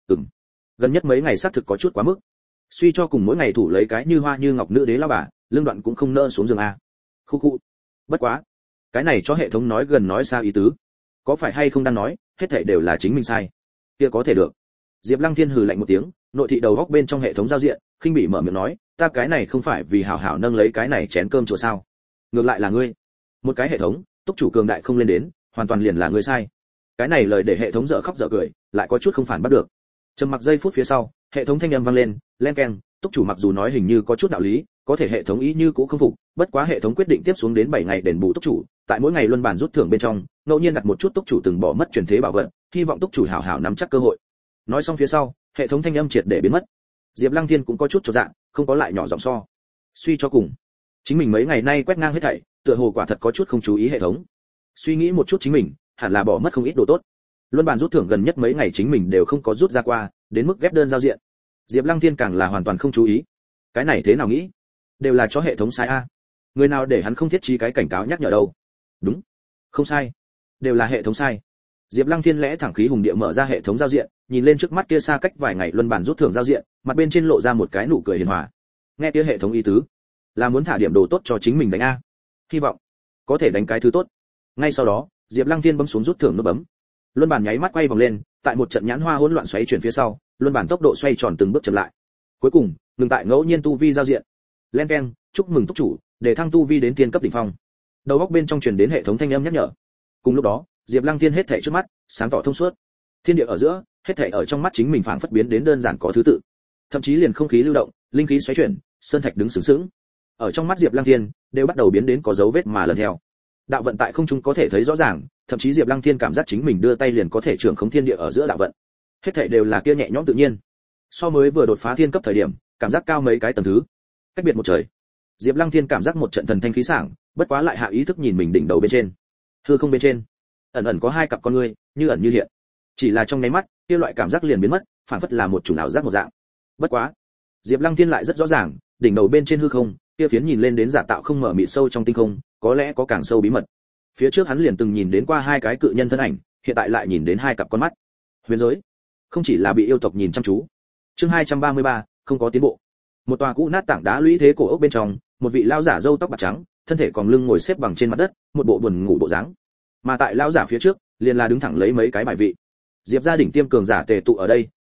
Gần nhất mấy ngày xác thực có chút quá mức. Suy cho cùng mỗi ngày thủ lấy cái như hoa như ngọc nữ đế lao bà, lương đoạn cũng không nỡ xuống giường a. Khu. Bất quá, cái này cho hệ thống nói gần nói xa ý tứ. Có phải hay không đang nói, hết thảy đều là chính mình sai. Kia có thể được. Diệp Lăng Thiên hừ lạnh một tiếng, nội thị đầu góc bên trong hệ thống giao diện, khinh bỉ mở miệng nói, ta cái này không phải vì hảo hảo nâng lấy cái này chén cơm chùa sao? Ngược lại là ngươi. Một cái hệ thống, túc chủ cường đại không lên đến, hoàn toàn liền là ngươi sai. Cái này lời để hệ thống dở khóc dở cười, lại có chút không phản bắt được. Trầm mặc giây phút phía sau, hệ thống thanh âm vang lên, len keng, túc chủ mặc dù nói hình như có chút đạo lý, có thể hệ thống ý như cũng không phục, bất quá hệ thống quyết định tiếp xuống đến 7 ngày đền bù túc chủ, tại mỗi ngày luân bản rút thưởng bên trong, ngẫu nhiên đặt một chút túc chủ từng bỏ mất truyền thế bảo vật, hy vọng túc chủ hảo hảo nắm chắc cơ hội. Nói xong phía sau, hệ thống thanh âm triệt để biến mất. Diệp Lăng Thiên cũng có chút chột dạ, không có lại nhỏ giọng so. Suy cho cùng, chính mình mấy ngày nay quét ngang hết thảy, tựa hồ quả thật có chút không chú ý hệ thống. Suy nghĩ một chút chính mình, hẳn là bỏ mất không ít đồ tốt. Luân bản rút thưởng gần nhất mấy ngày chính mình đều không có rút ra qua, đến mức ghép đơn giao diện. Diệp Lăng Thiên càng là hoàn toàn không chú ý. Cái này thế nào nghĩ? Đều là cho hệ thống sai a. Người nào để hắn không thiết trí cái cảnh cáo nhắc nhở đâu? Đúng, không sai, đều là hệ thống sai. Diệp Lăng Thiên lẽ thẳng khí hùng địa mở ra hệ thống giao diện, nhìn lên trước mắt kia xa cách vài ngày luân bản rút thưởng giao diện, mặt bên trên lộ ra một cái nụ cười hiền hòa. Nghe kia hệ thống ý tứ, là muốn thả điểm đồ tốt cho chính mình đánh a. Hy vọng có thể đánh cái thứ tốt. Ngay sau đó, Diệp Lăng Thiên bấm xuống rút thưởng nút bấm. Luân bản nháy mắt quay vòng lên, tại một trận nhãn hoa hỗn loạn xoay chuyển phía sau, luân bản tốc độ xoay tròn từng bước chậm lại. Cuối cùng, ngừng tại ngẫu nhiên tu vi giao diện. Len keng, chúc mừng túc chủ, để thăng tu vi đến tiên cấp đỉnh phong. Đầu góc bên trong truyền đến hệ thống thanh âm nhắc nhở. Cùng lúc đó, Diệp Lăng Thiên hết thảy trước mắt, sáng tỏ thông suốt. Thiên địa ở giữa, hết thảy ở trong mắt chính mình phảng phất biến đến đơn giản có thứ tự. Thậm chí liền không khí lưu động, linh khí xoáy chuyển, sơn thạch đứng sướng sướng. Ở trong mắt Diệp Lăng Thiên, đều bắt đầu biến đến có dấu vết mà lần theo. Đạo vận tại không trung có thể thấy rõ ràng, thậm chí Diệp Lăng Thiên cảm giác chính mình đưa tay liền có thể trưởng khống thiên địa ở giữa đạo vận. Hết thảy đều là kia nhẹ nhõm tự nhiên. So mới vừa đột phá thiên cấp thời điểm, cảm giác cao mấy cái tầng thứ. Cách biệt một trời. Diệp Lăng Thiên cảm giác một trận thần thanh khí sảng, bất quá lại hạ ý thức nhìn mình đỉnh đầu bên trên. Hư không bên trên, ẩn ẩn có hai cặp con ngươi, như ẩn như hiện. Chỉ là trong nháy mắt, kia loại cảm giác liền biến mất, phản phất là một chủng ảo giác một dạng. Bất quá, Diệp Lăng Thiên lại rất rõ ràng, đỉnh đầu bên trên hư không, kia phiến nhìn lên đến giả tạo không mở mịt sâu trong tinh không, có lẽ có càng sâu bí mật. Phía trước hắn liền từng nhìn đến qua hai cái cự nhân thân ảnh, hiện tại lại nhìn đến hai cặp con mắt. Huyền giới, không chỉ là bị yêu tộc nhìn chăm chú. Chương 233, không có tiến bộ. Một tòa cũ nát tảng đá lũy thế cổ ốc bên trong, một vị lão giả râu tóc bạc trắng, thân thể còng lưng ngồi xếp bằng trên mặt đất, một bộ buồn ngủ bộ dáng. Mà tại lão giả phía trước, liền là đứng thẳng lấy mấy cái bài vị. Diệp gia đỉnh tiêm cường giả tề tụ ở đây,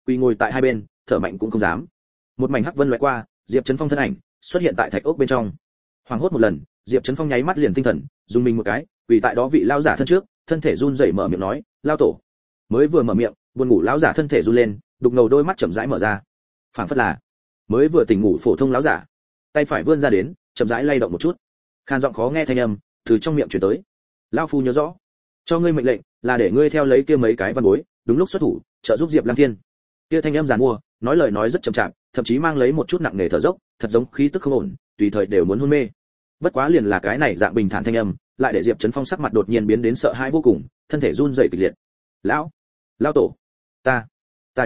quỳ ngồi tại hai bên, thở mạnh cũng không dám. Một mảnh hắc vân lóe qua, Diệp Chấn Phong thân ảnh xuất hiện tại thạch ốc bên trong. Hoàng hốt một lần, Diệp Chấn Phong nháy mắt liền tinh thần, dùng mình một cái, quỳ tại đó vị lão giả thân trước, thân thể run rẩy mở miệng nói, "Lão tổ." Mới vừa mở miệng, buồn ngủ lão giả thân thể run lên, đục ngầu đôi mắt chậm rãi mở ra. Phảng phất là mới vừa tỉnh ngủ phổ thông lão giả. Tay phải vươn ra đến, chậm rãi lay động một chút. Khan giọng khó nghe thanh âm từ trong miệng truyền tới. "Lão phu nhớ rõ, cho ngươi mệnh lệnh là để ngươi theo lấy kia mấy cái văn bối, đúng lúc xuất thủ, trợ giúp Diệp Lăng Thiên." Kia thanh âm giàn mua, nói lời nói rất chậm chạp, thậm chí mang lấy một chút nặng nề thở dốc, thật giống khí tức không ổn, tùy thời đều muốn hôn mê. Bất quá liền là cái này dạng bình thản thanh âm, lại để Diệp Chấn Phong sắc mặt đột nhiên biến đến sợ hãi vô cùng, thân thể run rẩy kịch liệt. Lão tổ, ta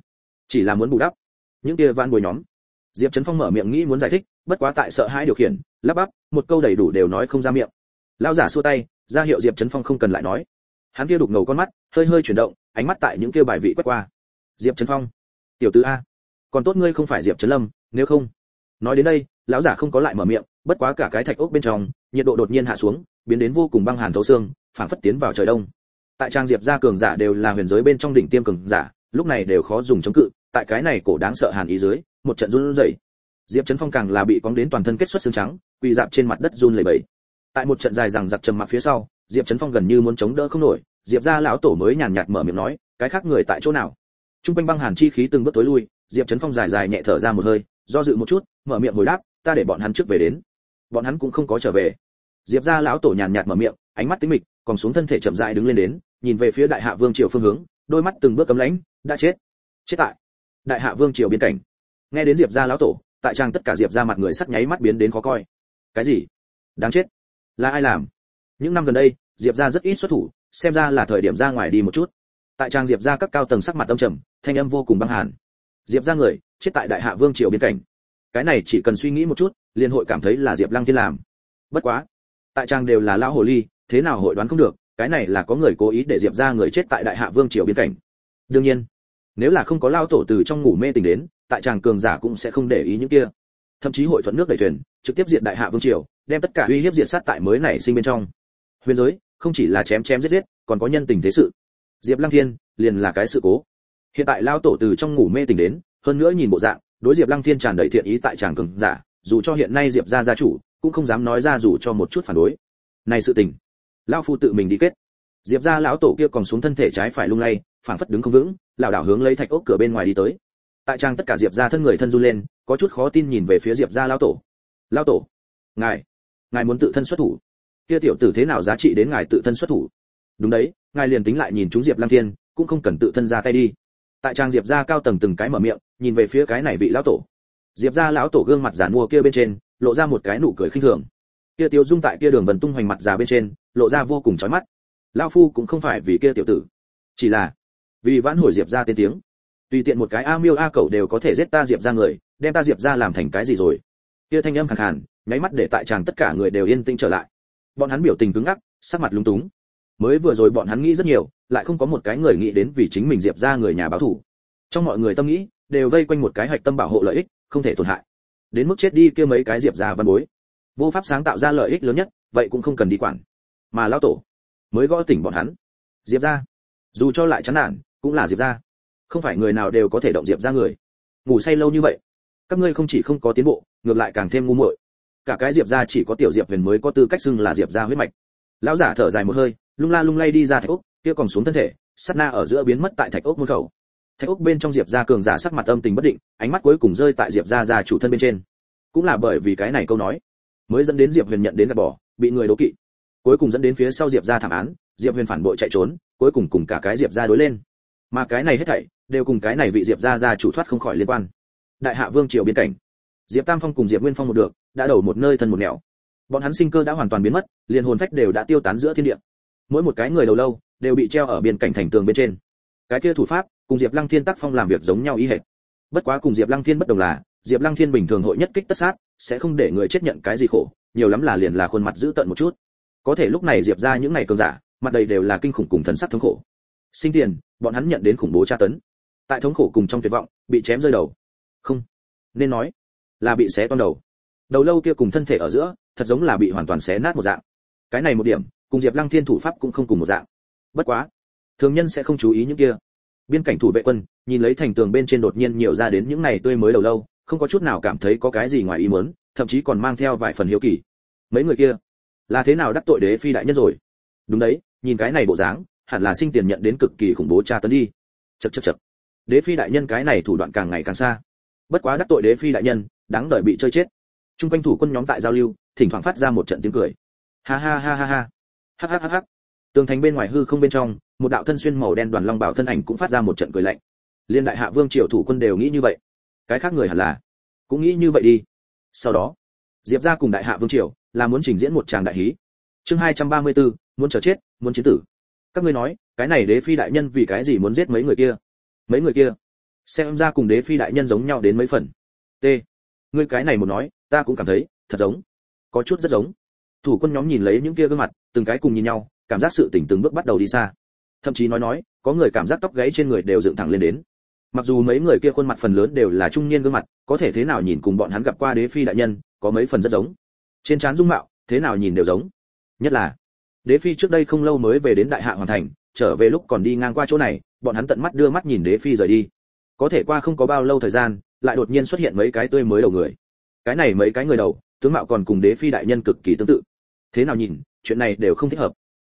chỉ là muốn bù đắp những kia van bối nhóm." Diệp Chấn Phong mở miệng nghĩ muốn giải thích, bất quá tại sợ hãi điều khiển, lắp bắp, một câu đầy đủ đều nói không ra miệng. Lão giả xua tay, ra hiệu Diệp Chấn Phong không cần lại nói. Hắn kia đục ngầu con mắt, hơi hơi chuyển động, ánh mắt tại những kia bài vị quét qua. "Diệp Chấn Phong, tiểu tử a, còn tốt ngươi không phải Diệp Chấn Lâm, nếu không." Nói đến đây, lão giả không có lại mở miệng, bất quá cả cái thạch ốc bên trong, nhiệt độ đột nhiên hạ xuống, biến đến vô cùng băng hàn thấu xương, phảng phất tiến vào trời đông. Tại trang Diệp gia cường giả đều là huyền giới bên trong đỉnh tiêm cường giả, lúc này đều khó dùng chống cự, tại cái này cổ đáng sợ hàn ý dưới, một trận run rẩy. Diệp Chấn Phong càng là bị cóng đến toàn thân kết xuất xương trắng, quỳ rạp trên mặt đất run lẩy bẩy. Tại một trận dài rằng giặc trầm mặc phía sau, Diệp Chấn Phong gần như muốn chống đỡ không nổi, Diệp gia lão tổ mới nhàn nhạt mở miệng nói, "Cái khác người tại chỗ nào?" Trung quanh băng hàn chi khí từng bước tối lui, Diệp Chấn Phong dài dài nhẹ thở ra một hơi, do dự một chút, mở miệng hồi đáp, "Ta để bọn hắn trước về đến." Bọn hắn cũng không có trở về. Diệp gia lão tổ nhàn nhạt mở miệng, ánh mắt tĩnh mịch, còn xuống thân thể chậm rãi đứng lên đến, nhìn về phía Đại Hạ Vương triều phương hướng, đôi mắt từng bước cấm lãnh, "Đã chết." "Chết tại Đại Hạ Vương triều biên cảnh." Nghe đến Diệp gia lão tổ, tại trang tất cả Diệp gia mặt người sắc nháy mắt biến đến khó coi. "Cái gì? Đáng chết. Là ai làm?" Những năm gần đây, Diệp gia rất ít xuất thủ, xem ra là thời điểm ra ngoài đi một chút. Tại trang Diệp gia các cao tầng sắc mặt âm trầm, thanh âm vô cùng băng hàn. Diệp gia người chết tại Đại Hạ Vương triều biên cảnh. Cái này chỉ cần suy nghĩ một chút, liền hội cảm thấy là Diệp Lăng Thiên làm. Bất quá, tại trang đều là lão hồ ly, thế nào hội đoán không được, cái này là có người cố ý để Diệp gia người chết tại Đại Hạ Vương triều biên cảnh. Đương nhiên, nếu là không có lão tổ từ trong ngủ mê tỉnh đến, tại tràng cường giả cũng sẽ không để ý những kia, thậm chí hội thuận nước đẩy thuyền, trực tiếp diệt Đại Hạ Vương triều, đem tất cả uy hiếp diệt sát tại mới nảy sinh bên trong. Huyền giới không chỉ là chém chém giết giết, còn có nhân tình thế sự. Diệp Lăng Thiên liền là cái sự cố. Hiện tại lão tổ từ trong ngủ mê tỉnh đến, hơn nữa nhìn bộ dạng, đối Diệp Lăng Thiên tràn đầy thiện ý tại tràng cường giả, dù cho hiện nay Diệp gia gia chủ cũng không dám nói ra dù cho một chút phản đối. Này sự tình, lão phu tự mình đi kết. Diệp gia lão tổ kia còn xuống thân thể trái phải lung lay, phảng phất đứng không vững, lảo đảo hướng lấy thạch ốc cửa bên ngoài đi tới. Tại trang tất cả Diệp gia thân người thân run lên, có chút khó tin nhìn về phía Diệp gia lão tổ. "Lão tổ, ngài muốn tự thân xuất thủ? Kia tiểu tử thế nào giá trị đến ngài tự thân xuất thủ?" "Đúng đấy, ngài liền tính lại nhìn chúng Diệp Lăng Thiên, cũng không cần tự thân ra tay đi." Tại trang Diệp gia cao tầng từng cái mở miệng, nhìn về phía cái này vị lão tổ. Diệp gia lão tổ gương mặt giàn mua kia bên trên, lộ ra một cái nụ cười khinh thường. Kia tiêu dung tại kia đường vân tung hoành mặt già bên trên, lộ ra vô cùng chói mắt. Lão phu cũng không phải vì kia tiểu tử, chỉ là vì vãn hồi Diệp gia tên tiếng. Tùy tiện một cái a miêu a cẩu đều có thể giết ta Diệp gia người, đem ta Diệp gia làm thành cái gì rồi? Kia thanh âm khàn khàn, nháy mắt để tại tràng tất cả người đều yên tĩnh trở lại. Bọn hắn biểu tình cứng ngắc, sắc mặt lúng túng. Mới vừa rồi bọn hắn nghĩ rất nhiều, lại không có một cái người nghĩ đến vì chính mình Diệp gia người nhà báo thù. Trong mọi người tâm nghĩ, đều vây quanh một cái hạch tâm bảo hộ lợi ích, không thể tổn hại. Đến mức chết đi kia mấy cái Diệp gia văn bối, vô pháp sáng tạo ra lợi ích lớn nhất, vậy cũng không cần đi quản. Mà lão tổ mới gõ tỉnh bọn hắn. Diệp gia, dù cho lại chán nản, cũng là Diệp gia. Không phải người nào đều có thể động Diệp gia người. Ngủ say lâu như vậy, các ngươi không chỉ không có tiến bộ, ngược lại càng thêm ngu muội. Cả cái Diệp gia chỉ có tiểu Diệp Huyền mới có tư cách xưng là Diệp gia huyết mạch. Lão giả thở dài một hơi, lung la lung lay đi ra thạch ốc, kia còn xuống thân thể, sát na ở giữa biến mất tại thạch ốc môn khẩu. Thạch ốc bên trong Diệp gia cường giả sắc mặt âm tình bất định, ánh mắt cuối cùng rơi tại Diệp gia gia chủ thân bên trên. Cũng là bởi vì cái này câu nói, mới dẫn đến Diệp Huyền nhận đến gạt bỏ, bị người đố kỵ. Cuối cùng dẫn đến phía sau Diệp gia thảm án, Diệp Huyền phản bội chạy trốn, cuối cùng cùng cả cái Diệp gia đối lên. Mà cái này hết thảy đều cùng cái này vị Diệp gia gia chủ thoát không khỏi liên quan. Đại Hạ Vương triều biên cảnh, Diệp Tam Phong cùng Diệp Nguyên Phong một được, đã đầu một nơi thân một nẻo. Bọn hắn sinh cơ đã hoàn toàn biến mất, liền hồn phách đều đã tiêu tán giữa thiên địa. Mỗi một cái người đầu lâu đều bị treo ở biên cảnh thành tường bên trên. Cái kia thủ pháp cùng Diệp Lăng Thiên tác phong làm việc giống nhau ý hệt. Bất quá cùng Diệp Lăng Thiên bất đồng là, Diệp Lăng Thiên bình thường hội nhất kích tất sát, sẽ không để người chết nhận cái gì khổ, nhiều lắm là liền là khuôn mặt giữ tợn một chút. Có thể lúc này Diệp gia những ngày cường giả, mặt đầy đều là kinh khủng cùng thần sắc thống khổ. Sinh tiền, bọn hắn nhận đến khủng bố tra tấn. Tại thống khổ cùng trong tuyệt vọng, bị chém rơi đầu. Không, nên nói là bị xé toang đầu. Đầu lâu kia cùng thân thể ở giữa, thật giống là bị hoàn toàn xé nát một dạng. Cái này một điểm, cùng Diệp Lăng Thiên thủ pháp cũng không cùng một dạng. Bất quá, thường nhân sẽ không chú ý những kia. Biên cảnh thủ vệ quân nhìn lấy thành tường bên trên đột nhiên nhiều ra đến những này tươi mới đầu lâu, không có chút nào cảm thấy có cái gì ngoài ý muốn, thậm chí còn mang theo vài phần hiếu kỳ. Mấy người kia là thế nào đắc tội đế phi đại nhân rồi? Đúng đấy, nhìn cái này bộ dáng, hẳn là sinh tiền nhận đến cực kỳ khủng bố tra tấn đi. Chậc chậc chậc. Đế phi đại nhân cái này thủ đoạn càng ngày càng xa. Bất quá đắc tội đế phi đại nhân, đáng đợi bị chơi chết. Trung quanh thủ quân nhóm tại giao lưu, thỉnh thoảng phát ra một trận tiếng cười. Ha ha ha ha ha. Hắc hắc hắc hắc. Tường thành bên ngoài hư không bên trong, một đạo thân xuyên màu đen đoàn long bảo thân ảnh cũng phát ra một trận cười lạnh. Liên đại hạ vương triều thủ quân đều nghĩ như vậy. Cái khác người hẳn là cũng nghĩ như vậy đi. Sau đó, Diệp gia cùng đại hạ vương triều là muốn trình diễn một tràng đại hí. Chương 234, muốn chờ chết, muốn chiến tử. Các ngươi nói, cái này đế phi đại nhân vì cái gì muốn giết mấy người kia? Mấy người kia, xem ra cùng đế phi đại nhân giống nhau đến mấy phần. T. Ngươi cái này một nói, ta cũng cảm thấy thật giống, có chút rất giống. Thủ quân nhóm nhìn lấy những kia gương mặt, từng cái cùng nhìn nhau, cảm giác sự tỉnh từng bước bắt đầu đi xa. Thậm chí nói, có người cảm giác tóc gáy trên người đều dựng thẳng lên đến. Mặc dù mấy người kia khuôn mặt phần lớn đều là trung niên gương mặt, có thể thế nào nhìn cùng bọn hắn gặp qua đế phi đại nhân, có mấy phần rất giống. Trên trán dung mạo, thế nào nhìn đều giống. Nhất là, đế phi trước đây không lâu mới về đến đại hạ hoàn thành, trở về lúc còn đi ngang qua chỗ này, bọn hắn tận mắt đưa mắt nhìn đế phi rời đi. Có thể qua không có bao lâu thời gian, lại đột nhiên xuất hiện mấy cái tươi mới đầu người. Cái này mấy cái người đầu, tướng mạo còn cùng đế phi đại nhân cực kỳ tương tự. Thế nào nhìn, chuyện này đều không thích hợp.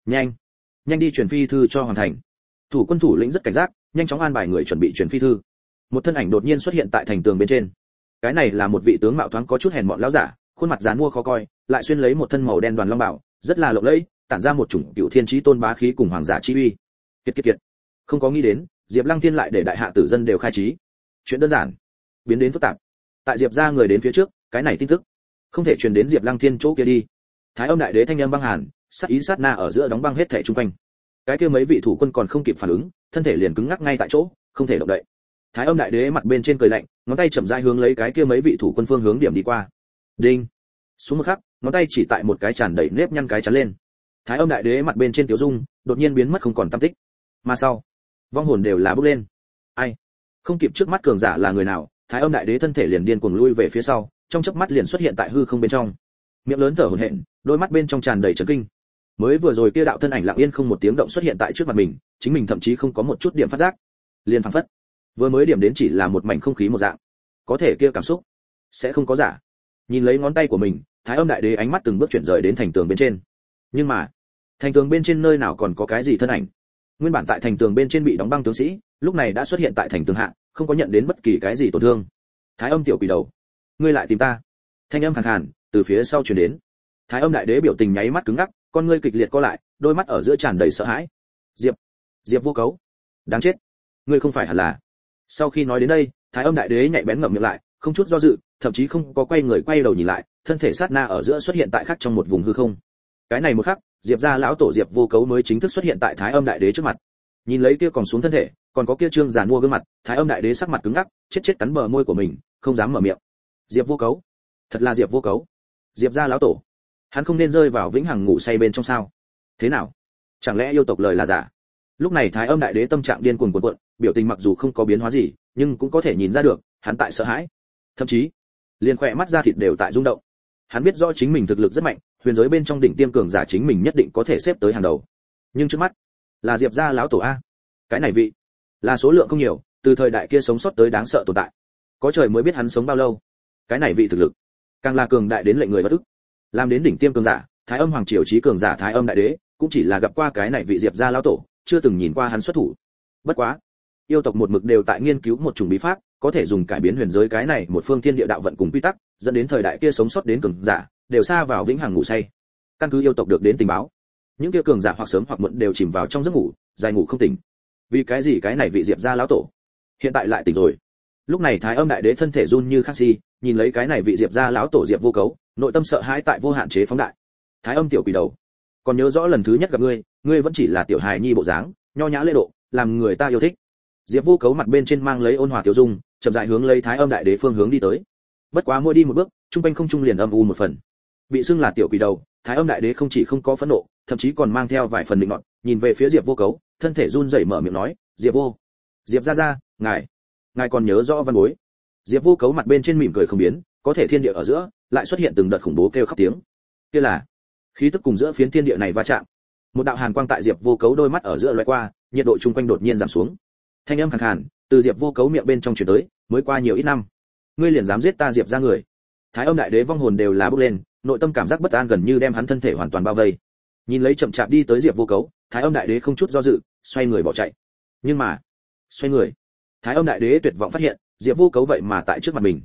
Nhanh đi truyền phi thư cho hoàn thành. Thủ quân thủ lĩnh rất cảnh giác, nhanh chóng an bài người chuẩn bị truyền phi thư. Một thân ảnh đột nhiên xuất hiện tại thành tường bên trên. Cái này là một vị tướng mạo thoáng có chút hèn mọn lão giả, khuôn mặt dán mua khó coi, lại xuyên lấy một thân màu đen đoàn long bảo, rất là lộng lẫy, tản ra một chủng cựu thiên chí tôn bá khí cùng hoàng giả chi uy. Kiệt. Không có nghĩ đến, Diệp Lăng Thiên lại để đại hạ tử dân đều khai trí. Chuyện đơn giản biến đến phức tạp. Tại Diệp gia người đến phía trước, cái này tin tức không thể truyền đến Diệp Lăng Thiên chỗ kia đi. Thái Âm đại đế thanh âm băng hàn, sát ý sát na ở giữa đóng băng hết thảy xung quanh. Cái kia mấy vị thủ quân còn không kịp phản ứng, thân thể liền cứng ngắc ngay tại chỗ, không thể động đậy. Thái Âm đại đế mặt bên trên cười lạnh, ngón tay chậm rãi hướng lấy cái kia mấy vị thủ quân phương hướng điểm đi qua. Đinh. Xuống một khắc, ngón tay chỉ tại một cái tràn đầy nếp nhăn cái chắn lên. Thái Âm đại đế mặt bên trên tiểu dung đột nhiên biến mất không còn tăm tích. Mà sau, vong hồn đều là bốc lên. Ai? Không kịp trước mắt cường giả là người nào, Thái Âm đại đế thân thể liền điên cuồng lui về phía sau, trong chớp mắt liền xuất hiện tại hư không bên trong. Miệng lớn thở hổn hển, đôi mắt bên trong tràn đầy chấn kinh. Mới vừa rồi kia đạo thân ảnh lặng yên không một tiếng động xuất hiện tại trước mặt mình, chính mình thậm chí không có một chút điểm phát giác. Liền phảng phất, vừa mới điểm đến chỉ là một mảnh không khí một dạng. Có thể kia cảm xúc sẽ không có giả. Nhìn lấy ngón tay của mình, Thái Âm đại đế ánh mắt từng bước chuyển rời đến thành tường bên trên. Nhưng mà, thành tường bên trên nơi nào còn có cái gì thân ảnh? Nguyên bản tại thành tường bên trên bị đóng băng tướng sĩ, lúc này đã xuất hiện tại thành tường hạ, không có nhận đến bất kỳ cái gì tổn thương. Thái Âm tiểu quỷ đầu, ngươi lại tìm ta? Thanh âm khàn khàn từ phía sau truyền đến. Thái Âm đại đế biểu tình nháy mắt cứng ngắc, con ngươi kịch liệt co lại, đôi mắt ở giữa tràn đầy sợ hãi. Diệp Vô Cấu, đáng chết, ngươi không phải hẳn là. Sau khi nói đến đây, Thái Âm đại đế nhạy bén ngậm miệng lại, không chút do dự, thậm chí không có quay người quay đầu nhìn lại, thân thể sát na ở giữa xuất hiện tại khác trong một vùng hư không. Cái này một khắc, Diệp gia lão tổ Diệp Vô Cấu mới chính thức xuất hiện tại Thái Âm đại đế trước mặt. Nhìn lấy kia còn xuống thân thể, còn có kia trương giàn mua gương mặt, Thái Âm đại đế sắc mặt cứng ngắc, chết cắn bờ môi của mình, không dám mở miệng. Diệp Vô Cấu, thật là Diệp Vô Cấu, Diệp gia lão tổ, hắn không nên rơi vào vĩnh hằng ngủ say bên trong sao? Thế nào? Chẳng lẽ yêu tộc lời là giả? Lúc này Thái Âm đại đế tâm trạng điên cuồng cuộn, biểu tình mặc dù không có biến hóa gì, nhưng cũng có thể nhìn ra được, hắn tại sợ hãi, thậm chí liền khỏe mắt da thịt đều tại rung động. Hắn biết rõ chính mình thực lực rất mạnh, huyền giới bên trong đỉnh tiêm cường giả chính mình nhất định có thể xếp tới hàng đầu. Nhưng trước mắt là Diệp gia lão tổ a. Cái này vị là số lượng không nhiều, từ thời đại kia sống sót tới đáng sợ tồn tại. Có trời mới biết hắn sống bao lâu. Cái này vị thực lực càng là cường đại đến lệnh người bất ức. Làm đến đỉnh tiêm cường giả, Thái Âm hoàng triều chí cường giả Thái Âm đại đế, cũng chỉ là gặp qua cái này vị Diệp gia lão tổ, chưa từng nhìn qua hắn xuất thủ. Bất quá, yêu tộc một mực đều tại nghiên cứu một chủng bí pháp, có thể dùng cải biến huyền giới cái này một phương thiên địa đạo vận cùng quy tắc, dẫn đến thời đại kia sống sót đến cường giả, đều xa vào vĩnh hằng ngủ say. Căn cứ yêu tộc được đến tình báo, những kia cường giả hoặc sớm hoặc muộn đều chìm vào trong giấc ngủ, dài ngủ không tỉnh. Vì cái gì cái này vị Diệp gia lão tổ hiện tại lại tỉnh rồi? Lúc này Thái Âm đại đế thân thể run như khắc si, nhìn lấy cái này vị Diệp gia lão tổ Diệp Vô Cấu, nội tâm sợ hãi tại vô hạn chế phóng đại. Thái Âm tiểu quỷ đầu, còn nhớ rõ lần thứ nhất gặp ngươi, ngươi vẫn chỉ là tiểu hài nhi bộ dáng, nho nhã lễ độ, làm người ta yêu thích. Diệp Vô Cấu mặt bên trên mang lấy ôn hòa tiểu dung, chậm rãi hướng lấy Thái Âm đại đế phương hướng đi tới. Bất quá mỗi đi một bước, trung quanh không trung liền âm u một phần. Bị xưng là tiểu quỷ đầu, Thái Âm đại đế không chỉ không có phẫn nộ, thậm chí còn mang theo vài phần định nọt, nhìn về phía Diệp Vô Cấu, thân thể run rẩy mở miệng nói, Diệp gia, ngài còn nhớ rõ văn bối?" Diệp Vô Cấu mặt bên trên mỉm cười không biến, có thể thiên địa ở giữa lại xuất hiện từng đợt khủng bố kêu khóc tiếng. Kia là khí tức cùng giữa phiến thiên địa này va chạm. Một đạo hàn quang tại Diệp Vô Cấu đôi mắt ở giữa lóe qua, nhiệt độ chung quanh đột nhiên giảm xuống. Thanh âm khàn khàn từ Diệp Vô Cấu miệng bên trong truyền tới, mới qua nhiều ít năm, ngươi liền dám giết ta Diệp gia người. Thái Âm đại đế vong hồn đều là bốc lên, nội tâm cảm giác bất an gần như đem hắn thân thể hoàn toàn bao vây. Nhìn lấy chậm chạp đi tới Diệp Vô Cấu, Thái Âm đại đế không chút do dự, xoay người bỏ chạy. Nhưng mà, xoay người, Thái Âm đại đế tuyệt vọng phát hiện, Diệp Vô Cấu vậy mà tại trước mặt mình.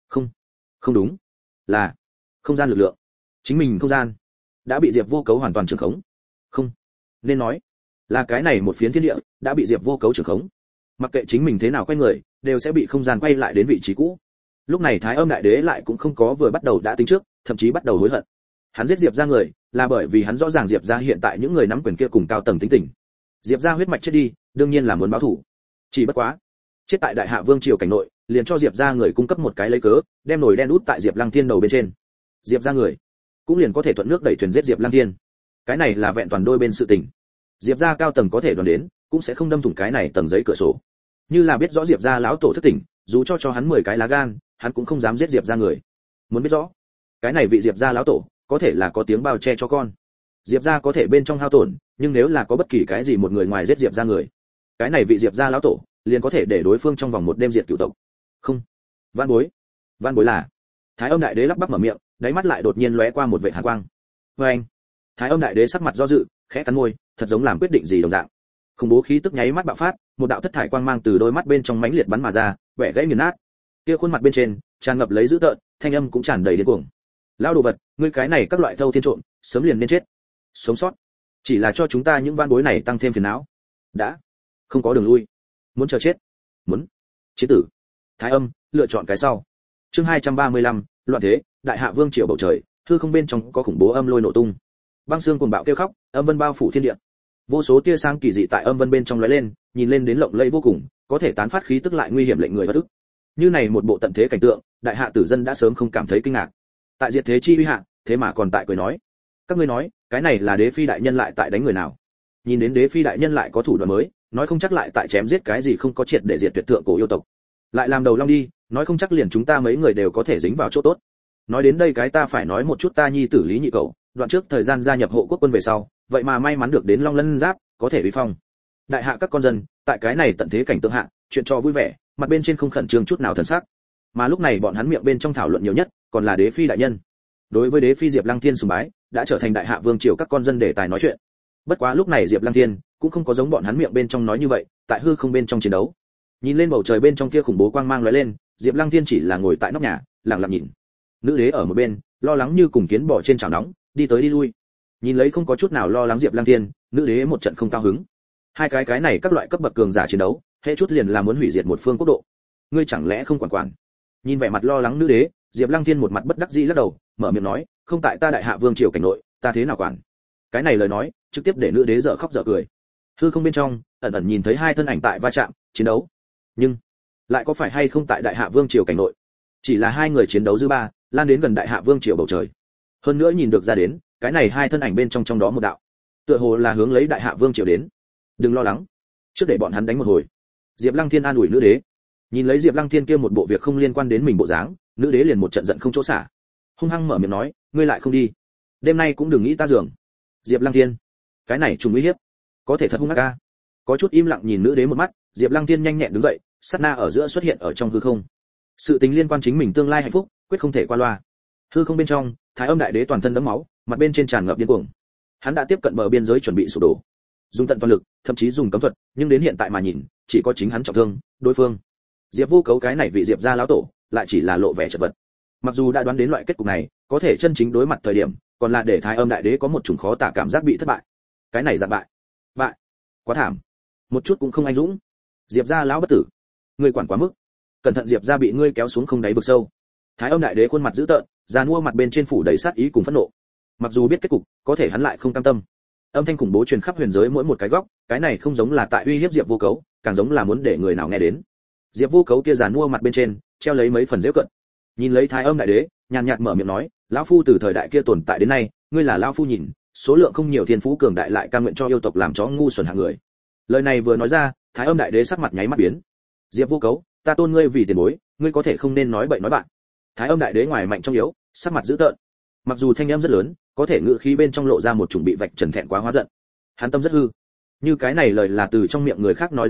Không đúng, là không gian lực lượng. Chính mình không gian đã bị Diệp Vô Cấu hoàn toàn trưởng khống. Không, nên nói là cái này một phiến thiên địa đã bị Diệp Vô Cấu trưởng khống. Mặc kệ chính mình thế nào quay người, đều sẽ bị không gian quay lại đến vị trí cũ. Lúc này Thái Âm đại đế lại cũng không có vừa bắt đầu đã tính trước, thậm chí bắt đầu hối hận. Hắn giết Diệp gia người, là bởi vì hắn rõ ràng Diệp gia hiện tại những người nắm quyền kia cùng cao tầng tính tình. Diệp gia huyết mạch chết đi, đương nhiên là muốn báo thù. Chỉ bất quá, chết tại Đại Hạ Vương triều cảnh nội, liền cho Diệp gia người cung cấp một cái lấy cớ, đem nồi đen út tại Diệp Lăng Thiên đầu bên trên. Diệp gia người cũng liền có thể thuận nước đẩy thuyền giết Diệp Lăng Thiên. Cái này là vẹn toàn đôi bên sự tình. Diệp gia cao tầng có thể đoán đến, cũng sẽ không đâm thủng cái này tầng giấy cửa sổ. Như là biết rõ Diệp gia lão tổ thất tỉnh, dù cho hắn 10 cái lá gan, hắn cũng không dám giết Diệp gia người. Muốn biết rõ, cái này vị Diệp gia lão tổ, có thể là có tiếng bao che cho con. Diệp gia có thể bên trong hao tổn, nhưng nếu là có bất kỳ cái gì một người ngoài giết Diệp gia người, cái này vị Diệp gia lão tổ, liền có thể để đối phương trong vòng một đêm diệt cửu tộc. Không, van bối là. Thái Âm đại đế lắp bắp mở miệng, đáy mắt lại đột nhiên lóe qua một vệt hàn quang. Anh, Thái Âm đại đế sắc mặt do dự, khẽ cắn môi, thật giống làm quyết định gì đồng dạng. Khủng bố khí tức nháy mắt bạo phát, một đạo thất thải quang mang từ đôi mắt bên trong mãnh liệt bắn mà ra, vẻ gãy nghiền nát. Kia khuôn mặt bên trên tràn ngập lấy dữ tợn, thanh âm cũng tràn đầy điên cuồng. Lão đồ vật, ngươi cái này các loại thâu thiên trộm, sớm liền nên chết. Sống sót, chỉ là cho chúng ta những van bối này tăng thêm phiền não. Đã không có đường lui, muốn chờ chết, muốn chế tử. Thái Âm lựa chọn cái sau. Chương 235, loạn thế, Đại Hạ Vương triều bầu trời, hư không bên trong có khủng bố âm lôi nổ tung. Băng xương cuồng bạo kêu khóc, âm vân bao phủ thiên địa. Vô số tia sáng kỳ dị tại âm vân bên trong lóe lên, nhìn lên đến lộng lẫy vô cùng, có thể tán phát khí tức lại nguy hiểm lệnh người bất ức. Như này một bộ tận thế cảnh tượng, Đại Hạ tử dân đã sớm không cảm thấy kinh ngạc. Tại diệt thế chi uy hạ, thế mà còn tại cười nói: các ngươi nói, cái này là đế phi đại nhân lại tại đánh người nào? Nhìn đến đế phi đại nhân lại có thủ đoạn mới, nói không chắc lại tại chém giết cái gì không có triệt để diệt tuyệt tượng cổ yêu tộc. Lại làm đầu long đi, nói không chắc liền chúng ta mấy người đều có thể dính vào chỗ tốt. Nói đến đây cái ta phải nói một chút ta nhi tử Lý Nhị Cẩu, đoạn trước thời gian gia nhập hộ quốc quân về sau, vậy mà may mắn được đến Long Lân Giáp, có thể uy phong. Đại hạ các con dân, tại cái này tận thế cảnh tượng hạ, chuyện cho vui vẻ, mặt bên trên không khẩn trương chút nào thần sắc. Mà lúc này bọn hắn miệng bên trong thảo luận nhiều nhất, còn là đế phi đại nhân. Đối với đế phi Diệp Lăng Thiên sùng bái, đã trở thành Đại Hạ Vương triều các con dân đề tài nói chuyện. Bất quá lúc này Diệp Lăng Thiên cũng không có giống bọn hắn miệng bên trong nói như vậy, tại hư không bên trong chiến đấu. Nhìn lên bầu trời bên trong kia khủng bố quang mang lóe lên, Diệp Lăng Thiên chỉ là ngồi tại nóc nhà, lặng lặng nhìn. Nữ đế ở một bên, lo lắng như cùng kiến bò trên chảo nóng, đi tới đi lui. Nhìn lấy không có chút nào lo lắng Diệp Lăng Thiên, nữ đế một trận không cao hứng. Hai cái này các loại cấp bậc cường giả chiến đấu, hệ chút liền là muốn hủy diệt một phương quốc độ. Ngươi chẳng lẽ không quản? Nhìn vẻ mặt lo lắng nữ đế, Diệp Lăng Thiên một mặt bất đắc dĩ lắc đầu, mở miệng nói, không tại ta Đại Hạ Vương triều cảnh nội, ta thế nào quản? Cái này lời nói, trực tiếp để nữ đế dở khóc dở cười. Hư không bên trong, ẩn ẩn nhìn thấy hai thân ảnh tại va chạm, chiến đấu. Nhưng lại có phải hay không tại Đại Hạ Vương triều cảnh nội? Chỉ là hai người chiến đấu dư ba, lan đến gần Đại Hạ Vương triều bầu trời. Hơn nữa nhìn được ra đến, cái này hai thân ảnh bên trong đó một đạo, tựa hồ là hướng lấy Đại Hạ Vương triều đến. Đừng lo lắng, trước để bọn hắn đánh một hồi. Diệp Lăng Thiên an ủi nữ đế. Nhìn lấy Diệp Lăng Thiên kia một bộ việc không liên quan đến mình bộ dáng, nữ đế liền một trận giận không chỗ xả. Hung hăng mở miệng nói, ngươi lại không đi, đêm nay cũng đừng nghĩ ta giường. Diệp Lăng Thiên, cái này trùng uy hiếp, có thể thật hung ác a. Có chút im lặng nhìn nữ đế một mắt, Diệp Lăng Thiên nhanh nhẹn đứng dậy, sát na ở giữa xuất hiện ở trong hư không. Sự tình liên quan chính mình tương lai hạnh phúc, quyết không thể qua loa. Hư không bên trong, Thái Âm đại đế toàn thân đẫm máu, mặt bên trên tràn ngập điên cuồng. Hắn đã tiếp cận bờ biên giới chuẩn bị sụp đổ, dùng tận toàn lực, thậm chí dùng cấm thuật, nhưng đến hiện tại mà nhìn, chỉ có chính hắn trọng thương, đối phương Diệp Vô Cấu cái này vị Diệp gia lão tổ, lại chỉ là lộ vẻ chật vật. Mặc dù đã đoán đến loại kết cục này, có thể chân chính đối mặt thời điểm, còn là để Thái Âm đại đế có một chủng khó tả cảm giác bị thất bại. Cái này dạng bại, quá thảm, một chút cũng không anh dũng. Diệp gia lão bất tử, ngươi quản quá mức, cẩn thận Diệp gia bị ngươi kéo xuống không đáy vực sâu. Thái Âm đại đế khuôn mặt dữ tợn, già nua mặt bên trên phủ đầy sát ý cùng phẫn nộ. Mặc dù biết kết cục, có thể hắn lại không cam tâm. Âm thanh khủng bố truyền khắp huyền giới mỗi một cái góc, cái này không giống là tại uy hiếp Diệp Vô Cấu, càng giống là muốn để người nào nghe đến. Diệp Vô Cấu kia già nua mặt bên trên treo lấy mấy phần giễu cận. Nhìn lấy Thái Âm đại đế, nhàn nhạt mở miệng nói, lão phu từ thời đại kia tồn tại đến nay, ngươi là lão phu nhìn, số lượng không nhiều thiên phú cường đại lại cam nguyện cho yêu tộc làm chó ngu xuẩn hạng người. Lời này vừa nói ra, Thái Âm đại đế sắc mặt nháy mắt biến. Diệp Vô Cấu, ta tôn ngươi vì tiền bối, ngươi có thể không nên nói bậy nói bạn. Thái Âm đại đế ngoài mạnh trong yếu, sắc mặt dữ tợn. Mặc dù thanh âm rất lớn, có thể ngữ khí bên trong lộ ra một chủng bị vạch trần thẹn quá hóa giận. Hắn tâm rất hư. Như cái này lời là từ trong miệng người khác nói ra đến,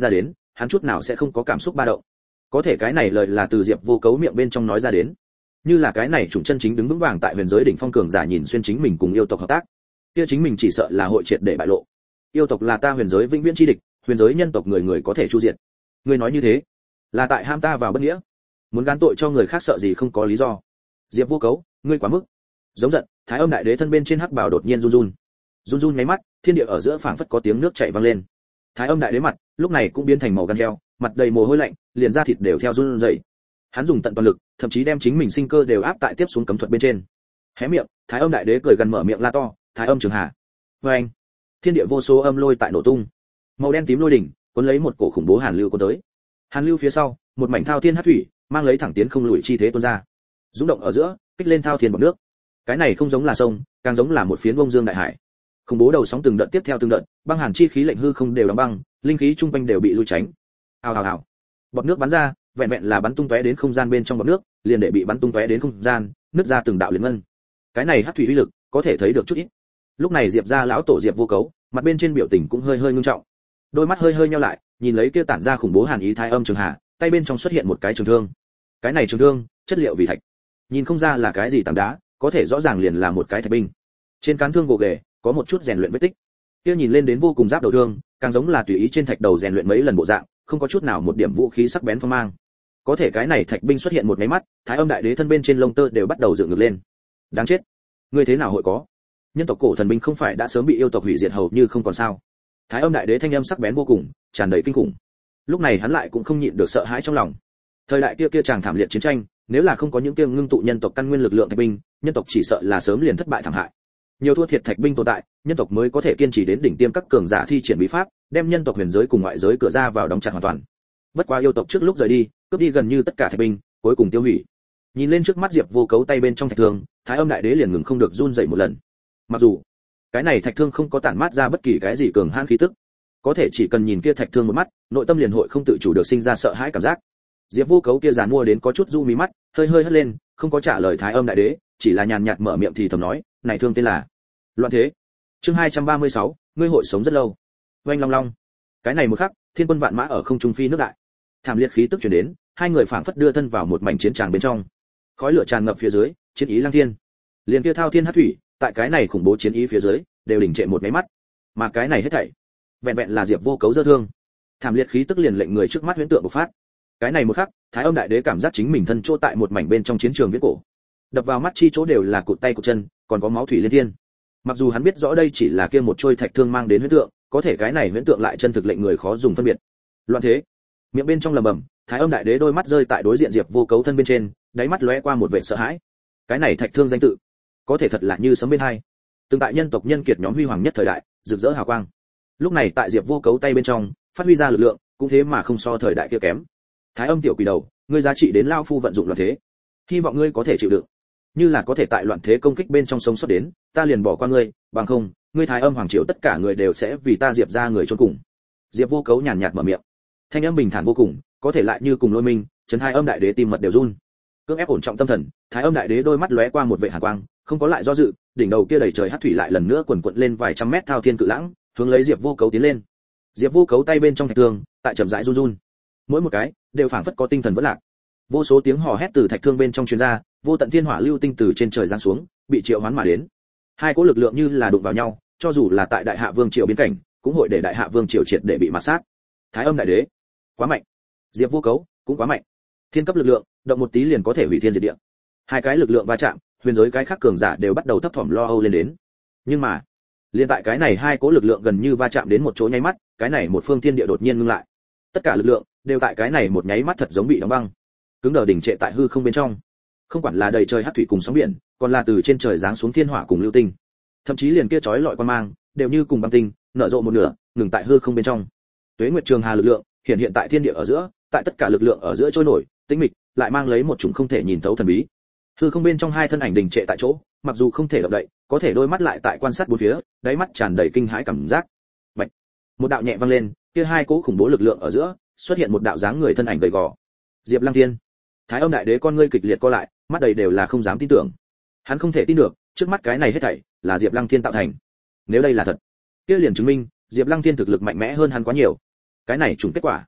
hắn chút nào sẽ không có cảm xúc ba động. Có thể cái này lời là từ Diệp Vô Cấu miệng bên trong nói ra đến, như là cái này chủng chân chính đứng vững vàng tại huyền giới đỉnh phong cường giả nhìn xuyên chính mình cùng yêu tộc hợp tác, kia chính mình chỉ sợ là hội triệt để bại lộ. Yêu tộc là ta huyền giới vĩnh viễn chi địch, huyền giới nhân tộc người người có thể chu diệt. Ngươi nói như thế, là tại ham ta vào bất nghĩa, muốn gán tội cho người khác sợ gì không có lý do. Diệp Vô Cấu, ngươi quá mức. Giống giận, Thái Âm Đại Đế thân bên trên hắc bảo đột nhiên run run. Run run nháy mắt, thiên địa ở giữa phảng phất có tiếng nước chảy vang lên. Thái Âm Đại Đế mặt, lúc này cũng biến thành màu gan heo, mặt đầy mồ hôi lạnh, liền da thịt đều theo run rẩy. Hắn dùng tận toàn lực, thậm chí đem chính mình sinh cơ đều áp tại tiếp xuống cấm thuật bên trên. Hé miệng, Thái Âm Đại Đế cười gần mở miệng la to, Thái Âm Trường Hà. Oeng! Thiên địa vô số âm lôi tại nổ tung. Màu đen tím lôi đỉnh, cuốn lấy một cổ khủng bố hàn lưu cuốn tới. Hàn lưu phía sau, một mảnh thao thiên hắc thủy, mang lấy thẳng tiến không lùi chi thế tuôn ra. Dũng động ở giữa, kích lên thao thiên bọt nước. Cái này không giống là sông, càng giống là một phiến bông dương đại hải. Khủng bố đầu sóng từng đợt tiếp theo từng đợt, băng hàn chi khí lệnh hư không đều đóng băng, linh khí trung quanh đều bị lui tránh. Ào ào ào. Bọt nước bắn ra, vẹn vẹn là bắn tung tóe đến không gian bên trong bọt nước, liền để bị bắn tung tóe đến không gian, nứt ra từng đạo liên ngân. Cái này hắc thủy uy lực, có thể thấy được chút ít. Lúc này Diệp gia lão tổ Diệp Vô Cấu, mặt bên trên biểu tình cũng hơi hơi ngưng trọng. Đôi mắt hơi hơi nheo lại, nhìn lấy kia tản ra khủng bố hàn ý Thái Âm Trường Hà, tay bên trong xuất hiện một cái trường thương. Cái này trường thương, chất liệu vì thạch. Nhìn không ra là cái gì tảng đá, có thể rõ ràng liền là một cái thạch binh. Trên cán thương gỗ ghề, có một chút rèn luyện vết tích. Kia nhìn lên đến vô cùng giáp đầu thương, càng giống là tùy ý trên thạch đầu rèn luyện mấy lần bộ dạng, không có chút nào một điểm vũ khí sắc bén phong mang. Có thể cái này thạch binh xuất hiện một cái mắt, Thái Âm Đại Đế thân bên trên lông tơ đều bắt đầu dựng ngược lên. Đáng chết, ngươi thế nào hội có? Nhân tộc cổ thần binh không phải đã sớm bị yêu tộc hủy diệt hầu như không còn sao? Thái Âm Đại Đế thanh âm sắc bén vô cùng, tràn đầy kinh khủng. Lúc này hắn lại cũng không nhịn được sợ hãi trong lòng. Thời đại kia chàng thảm liệt chiến tranh, nếu là không có những kia ngưng tụ nhân tộc căn nguyên lực lượng thạch binh, nhân tộc chỉ sợ là sớm liền thất bại thảm hại. Nhiều thua thiệt thạch binh tồn tại, nhân tộc mới có thể kiên trì đến đỉnh tiêm các cường giả thi triển bí pháp, đem nhân tộc huyền giới cùng ngoại giới cửa ra vào đóng chặt hoàn toàn. Bất quá yêu tộc trước lúc rời đi, cướp đi gần như tất cả thạch binh, cuối cùng tiêu hủy. Nhìn lên trước mắt Diệp Vô Cấu tay bên trong thạch thương, Thái Âm Đại Đế liền ngừng không được run rẩy một lần. Mặc dù cái này thạch thương không có tản mát ra bất kỳ cái gì cường hãn khí tức, có thể chỉ cần nhìn kia thạch thương một mắt, nội tâm liền hội không tự chủ được sinh ra sợ hãi cảm giác. Diệp Vô Cấu kia giàn mua đến có chút du mí mắt, hơi hơi hất lên, không có trả lời Thái Âm Đại Đế, chỉ là nhàn nhạt mở miệng thì thầm nói, này thương tên là Loạn Thế. Chương 236, ngươi hội sống rất lâu. Oanh long long. Cái này một khắc, thiên quân vạn mã ở không trung phi nước đại. Thảm liệt khí tức truyền đến, hai người phảng phất đưa thân vào một mảnh chiến tràng bên trong. Khói lửa tràn ngập phía dưới, chiến ý lang thiên. Liền kia thao thiên hắc thủy, tại cái này khủng bố chiến ý phía dưới, đều đình trệ một cái mắt. Mà cái này hết thảy, vẹn vẹn là Diệp Vô Cấu giơ thương. Thảm liệt khí tức liền lệnh người trước mắt huyễn tượng bộc phát. Cái này một khắc, Thái Âm Đại Đế cảm giác chính mình thân chỗ tại một mảnh bên trong chiến trường viễn cổ. Đập vào mắt chi chỗ đều là cụt tay cụt chân, còn có máu thủy liên thiên. Mặc dù hắn biết rõ đây chỉ là kia một trôi thạch thương mang đến huyễn tượng, có thể cái này huyễn tượng lại chân thực lệnh người khó dùng phân biệt. Loạn Thế. Miệng bên trong lẩm bẩm, Thái Âm Đại Đế đôi mắt rơi tại đối diện Diệp Vô Cấu thân bên trên, đáy mắt lóe qua một vẻ sợ hãi. Cái này thạch thương danh tự, có thể thật là như sấm bên hai. Từng tại nhân tộc nhân kiệt nhóm huy hoàng nhất thời đại, rực rỡ hào quang. Lúc này tại Diệp Vô Cấu tay bên trong, phát huy ra lực lượng, cũng thế mà không so thời đại kia kém. Thái Âm tiểu quỷ đầu, ngươi giá trị đến lao phu vận dụng Loạn Thế. Hy vọng ngươi có thể chịu đựng. Như là có thể tại Loạn Thế công kích bên trong sống sót đến, ta liền bỏ qua ngươi, bằng không, ngươi Thái Âm hoàng triều tất cả người đều sẽ vì ta Diệp ra người chôn cùng. Diệp Vô Cấu nhàn nhạt mở miệng. Thanh âm bình thản vô cùng, có thể lại như cùng lôi minh, chấn Thái Âm Đại Đế tim mật đều run. Cưỡng ép ổn trọng tâm thần, Thái Âm Đại Đế đôi mắt lóe qua một vẻ hàn quang, không có lại do dự, đỉnh đầu kia đầy trời hắc thủy lại lần nữa quần quật lên vài trăm mét thao thiên cự lãng, hướng lấy Diệp Vô Cấu tiến lên. Diệp Vô Cấu tay bên trong thạch thương, tại chậm rãi run run. Mỗi một cái đều phảng phất có tinh thần vẫn lạc. Vô số tiếng hò hét từ thạch thương bên trong truyền ra, vô tận thiên hỏa lưu tinh từ trên trời giáng xuống, bị triệu hoán mà đến. Hai cỗ lực lượng như là đụng vào nhau, cho dù là tại Đại Hạ Vương triều biên cảnh, cũng hội để Đại Hạ Vương triều triệt để bị mạt sát. Thái Âm Đại Đế, quá mạnh. Diệp Vô Cấu, cũng quá mạnh. Thiên cấp lực lượng, động một tí liền có thể hủy thiên diệt địa. Hai cái lực lượng va chạm, huyền giới cái khác cường giả đều bắt đầu thấp thỏm lo âu lên đến. Nhưng mà, liên tại cái này hai cỗ lực lượng gần như va chạm đến một chỗ nháy mắt, cái này một phương thiên địa đột nhiên ngưng lại. Tất cả lực lượng đều tại cái này một nháy mắt thật giống bị đóng băng, cứng đờ đỉnh trệ tại hư không bên trong. Không quản là đầy trời hắc thủy cùng sóng biển, còn là từ trên trời giáng xuống thiên hỏa cùng lưu tinh, thậm chí liền kia chói lọi quan mang, đều như cùng băng tinh, nở rộ một nửa, ngừng tại hư không bên trong. Tuế Nguyệt Trường Hà lực lượng, hiện tại thiên địa ở giữa, tại tất cả lực lượng ở giữa trôi nổi, tĩnh mịch, lại mang lấy một chủng không thể nhìn thấu thần bí. Hư không bên trong hai thân ảnh đình trệ tại chỗ, mặc dù không thể động đậy, có thể đôi mắt lại tại quan sát bốn phía, đáy mắt tràn đầy kinh hãi cảm giác. Bạch. Một đạo nhẹ vang lên, kia hai cỗ khủng bố lực lượng ở giữa, xuất hiện một đạo dáng người thân ảnh gầy gò. Diệp Lăng Thiên. Thái Âm Đại Đế con ngươi kịch liệt co lại, mắt đầy đều là không dám tin tưởng. Hắn không thể tin được, trước mắt cái này hết thảy là Diệp Lăng Thiên tạo thành. Nếu đây là thật, kia liền chứng minh Diệp Lăng Thiên thực lực mạnh mẽ hơn hắn quá nhiều. Cái này trùng kết quả.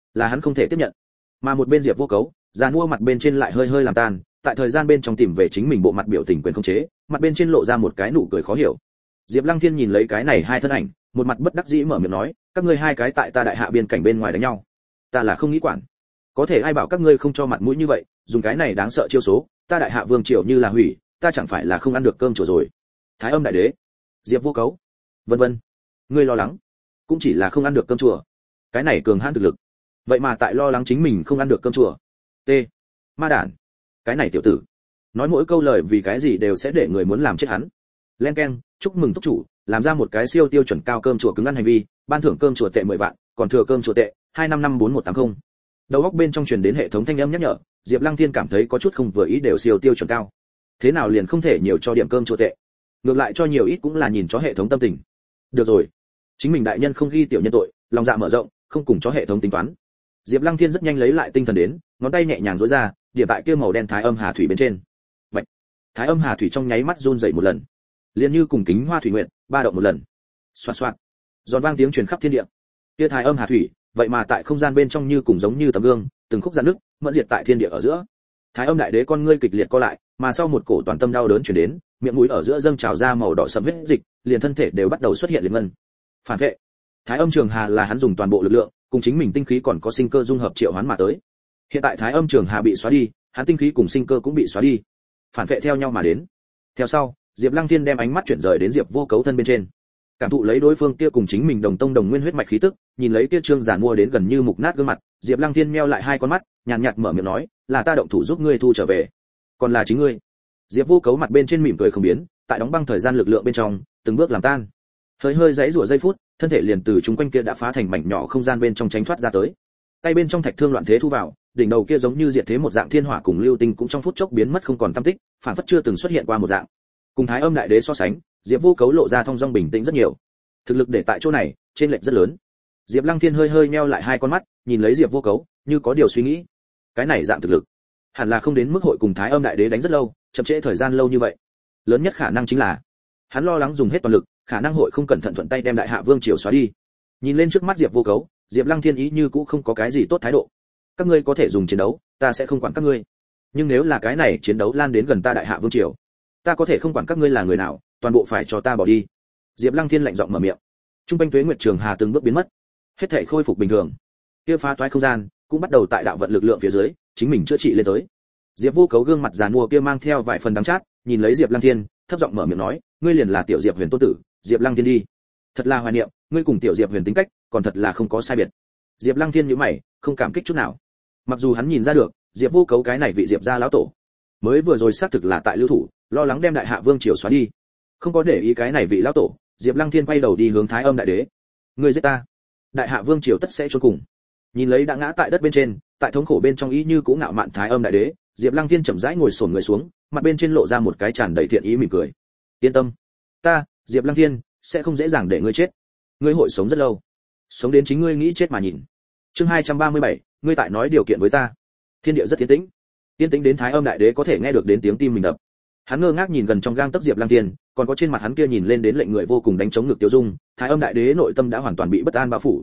là hắn không thể tiếp nhận. Mà một bên Diệp Vô Cấu, già mua mặt bên trên lại hơi hơi làm tan, tại thời gian bên trong tìm về chính mình bộ mặt biểu tình quyền không chế, mặt bên trên lộ ra một cái nụ cười khó hiểu. Diệp Lăng Thiên nhìn lấy cái này hai thân ảnh, một mặt bất đắc dĩ mở miệng nói, các ngươi hai cái tại ta đại hạ biên cảnh bên ngoài đánh nhau, ta là không nghĩ quản. Có thể ai bảo các ngươi không cho mặt mũi như vậy, dùng cái này đáng sợ chiêu số, ta đại hạ vương triều như là hủy, ta chẳng phải là không ăn được cơm chùa rồi. Thái Âm đại đế, Diệp Vô Cấu, vân vân. Ngươi lo lắng, cũng chỉ là không ăn được cơm chùa. Cái này cường hãn thực lực, vậy mà tại lo lắng chính mình không ăn được cơm chùa. T. Ma đản, cái này tiểu tử, nói mỗi câu lời vì cái gì đều sẽ để người muốn làm chết hắn. Len keng, chúc mừng túc chủ, làm ra một cái siêu tiêu chuẩn cao cơm chùa cứng ăn hành vi, ban thưởng cơm chùa tệ 10 vạn, còn thừa cơm chùa tệ 2554180. Đầu óc bên trong truyền đến hệ thống thanh âm nhắc nhở, Diệp Lăng Thiên cảm thấy có chút không vừa ý, đều siêu tiêu chuẩn cao. Thế nào liền không thể nhiều cho điểm cơm chùa tệ? Ngược lại cho nhiều ít cũng là nhìn cho hệ thống tâm tình. Được rồi, chính mình đại nhân không ghi tiểu nhân tội, lòng dạ mở rộng, không cùng cho hệ thống tính toán. Diệp Lăng Thiên rất nhanh lấy lại tinh thần đến, ngón tay nhẹ nhàng duỗi ra, điểm tại kia màu đen thái âm hà thủy bên trên. Bạch. Thái âm hà thủy trong nháy mắt run rẩy một lần, liền như cùng kính hoa thủy nguyện, ba động một lần. Xoạt xoạt. Giòn vang tiếng truyền khắp thiên địa. Kia thái âm hà thủy, vậy mà tại không gian bên trong như cùng giống như tấm gương, từng khúc rạn nứt, mẫn diệt tại thiên địa ở giữa. Thái âm đại đế con ngươi kịch liệt co lại, mà sau một cổ toàn tâm đau đớn truyền đến, miệng mũi ở giữa dâng trào ra màu đỏ sẫm huyết dịch, liền thân thể đều bắt đầu xuất hiện liệt ngân. Phản vệ. Thái âm trường hà là hắn dùng toàn bộ lực lượng, cùng chính mình tinh khí còn có sinh cơ dung hợp triệu hoán mà tới. Hiện tại thái âm trường hà bị xóa đi, hắn tinh khí cùng sinh cơ cũng bị xóa đi. Phản vệ theo nhau mà đến. Theo sau, Diệp Lăng Thiên đem ánh mắt chuyển rời đến Diệp Vô Cấu thân bên trên. Cảm thụ lấy đối phương kia cùng chính mình đồng tông đồng nguyên huyết mạch khí tức, nhìn lấy kia trương giản mua đến gần như mục nát gương mặt, Diệp Lăng Thiên meo lại hai con mắt, nhàn nhạt mở miệng nói, là ta động thủ giúp ngươi thu trở về, còn là chính ngươi. Diệp Vô Cấu mặt bên trên mỉm cười không biến, tại đóng băng thời gian lực lượng bên trong, từng bước làm tan. Hơi hơi giãy giụa giây phút, thân thể liền từ chúng quanh kia đã phá thành mảnh nhỏ không gian bên trong tránh thoát ra tới. Tay bên trong thạch thương loạn thế thu vào, đỉnh đầu kia giống như diệt thế một dạng thiên hỏa cùng lưu tinh cũng trong phút chốc biến mất không còn tăm tích, phản phất chưa từng xuất hiện qua một dạng. Cùng Thái Âm đại đế so sánh, Diệp Vô Cấu lộ ra thong dong bình tĩnh rất nhiều. Thực lực để tại chỗ này, trên lệch rất lớn. Diệp Lăng Thiên hơi hơi nheo lại hai con mắt, nhìn lấy Diệp Vô Cấu, như có điều suy nghĩ. Cái này dạng thực lực, hẳn là không đến mức hội cùng Thái Âm đại đế đánh rất lâu, chậm trễ thời gian lâu như vậy. Lớn nhất khả năng chính là, hắn lo lắng dùng hết toàn lực, khả năng hội không cẩn thận thuận tay đem đại hạ vương triều xóa đi. Nhìn lên trước mắt Diệp Vô Cấu, Diệp Lăng Thiên ý như cũ không có cái gì tốt thái độ. Các ngươi có thể dùng chiến đấu, ta sẽ không quản các ngươi. Nhưng nếu là cái này chiến đấu lan đến gần ta đại hạ vương triều, ta có thể không quản các ngươi là người nào, toàn bộ phải cho ta bỏ đi. Diệp Lăng Thiên lạnh giọng mở miệng. Trung quanh tuế nguyệt trường hà từng bước biến mất, hết thảy khôi phục bình thường. Kia phá toái không gian cũng bắt đầu tại đạo vận lực lượng phía dưới, chính mình chữa trị lên tới. Diệp Vô Cấu gương mặt giàn mua kia mang theo vài phần đắng chát, nhìn lấy Diệp Lăng Thiên, thấp giọng mở miệng nói, ngươi liền là tiểu Diệp Huyền tôn tử, Diệp Lăng Thiên đi. Thật là hoài niệm, ngươi cùng tiểu Diệp Huyền tính cách, còn thật là không có sai biệt. Diệp Lăng Thiên nhíu mày, không cảm kích chút nào. Mặc dù hắn nhìn ra được, Diệp Vô Cấu cái này vị Diệp gia lão tổ, mới vừa rồi xác thực là tại lưu thủ, lo lắng đem đại hạ vương triều xóa đi. Không có để ý cái này vị lão tổ, Diệp Lăng Thiên quay đầu đi hướng Thái Âm đại đế. Ngươi giết ta, đại hạ vương triều tất sẽ chôn cùng. Nhìn lấy đã ngã tại đất bên trên, tại thống khổ bên trong ý như cũ ngạo mạn Thái Âm đại đế, Diệp Lăng Thiên chậm rãi ngồi xổm người xuống, mặt bên trên lộ ra một cái tràn đầy thiện ý mỉm cười. Yên tâm, ta, Diệp Lăng Thiên, sẽ không dễ dàng để ngươi chết. Ngươi hội sống rất lâu, sống đến chính ngươi nghĩ chết mà nhìn. Chương 237, ngươi tại nói điều kiện với ta. Thiên địa rất yên tĩnh, yên tĩnh đến Thái Âm đại đế có thể nghe được đến tiếng tim mình đập. Hắn ngơ ngác nhìn gần trong gang tấc Diệp Lăng Thiên, còn có trên mặt hắn kia nhìn lên đến lệnh người vô cùng đánh trống ngực tiêu dung, Thái Âm đại đế nội tâm đã hoàn toàn bị bất an bao phủ.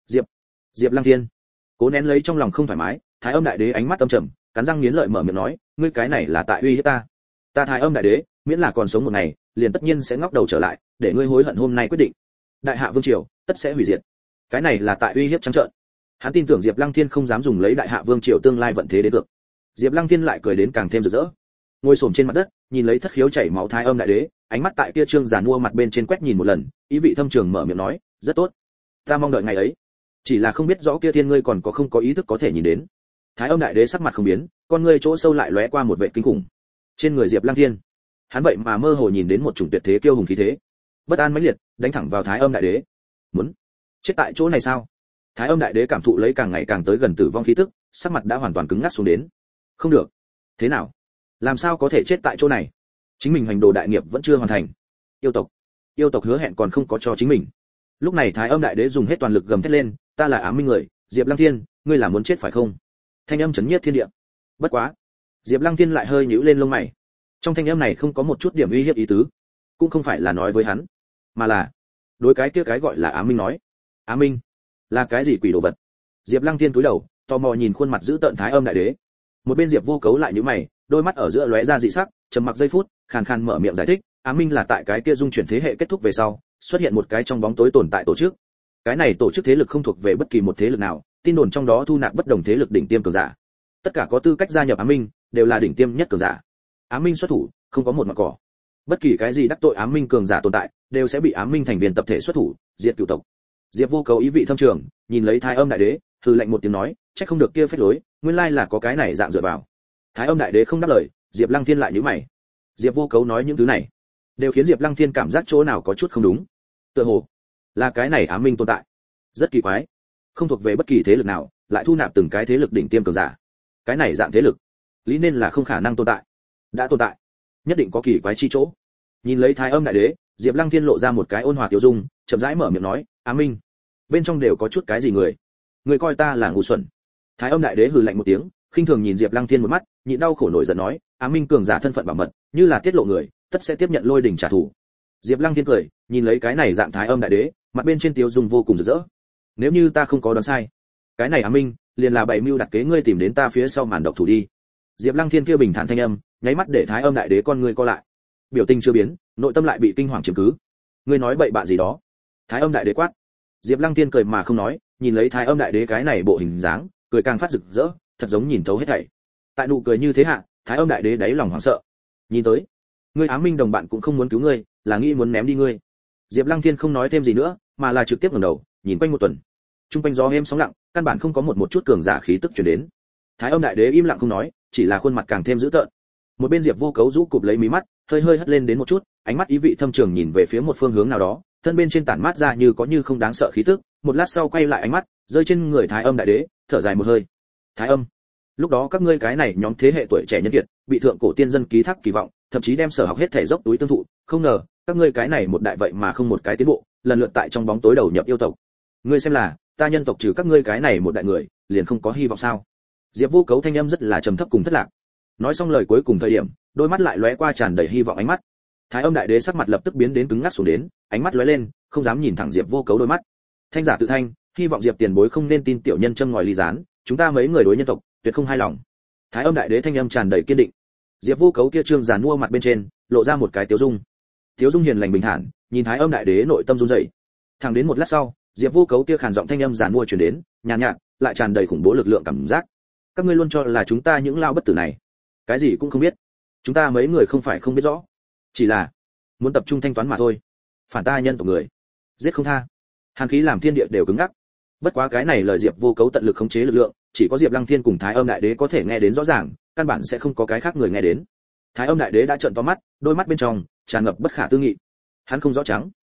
Diệp Lăng Thiên, cố nén lấy trong lòng không thoải mái, Thái Âm đại đế ánh mắt âm trầm, cắn răng nghiến lợi mở miệng nói, ngươi cái này là tại uy hiếp ta. Ta Thái Âm đại đế, miễn là còn sống một ngày, liền tất nhiên sẽ ngóc đầu trở lại, để ngươi hối hận hôm nay quyết định. Đại hạ vương triều, tất sẽ hủy diệt. Cái này là tại uy hiếp trắng trợn. Hắn tin tưởng Diệp Lăng Thiên không dám dùng lấy đại hạ vương triều tương lai vận thế đến được. Diệp Lăng Thiên lại cười đến càng thêm rực rỡ. Ngồi xổm trên mặt đất, nhìn lấy thất khiếu chảy máu Thái Âm đại đế, ánh mắt tại kia trương giàn mua mặt bên trên quét nhìn một lần, ý vị thâm trường mở miệng nói, rất tốt. Ta mong đợi ngày ấy. Chỉ là không biết rõ kia thiên ngươi còn có không có ý thức có thể nhìn đến. Thái Âm đại đế sắc mặt không biến, con ngươi chỗ sâu lại lóe qua một vẻ kinh khủng. Trên người Diệp Lăng Thiên, hắn vậy mà mơ hồ nhìn đến một chủng tuyệt thế kiêu hùng khí thế, bất an mãnh liệt, đánh thẳng vào Thái Âm đại đế. Muốn chết tại chỗ này sao? Thái Âm đại đế cảm thụ lấy càng ngày càng tới gần tử vong khí tức, sắc mặt đã hoàn toàn cứng ngắc xuống đến. Không được. Thế nào? Làm sao có thể chết tại chỗ này? Chính mình hành đồ đại nghiệp vẫn chưa hoàn thành. Yêu tộc hứa hẹn còn không có cho chính mình. Lúc này Thái Âm đại đế dùng hết toàn lực gầm thét lên, ta là ám minh người, Diệp Lăng Thiên, ngươi là muốn chết phải không? Thanh âm chấn nhiếp thiên địa. Bất quá, Diệp Lăng Thiên lại hơi nhíu lên lông mày. Trong thanh âm này không có một chút điểm uy hiếp ý tứ, cũng không phải là nói với hắn, mà là đối cái kia cái gọi là ám minh nói. Ám minh là cái gì quỷ đồ vật? Diệp Lăng Thiên cúi đầu, tò mò nhìn khuôn mặt giữ tợn Thái Âm đại đế. Một bên Diệp Vô Cấu lại nhíu mày, đôi mắt ở giữa lóe ra dị sắc, trầm mặc giây phút, khàn khàn mở miệng giải thích, Ám Minh là tại cái kia dung chuyển thế hệ kết thúc về sau, xuất hiện một cái trong bóng tối tồn tại tổ chức. Cái này tổ chức thế lực không thuộc về bất kỳ một thế lực nào, tin đồn trong đó thu nạp bất đồng thế lực đỉnh tiêm cường giả. Tất cả có tư cách gia nhập Ám Minh đều là đỉnh tiêm nhất cường giả. Ám Minh xuất thủ, không có một mảng cỏ. Bất kỳ cái gì đắc tội Ám Minh cường giả tồn tại, đều sẽ bị Ám Minh thành viên tập thể xuất thủ, diệt cửu tộc. Diệp Vô Cấu ý vị thâm trường, nhìn lấy Thái Âm đại đế, hừ lạnh một tiếng nói, trách không được kia phết lối, nguyên lai là có cái này dạng dựa vào. Thái Âm đại đế không đáp lời, Diệp Lăng Thiên lại nhíu mày. Diệp Vô Cấu nói những thứ này, đều khiến Diệp Lăng Thiên cảm giác chỗ nào có chút không đúng. Tựa hồ là cái này Ám Minh tồn tại, rất kỳ quái, không thuộc về bất kỳ thế lực nào, lại thu nạp từng cái thế lực đỉnh tiêm cường giả. Cái này dạng thế lực, lý nên là không khả năng tồn tại. Đã tồn tại, nhất định có kỳ quái chi chỗ. Nhìn lấy Thái Âm đại đế, Diệp Lăng Thiên lộ ra một cái ôn hòa tiêu dung, chậm rãi mở miệng nói, Ám Minh, bên trong đều có chút cái gì người coi ta là ngu xuẩn. Thái Âm đại đế hừ lạnh một tiếng, khinh thường nhìn Diệp Lăng Thiên một mắt, nhịn đau khổ nổi giận nói, Ám Minh cường giả thân phận bảo mật, như là tiết lộ người, tất sẽ tiếp nhận lôi đỉnh trả thù. Diệp Lăng Thiên cười, nhìn lấy cái này dạng Thái Âm đại đế, mặt bên trên tiêu dung vô cùng rực rỡ. Nếu như ta không có đoán sai, cái này Ám Minh liền là bày mưu đặt kế ngươi tìm đến ta phía sau màn độc thủ đi. Diệp Lăng Thiên kia bình thản thanh âm, nháy mắt để Thái Âm đại đế con ngươi co lại. Biểu tình chưa biến, nội tâm lại bị kinh hoàng chiếm cứ. Ngươi nói bậy bạ gì đó? Thái Âm đại đế quát. Diệp Lăng Thiên cười mà không nói, nhìn lấy Thái Âm đại đế cái này bộ hình dáng, cười càng phát rực rỡ, thật giống nhìn thấu hết thảy. Tại nụ cười như thế hạ, Thái Âm đại đế đáy lòng hoảng sợ. Nhìn tới, ngươi Ám Minh đồng bạn cũng không muốn cứu ngươi, là nghĩ muốn ném đi ngươi. Diệp Lăng Thiên không nói thêm gì nữa, mà là trực tiếp ngẩng đầu, nhìn quanh một tuần. Trung quanh gió êm sóng lặng, căn bản không có một chút cường giả khí tức truyền đến. Thái Âm đại đế im lặng không nói, chỉ là khuôn mặt càng thêm dữ tợn. Một bên Diệp Vô Cấu rũ cụp lấy mí mắt, hơi hơi hất lên đến một chút, ánh mắt ý vị thâm trường nhìn về phía một phương hướng nào đó, thân bên trên tản mát ra như có như không đáng sợ khí tức, một lát sau quay lại ánh mắt, rơi trên người Thái Âm đại đế, thở dài một hơi. Thái Âm, lúc đó các ngươi cái này nhóm thế hệ tuổi trẻ nhân kiệt, bị thượng cổ tiên dân ký thác kỳ vọng, thậm chí đem sở học hết thể dốc túi tương thụ, không ngờ, các ngươi cái này một đại vậy mà không một cái tiến bộ, lần lượt tại trong bóng tối đầu nhập yêu tộc. Ngươi xem là, ta nhân tộc trừ các ngươi cái này một đại người, liền không có hy vọng sao? Diệp Vô Cấu thanh âm rất là trầm thấp cùng thất lạc. Nói xong lời cuối cùng thời điểm, đôi mắt lại lóe qua tràn đầy hy vọng ánh mắt. Thái Âm đại đế sắc mặt lập tức biến đến cứng ngắc xuống đến, ánh mắt lóe lên, không dám nhìn thẳng Diệp Vô Cấu đôi mắt. Thanh giả tự thanh, hy vọng Diệp tiền bối không nên tin tiểu nhân châm ngòi ly gián, chúng ta mấy người đối nhân tộc, tuyệt không hài lòng. Thái Âm đại đế thanh âm tràn đầy kiên định. Diệp Vô Cấu kia trương giàn mua mặt bên trên, lộ ra một cái tiếu dung. Tiếu dung hiền lành bình thản, nhìn Thái Âm đại đế nội tâm run rẩy. Thẳng đến một lát sau, Diệp Vô Cấu kia khàn giọng thanh âm giàn mua truyền đến, nhàn nhạt, lại tràn đầy khủng bố lực lượng cảm giác. Các ngươi luôn cho là chúng ta những lao bất tử này, cái gì cũng không biết. Chúng ta mấy người không phải không biết rõ, chỉ là muốn tập trung thanh toán mà thôi. Phản ta nhân tộc người, giết không tha. Hàn khí làm thiên địa đều cứng ngắc. Bất quá cái này lời Diệp Vô Cấu tận lực khống chế lực lượng, chỉ có Diệp Lăng Thiên cùng Thái Âm đại đế có thể nghe đến rõ ràng, căn bản sẽ không có cái khác người nghe đến. Thái Âm đại đế đã trợn to mắt, đôi mắt bên trong tràn ngập bất khả tư nghị. Hắn không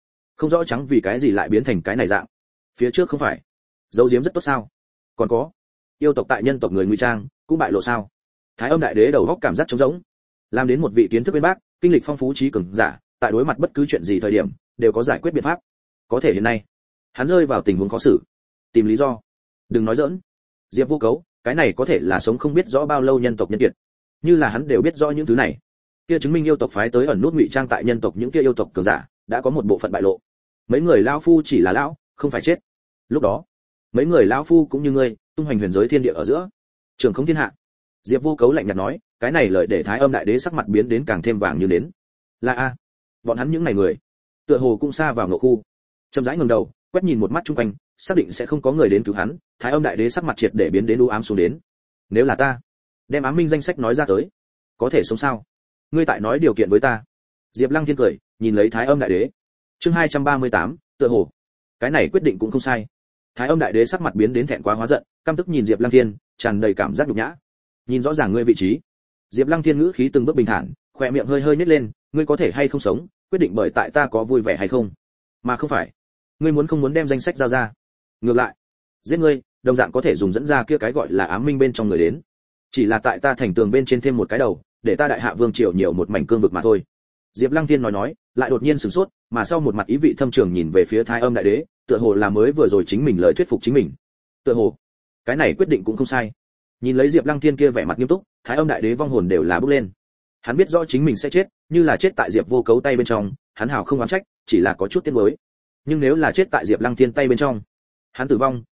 rõ trắng vì cái gì lại biến thành cái này dạng. Phía trước không phải giấu giếm rất tốt sao? Còn có yêu tộc tại nhân tộc người nguy trang cũng bại lộ sao? Thái Âm đại đế đầu óc cảm giác trống rỗng, làm đến một vị kiến thức bên bác, kinh lịch phong phú trí cường giả, tại đối mặt bất cứ chuyện gì thời điểm đều có giải quyết biện pháp. Có thể hiện nay hắn rơi vào tình huống khó xử, tìm lý do. Đừng nói giỡn, Diệp Vô Cấu, cái này có thể là sống không biết rõ bao lâu nhân tộc nhân kiệt, như là hắn đều biết rõ những thứ này, kia chứng minh yêu tộc phái tới ẩn nút ngụy trang tại nhân tộc những kia yêu tộc cường giả đã có một bộ phận bại lộ. Mấy người lão phu chỉ là lão, không phải chết. Lúc đó mấy người lão phu cũng như ngươi, tung hoành huyền giới thiên địa ở giữa, trường không thiên hạ. Diệp Vô Cấu lạnh nhạt nói, cái này lời để Thái Âm đại đế sắc mặt biến đến càng thêm vàng như nến. Là a, bọn hắn những này người, tựa hồ cũng xa vào ngộ khu. Chậm rãi ngẩng đầu, quét nhìn một mắt chung quanh, xác định sẽ không có người đến cứu hắn, Thái Âm đại đế sắc mặt triệt để biến đến u ám xuống đến. Nếu là ta, đem Ám Minh danh sách nói ra tới, có thể sống sao? Ngươi tại nói điều kiện với ta. Diệp Lăng Thiên cười, nhìn lấy Thái Âm đại đế. Chương 238, tựa hồ cái này quyết định cũng không sai. Thái Âm đại đế sắc mặt biến đến thẹn quá hóa giận, căm tức nhìn Diệp Lăng Thiên, tràn đầy cảm giác nhục nhã. Nhìn rõ ràng ngươi vị trí. Diệp Lăng Thiên ngữ khí từng bước bình thản, khóe miệng hơi hơi nhếch lên, ngươi có thể hay không sống, quyết định bởi tại ta có vui vẻ hay không, mà không phải ngươi muốn không muốn đem danh sách giao ra. Ngược lại, giết ngươi, đồng dạng có thể dùng dẫn ra kia cái gọi là Ám Minh bên trong người đến. Chỉ là tại ta thành tường bên trên thêm một cái đầu, để ta đại hạ vương triều nhiều một mảnh cương vực mà thôi. Diệp Lăng Thiên nói, lại đột nhiên sửng sốt, mà sau một mặt ý vị thâm trường nhìn về phía Thái Âm đại đế, tựa hồ là mới vừa rồi chính mình lời thuyết phục chính mình. Tựa hồ, cái này quyết định cũng không sai. Nhìn lấy Diệp Lăng Thiên kia vẻ mặt nghiêm túc, Thái Âm đại đế vong hồn đều là bốc lên. Hắn biết rõ chính mình sẽ chết, như là chết tại Diệp Vô Cấu tay bên trong, hắn hào không oán trách, chỉ là có chút tiếc nuối. Nhưng nếu là chết tại Diệp Lăng Thiên tay bên trong, hắn tử vong,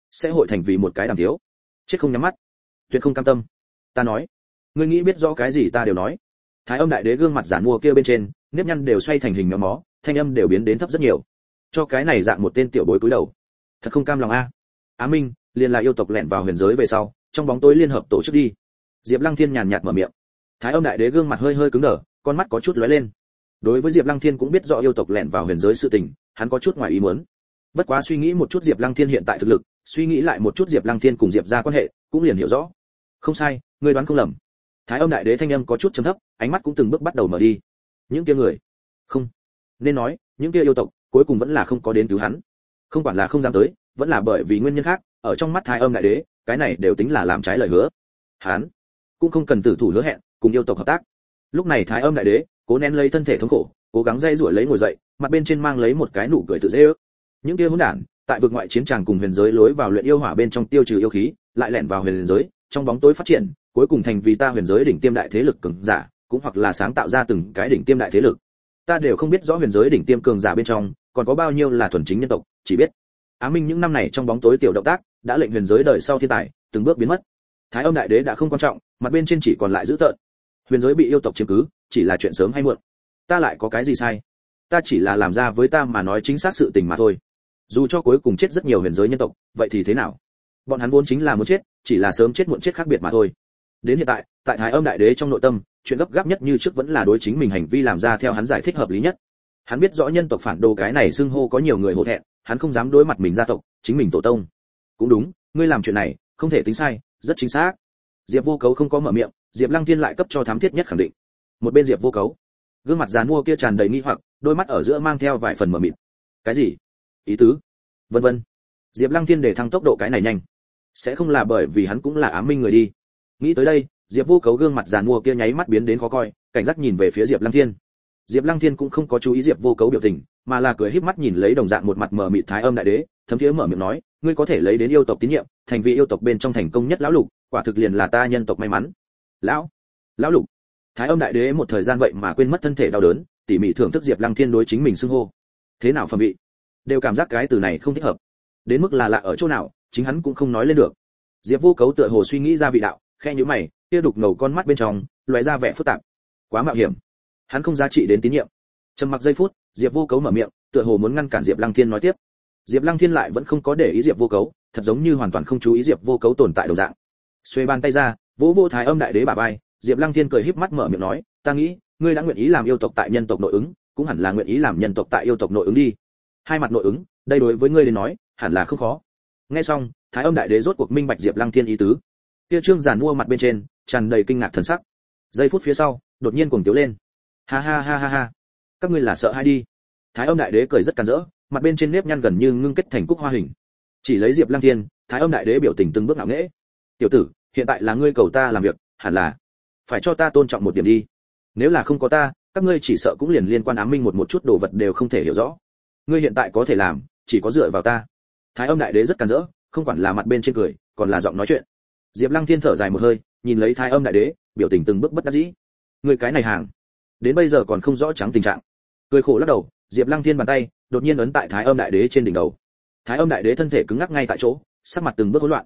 sẽ hội thành vì một cái đàm thiếu. Chết không nhắm mắt, tuyệt không cam tâm. Ta nói, ngươi nghĩ biết rõ cái gì ta đều nói. Thái Âm Đại Đế gương mặt giản mua kia bên trên, nếp nhăn đều xoay thành hình méo mó, thanh âm đều biến đến thấp rất nhiều. Cho cái này dạng một tên tiểu bối cúi đầu, thật không cam lòng a. Á Minh, liền là yêu tộc lẻn vào huyền giới về sau, trong bóng tối liên hợp tổ chức đi. Diệp Lăng Thiên nhàn nhạt mở miệng. Thái Âm Đại Đế gương mặt hơi hơi cứng đờ, con mắt có chút lóe lên. Đối với Diệp Lăng Thiên cũng biết rõ yêu tộc lẻn vào huyền giới sự tình, hắn có chút ngoài ý muốn. Bất quá suy nghĩ một chút Diệp Lăng Thiên hiện tại thực lực, suy nghĩ lại một chút Diệp Lăng Thiên cùng Diệp gia quan hệ, cũng liền hiểu rõ. Không sai, ngươi đoán không lầm. Thái Âm Đại Đế thanh âm có chút trầm thấp, ánh mắt cũng từng bước bắt đầu mở đi. Những kia người, không, nên nói, những kia yêu tộc, cuối cùng vẫn là không có đến cứu hắn. Không quản là không dám tới, vẫn là bởi vì nguyên nhân khác, ở trong mắt Thái Âm Đại Đế, cái này đều tính là làm trái lời hứa. Hắn cũng không cần tử thủ hứa hẹn, cùng yêu tộc hợp tác. Lúc này Thái Âm Đại Đế, cố nén lấy thân thể thống khổ, cố gắng dây rủa lấy ngồi dậy, mặt bên trên mang lấy một cái nụ cười tự dễ ước. Những kia hỗn đản, tại vực ngoại chiến tràng cùng huyền giới lối vào luyện yêu hỏa bên trong tiêu trừ yêu khí, lại lẻn vào huyền giới, trong bóng tối phát triển, cuối cùng thành vì ta huyền giới đỉnh tiêm đại thế lực cường giả, cũng hoặc là sáng tạo ra từng cái đỉnh tiêm đại thế lực. Ta đều không biết rõ huyền giới đỉnh tiêm cường giả bên trong, còn có bao nhiêu là thuần chính nhân tộc, chỉ biết Á Minh những năm này trong bóng tối tiểu động tác, đã lệnh huyền giới đời sau thiên tài từng bước biến mất. Thái Âm Đại Đế đã không quan trọng, mặt bên trên chỉ còn lại dữ tợn. Huyền giới bị yêu tộc chiếm cứ, chỉ là chuyện sớm hay muộn. Ta lại có cái gì sai? Ta chỉ là làm ra với ta mà nói chính xác sự tình mà thôi. Dù cho cuối cùng chết rất nhiều huyền giới nhân tộc, vậy thì thế nào? Bọn hắn vốn chính là muốn chết, chỉ là sớm chết muộn chết khác biệt mà thôi. Đến hiện tại, tại Thái Âm Đại Đế trong nội tâm, chuyện gấp gáp nhất như trước vẫn là đối chính mình hành vi làm ra theo hắn giải thích hợp lý nhất. Hắn biết rõ nhân tộc phản đồ cái này xưng hô có nhiều người hổ thẹn, hắn không dám đối mặt mình gia tộc, chính mình tổ tông. Cũng đúng, ngươi làm chuyện này, không thể tính sai, rất chính xác. Diệp Vô Cấu không có mở miệng, Diệp Lăng Thiên lại cấp cho thám thiết nhất khẳng định. Một bên Diệp Vô Cấu, gương mặt giàn mua kia tràn đầy nghi hoặc, đôi mắt ở giữa mang theo vài phần mờ mịt. Cái gì? Ý tứ? Vân vân. Diệp Lăng Thiên để thăng tốc độ cái này nhanh, sẽ không là bởi vì hắn cũng là ám minh người đi. Nghĩ tới đây, Diệp Vô Cấu gương mặt giàn mua kia nháy mắt biến đến khó coi, cảnh giác nhìn về phía Diệp Lăng Thiên. Diệp Lăng Thiên cũng không có chú ý Diệp Vô Cấu biểu tình, mà là cười híp mắt nhìn lấy đồng dạng một mặt mờ mịt Thái Âm Đại Đế, thấm thiế mở miệng nói, ngươi có thể lấy đến yêu tộc tín nhiệm, thành vị yêu tộc bên trong thành công nhất lão lục, quả thực liền là ta nhân tộc may mắn. Lão lục. Thái Âm Đại Đế một thời gian vậy mà quên mất thân thể đau đớn, tỉ mỉ thưởng thức Diệp Lăng Thiên đối chính mình xưng hô. Thế nào phẩm vị? Đều cảm giác cái từ này không thích hợp. Đến mức là lạ ở chỗ nào, chính hắn cũng không nói lên được. Diệp Vô Cấu tựa hồ suy nghĩ ra vị đạo, khe nhíu mày, kia đục ngầu con mắt bên trong, lóe ra vẻ phức tạp. Quá mạo hiểm. Hắn không giá trị đến tín nhiệm. Trầm mặc giây phút, Diệp Vô Cấu mở miệng, tựa hồ muốn ngăn cản Diệp Lăng Thiên nói tiếp. Diệp Lăng Thiên lại vẫn không có để ý Diệp Vô Cấu, thật giống như hoàn toàn không chú ý Diệp Vô Cấu tồn tại đồng dạng. Xuê bàn tay ra, vỗ vỗ Thái Âm Đại Đế bả vai, Diệp Lăng Thiên cười híp mắt mở miệng nói, ta nghĩ, ngươi đã nguyện ý làm yêu tộc tại nhân tộc nội ứng, cũng hẳn là nguyện ý làm nhân tộc tại yêu tộc nội ứng đi. Hai mặt nội ứng, đây đối với ngươi đến nói, hẳn là không khó. Nghe xong, Thái Âm Đại Đế rốt cuộc minh bạch Diệp Lăng Thiên ý tứ. Kia trương giản mua mặt bên trên, tràn đầy kinh ngạc thần sắc. Giây phút phía sau, đột nhiên cuồng tiếu lên. Ha ha ha ha ha. Các ngươi là sợ hay đi? Thái Âm Đại Đế cười rất càn rỡ, mặt bên trên nếp nhăn gần như ngưng kết thành cúc hoa hình. Chỉ lấy Diệp Lăng Thiên, Thái Âm Đại Đế biểu tình từng bước ngạo nghễ. Tiểu tử, hiện tại là ngươi cầu ta làm việc, hẳn là phải cho ta tôn trọng một điểm đi. Nếu là không có ta, các ngươi chỉ sợ cũng liền liên quan ám minh một chút đồ vật đều không thể hiểu rõ. Ngươi hiện tại có thể làm, chỉ có dựa vào ta. Thái Âm Đại Đế rất càn rỡ, không quản là mặt bên trên cười, còn là giọng nói chuyện. Diệp Lăng Thiên thở dài một hơi, nhìn lấy Thái Âm Đại Đế, biểu tình từng bước bất đắc dĩ. Ngươi cái này hàng, đến bây giờ còn không rõ trắng tình trạng. Cười khổ lắc đầu, Diệp Lăng Thiên bàn tay đột nhiên ấn tại Thái Âm Đại Đế trên đỉnh đầu. Thái Âm Đại Đế thân thể cứng ngắc ngay tại chỗ, sắc mặt từng bước hỗn loạn.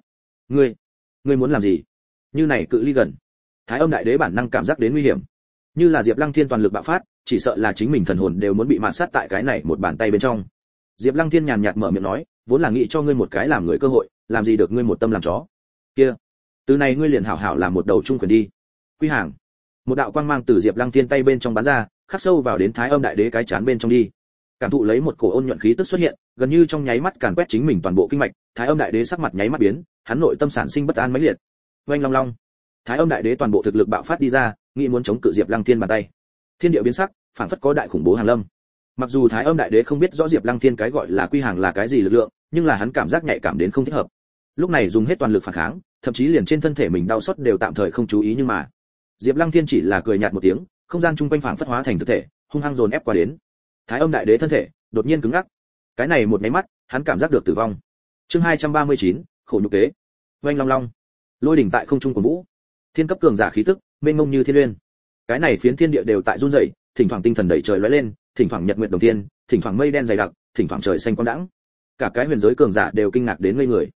Ngươi muốn làm gì? Như này cự ly gần. Thái Âm Đại Đế bản năng cảm giác đến nguy hiểm. Như là Diệp Lăng Thiên toàn lực bạo phát, chỉ sợ là chính mình thần hồn đều muốn bị mạt sát tại cái này một bàn tay bên trong. Diệp Lăng Thiên nhàn nhạt mở miệng nói, vốn là nghĩ cho ngươi một cái làm người cơ hội, làm gì được ngươi một tâm làm chó. Kia, từ này ngươi liền hảo hảo làm một đầu trung quyền đi. Quy hàng. Một đạo quang mang từ Diệp Lăng Thiên tay bên trong bắn ra, khắc sâu vào đến Thái Âm Đại Đế cái chán bên trong đi. Cảm thụ lấy một cổ ôn nhuận khí tức xuất hiện, gần như trong nháy mắt càn quét chính mình toàn bộ kinh mạch, Thái Âm Đại Đế sắc mặt nháy mắt biến, hắn nội tâm sản sinh bất an mãnh liệt. Oanh long long. Thái Âm Đại Đế toàn bộ thực lực bạo phát đi ra, nghĩ muốn chống cự Diệp Lăng Thiên bàn tay. Thiên địa biến sắc, phảng phất có đại khủng bố hàng lâm. Mặc dù Thái Âm Đại Đế không biết rõ Diệp Lăng Thiên cái gọi là quy hàng là cái gì lực lượng, nhưng là hắn cảm giác nhạy cảm đến không thích hợp. Lúc này dùng hết toàn lực phản kháng, thậm chí liền trên thân thể mình đau xót đều tạm thời không chú ý, nhưng mà Diệp Lăng Thiên chỉ là cười nhạt một tiếng, không gian chung quanh phảng phất hóa thành thực thể, hung hăng dồn ép qua đến. Thái Âm Đại Đế thân thể đột nhiên cứng ngắc. Cái này một cái mắt, hắn cảm giác được tử vong. Chương 239, khổ nhục kế. Oanh long long. Lôi đỉnh tại không trung của vũ. Thiên cấp cường giả khí tức, mênh mông như thiên uyên. Cái này phiến thiên địa đều tại run rẩy, thỉnh thoảng tinh thần đẩy trời lóe lên, thỉnh thoảng nhật nguyệt đồng thiên, thỉnh thoảng mây đen dày đặc, thỉnh thoảng trời xanh quang đãng. Cả cái huyền giới cường giả đều kinh ngạc đến ngây người.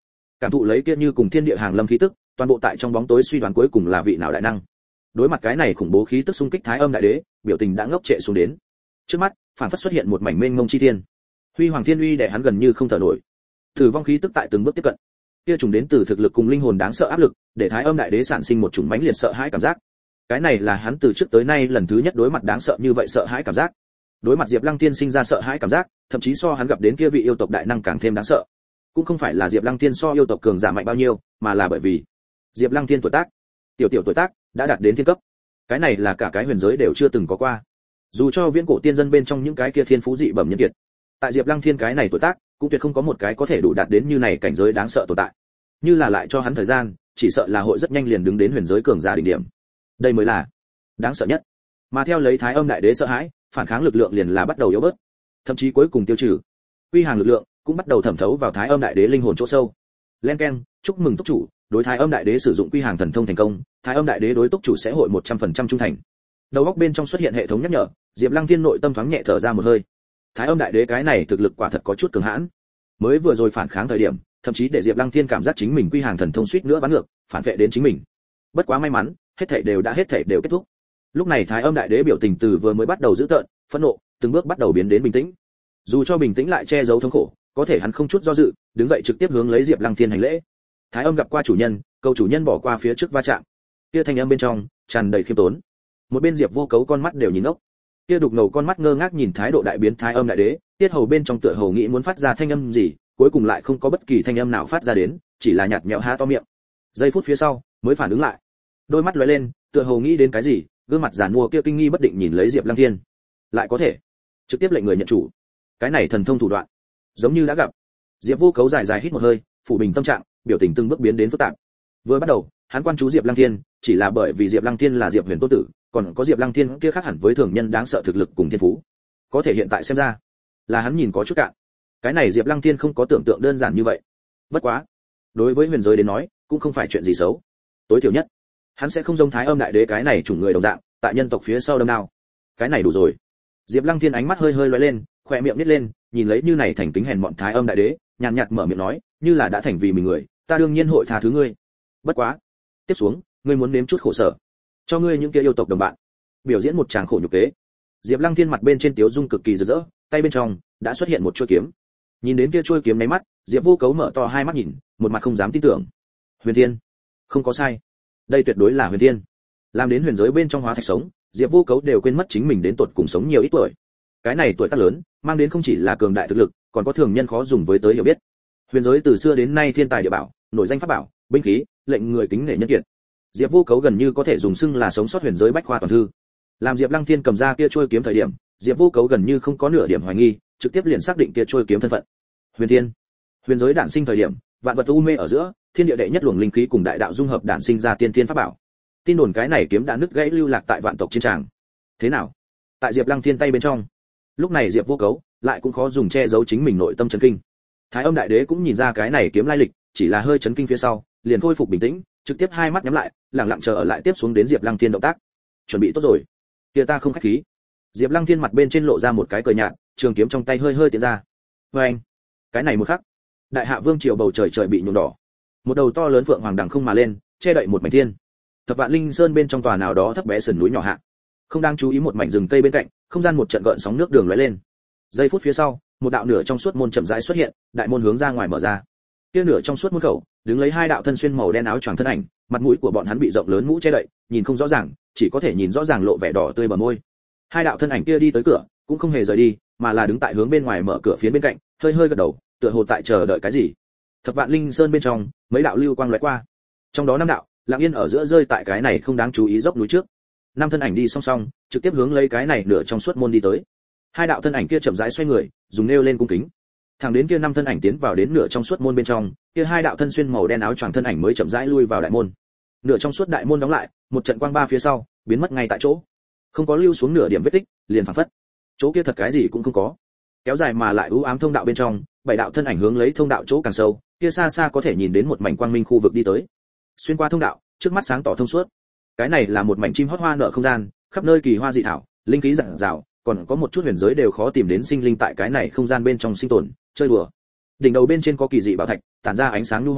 cảm thụ lấy kia như cùng thiên địa hàng lâm khí tức, toàn bộ tại trong bóng tối suy đoán cuối cùng là vị nào đại năng. Đối mặt cái này khủng bố khí tức xung kích Thái Âm đại đế, biểu tình đã ngốc trệ xuống đến. Trước mắt, phản phất xuất hiện một mảnh mênh mông chi thiên. Huy hoàng thiên uy để hắn gần như không thở nổi. Tử vong khí tức tại từng bước tiếp cận. Kia trùng đến từ thực lực cùng linh hồn đáng sợ áp lực, để Thái Âm đại đế sản sinh một chủng mãnh liệt sợ hãi cảm giác. Cái này là hắn từ trước tới nay lần thứ nhất đối mặt đáng sợ như vậy sợ hãi cảm giác. Đối mặt Diệp Lăng Tiên sinh ra sợ hãi cảm giác, thậm chí so hắn gặp đến kia vị yêu tộc đại năng càng thêm đáng sợ. Cũng không phải là Diệp Lăng Tiên so yêu tộc cường giả mạnh bao nhiêu, mà là bởi vì Diệp Lăng Tiên tuổi tác, tiểu tuổi tác đã đạt đến thiên cấp. Cái này là cả cái huyền giới đều chưa từng có qua. Dù cho viễn cổ tiên dân bên trong những cái kia thiên phú dị bẩm nhân kiệt, tại Diệp Lăng Thiên cái này tuổi tác, cũng tuyệt không có một cái có thể đủ đạt đến như này cảnh giới đáng sợ tồn tại. Như là lại cho hắn thời gian, chỉ sợ là hội rất nhanh liền đứng đến huyền giới cường giả đỉnh điểm. Đây mới là đáng sợ nhất. Mà theo lấy Thái Âm đại đế sợ hãi, phản kháng lực lượng liền là bắt đầu yếu bớt, thậm chí cuối cùng tiêu trừ. Quy hàng lực lượng cũng bắt đầu thẩm thấu vào Thái Âm đại đế linh hồn chỗ sâu. Len keng, chúc mừng túc chủ, đối Thái Âm đại đế sử dụng quy hàng thần thông thành công, Thái Âm đại đế đối túc chủ sẽ hội 100% trung thành. Đầu óc bên trong xuất hiện hệ thống nhắc nhở, Diệp Lăng Thiên nội tâm thoáng nhẹ thở ra một hơi. Thái Âm đại đế cái này thực lực quả thật có chút cường hãn. Mới vừa rồi phản kháng thời điểm, thậm chí để Diệp Lăng Thiên cảm giác chính mình quy hàng thần thông suýt nữa bắn ngược, phản vệ đến chính mình. Bất quá may mắn, hết thảy đều kết thúc. Lúc này Thái Âm đại đế biểu tình từ vừa mới bắt đầu dữ tợn, phẫn nộ, từng bước bắt đầu biến đến bình tĩnh. Dù cho bình tĩnh lại che giấu thống khổ, có thể hắn không chút do dự, đứng dậy trực tiếp hướng lấy Diệp Lăng Thiên hành lễ. Thái Âm gặp qua chủ nhân, cầu chủ nhân bỏ qua phía trước va chạm. Kia thanh âm bên trong tràn đầy khiêm tốn. Một bên Diệp Vô Cấu con mắt đều nhìn ngốc. Kia đục ngầu con mắt ngơ ngác nhìn thái độ đại biến Thái Âm đại đế, tiết hầu bên trong tựa hồ nghĩ muốn phát ra thanh âm gì, cuối cùng lại không có bất kỳ thanh âm nào phát ra đến, chỉ là nhạt nhẽo há to miệng. Giây phút phía sau, mới phản ứng lại. Đôi mắt lóe lên, tựa hồ nghĩ đến cái gì, gương mặt giàn mua kia kinh nghi bất định nhìn lấy Diệp Lăng Thiên. Lại có thể trực tiếp lệnh người nhận chủ. Cái này thần thông thủ đoạn, giống như đã gặp. Diệp Vô Cấu dài dài hít một hơi, phủ bình tâm trạng, biểu tình từng bước biến đến phức tạp. Vừa bắt đầu, hắn quan chú Diệp Lăng Thiên, chỉ là bởi vì Diệp Lăng Thiên là Diệp Huyền Tôn tử, còn có Diệp Lăng Thiên kia khác hẳn với thường nhân đáng sợ thực lực cùng thiên phú. Có thể hiện tại xem ra, là hắn nhìn có chút cạn. Cái này Diệp Lăng Thiên không có tưởng tượng đơn giản như vậy. Bất quá, đối với huyền giới đến nói, cũng không phải chuyện gì xấu. Tối thiểu nhất, hắn sẽ không giống Thái Âm đại đế cái này chủng người đồng dạng, tại nhân tộc phía sau đâm nào. Cái này đủ rồi. Diệp Lăng Thiên ánh mắt hơi hơi lóe lên, khóe miệng nhếch lên, nhìn lấy như này thành kính hèn mọn Thái Âm đại đế, nhàn nhạt mở miệng nói, như là đã thành vì mình người, ta đương nhiên hội tha thứ ngươi. Bất quá, tiếp xuống, ngươi muốn nếm chút khổ sở, cho ngươi những kia yêu tộc đồng bạn, biểu diễn một tràng khổ nhục kế. Diệp Lăng Thiên mặt bên trên tiếu dung cực kỳ rực rỡ, tay bên trong đã xuất hiện một chuôi kiếm. Nhìn đến kia chuôi kiếm nháy mắt, Diệp Vô Cấu mở to hai mắt nhìn, một mặt không dám tin tưởng. Huyền Thiên, không có sai, đây tuyệt đối là Huyền Thiên. Làm đến huyền giới bên trong hóa thạch sống, Diệp Vô Cấu đều quên mất chính mình đến tột cùng sống nhiều ít tuổi. Cái này tuổi tác lớn, mang đến không chỉ là cường đại thực lực, còn có thường nhân khó dùng với tới hiểu biết. Huyền giới từ xưa đến nay thiên tài địa bảo, nổi danh pháp bảo, binh khí, lệnh người kính nể nhân kiệt. Diệp Vô Cấu gần như có thể dùng xưng là sống sót huyền giới bách khoa toàn thư. Làm Diệp Lăng Thiên cầm ra kia trôi kiếm thời điểm, Diệp Vô Cấu gần như không có nửa điểm hoài nghi, trực tiếp liền xác định kia trôi kiếm thân phận. Huyền Thiên. Huyền giới đản sinh thời điểm, vạn vật u mê ở giữa, thiên địa đệ nhất luồng linh khí cùng đại đạo dung hợp đản sinh ra tiên thiên pháp bảo. Tin đồn cái này kiếm đã nứt gãy lưu lạc tại vạn tộc chiến tràng. Thế nào? Tại Diệp Lăng Thiên tay bên trong. Lúc này Diệp Vô Cấu lại cũng khó dùng che giấu chính mình nội tâm chấn kinh. Thái Âm đại đế cũng nhìn ra cái này kiếm lai lịch, chỉ là hơi chấn kinh phía sau, liền khôi phục bình tĩnh, trực tiếp hai mắt nhắm lại, lặng lặng chờ ở lại tiếp xuống đến Diệp Lăng Thiên động tác. Chuẩn bị tốt rồi. Kia ta không khách khí. Diệp Lăng Thiên mặt bên trên lộ ra một cái cười nhạt, trường kiếm trong tay hơi hơi tiến ra. Oeng! Cái này một khắc, đại hạ vương triều bầu trời trời bị nhuộm đỏ. Một đầu to lớn phượng hoàng đằng không mà lên, che đậy một mảnh thiên. Thập Vạn Linh Sơn bên trong tòa nào đó thấp bé sườn núi nhỏ hạ. Không đang chú ý một mảnh rừng cây bên cạnh, không gian một trận gợn sóng nước đường lóe lên. Giây phút phía sau, một đạo nửa trong suốt môn chậm rãi xuất hiện, đại môn hướng ra ngoài mở ra. Kia nửa trong suốt môn khẩu, đứng lấy hai đạo thân xuyên màu đen áo choàng thân ảnh, mặt mũi của bọn hắn bị rộng lớn mũ che đậy, nhìn không rõ ràng, chỉ có thể nhìn rõ ràng lộ vẻ đỏ tươi bờ môi. Hai đạo thân ảnh kia đi tới cửa, cũng không hề rời đi, mà là đứng tại hướng bên ngoài mở cửa phía bên cạnh, hơi hơi gật đầu, tựa hồ tại chờ đợi cái gì. Thập Vạn Linh Sơn bên trong, mấy đạo lưu quang lóe qua. Trong đó năm đạo, lặng yên ở giữa rơi tại cái này không đáng chú ý dốc núi trước. Năm thân ảnh đi song song, trực tiếp hướng lấy cái này nửa trong suốt môn đi tới. Hai đạo thân ảnh kia chậm rãi xoay người, dùng nêu lên cung kính. Thẳng đến kia năm thân ảnh tiến vào đến nửa trong suốt môn bên trong, kia hai đạo thân xuyên màu đen áo choàng thân ảnh mới chậm rãi lui vào đại môn. Nửa trong suốt đại môn đóng lại, một trận quang ba phía sau, biến mất ngay tại chỗ. Không có lưu xuống nửa điểm vết tích, liền phảng phất. Chỗ kia thật cái gì cũng không có. Kéo dài mà lại u ám thông đạo bên trong, bảy đạo thân ảnh hướng lấy thông đạo chỗ càng sâu, kia xa xa có thể nhìn đến một mảnh quang minh khu vực đi tới. Xuyên qua thông đạo, trước mắt sáng tỏ thông suốt. Cái này là một mảnh chim hót hoa nở không gian, khắp nơi kỳ hoa dị thảo, linh khí rạng rào, còn có một chút huyền giới đều khó tìm đến sinh linh tại cái này không gian bên trong sinh tồn, chơi đùa. Đỉnh đầu bên trên có kỳ dị bảo thạch, tản ra ánh sáng nhu hòa,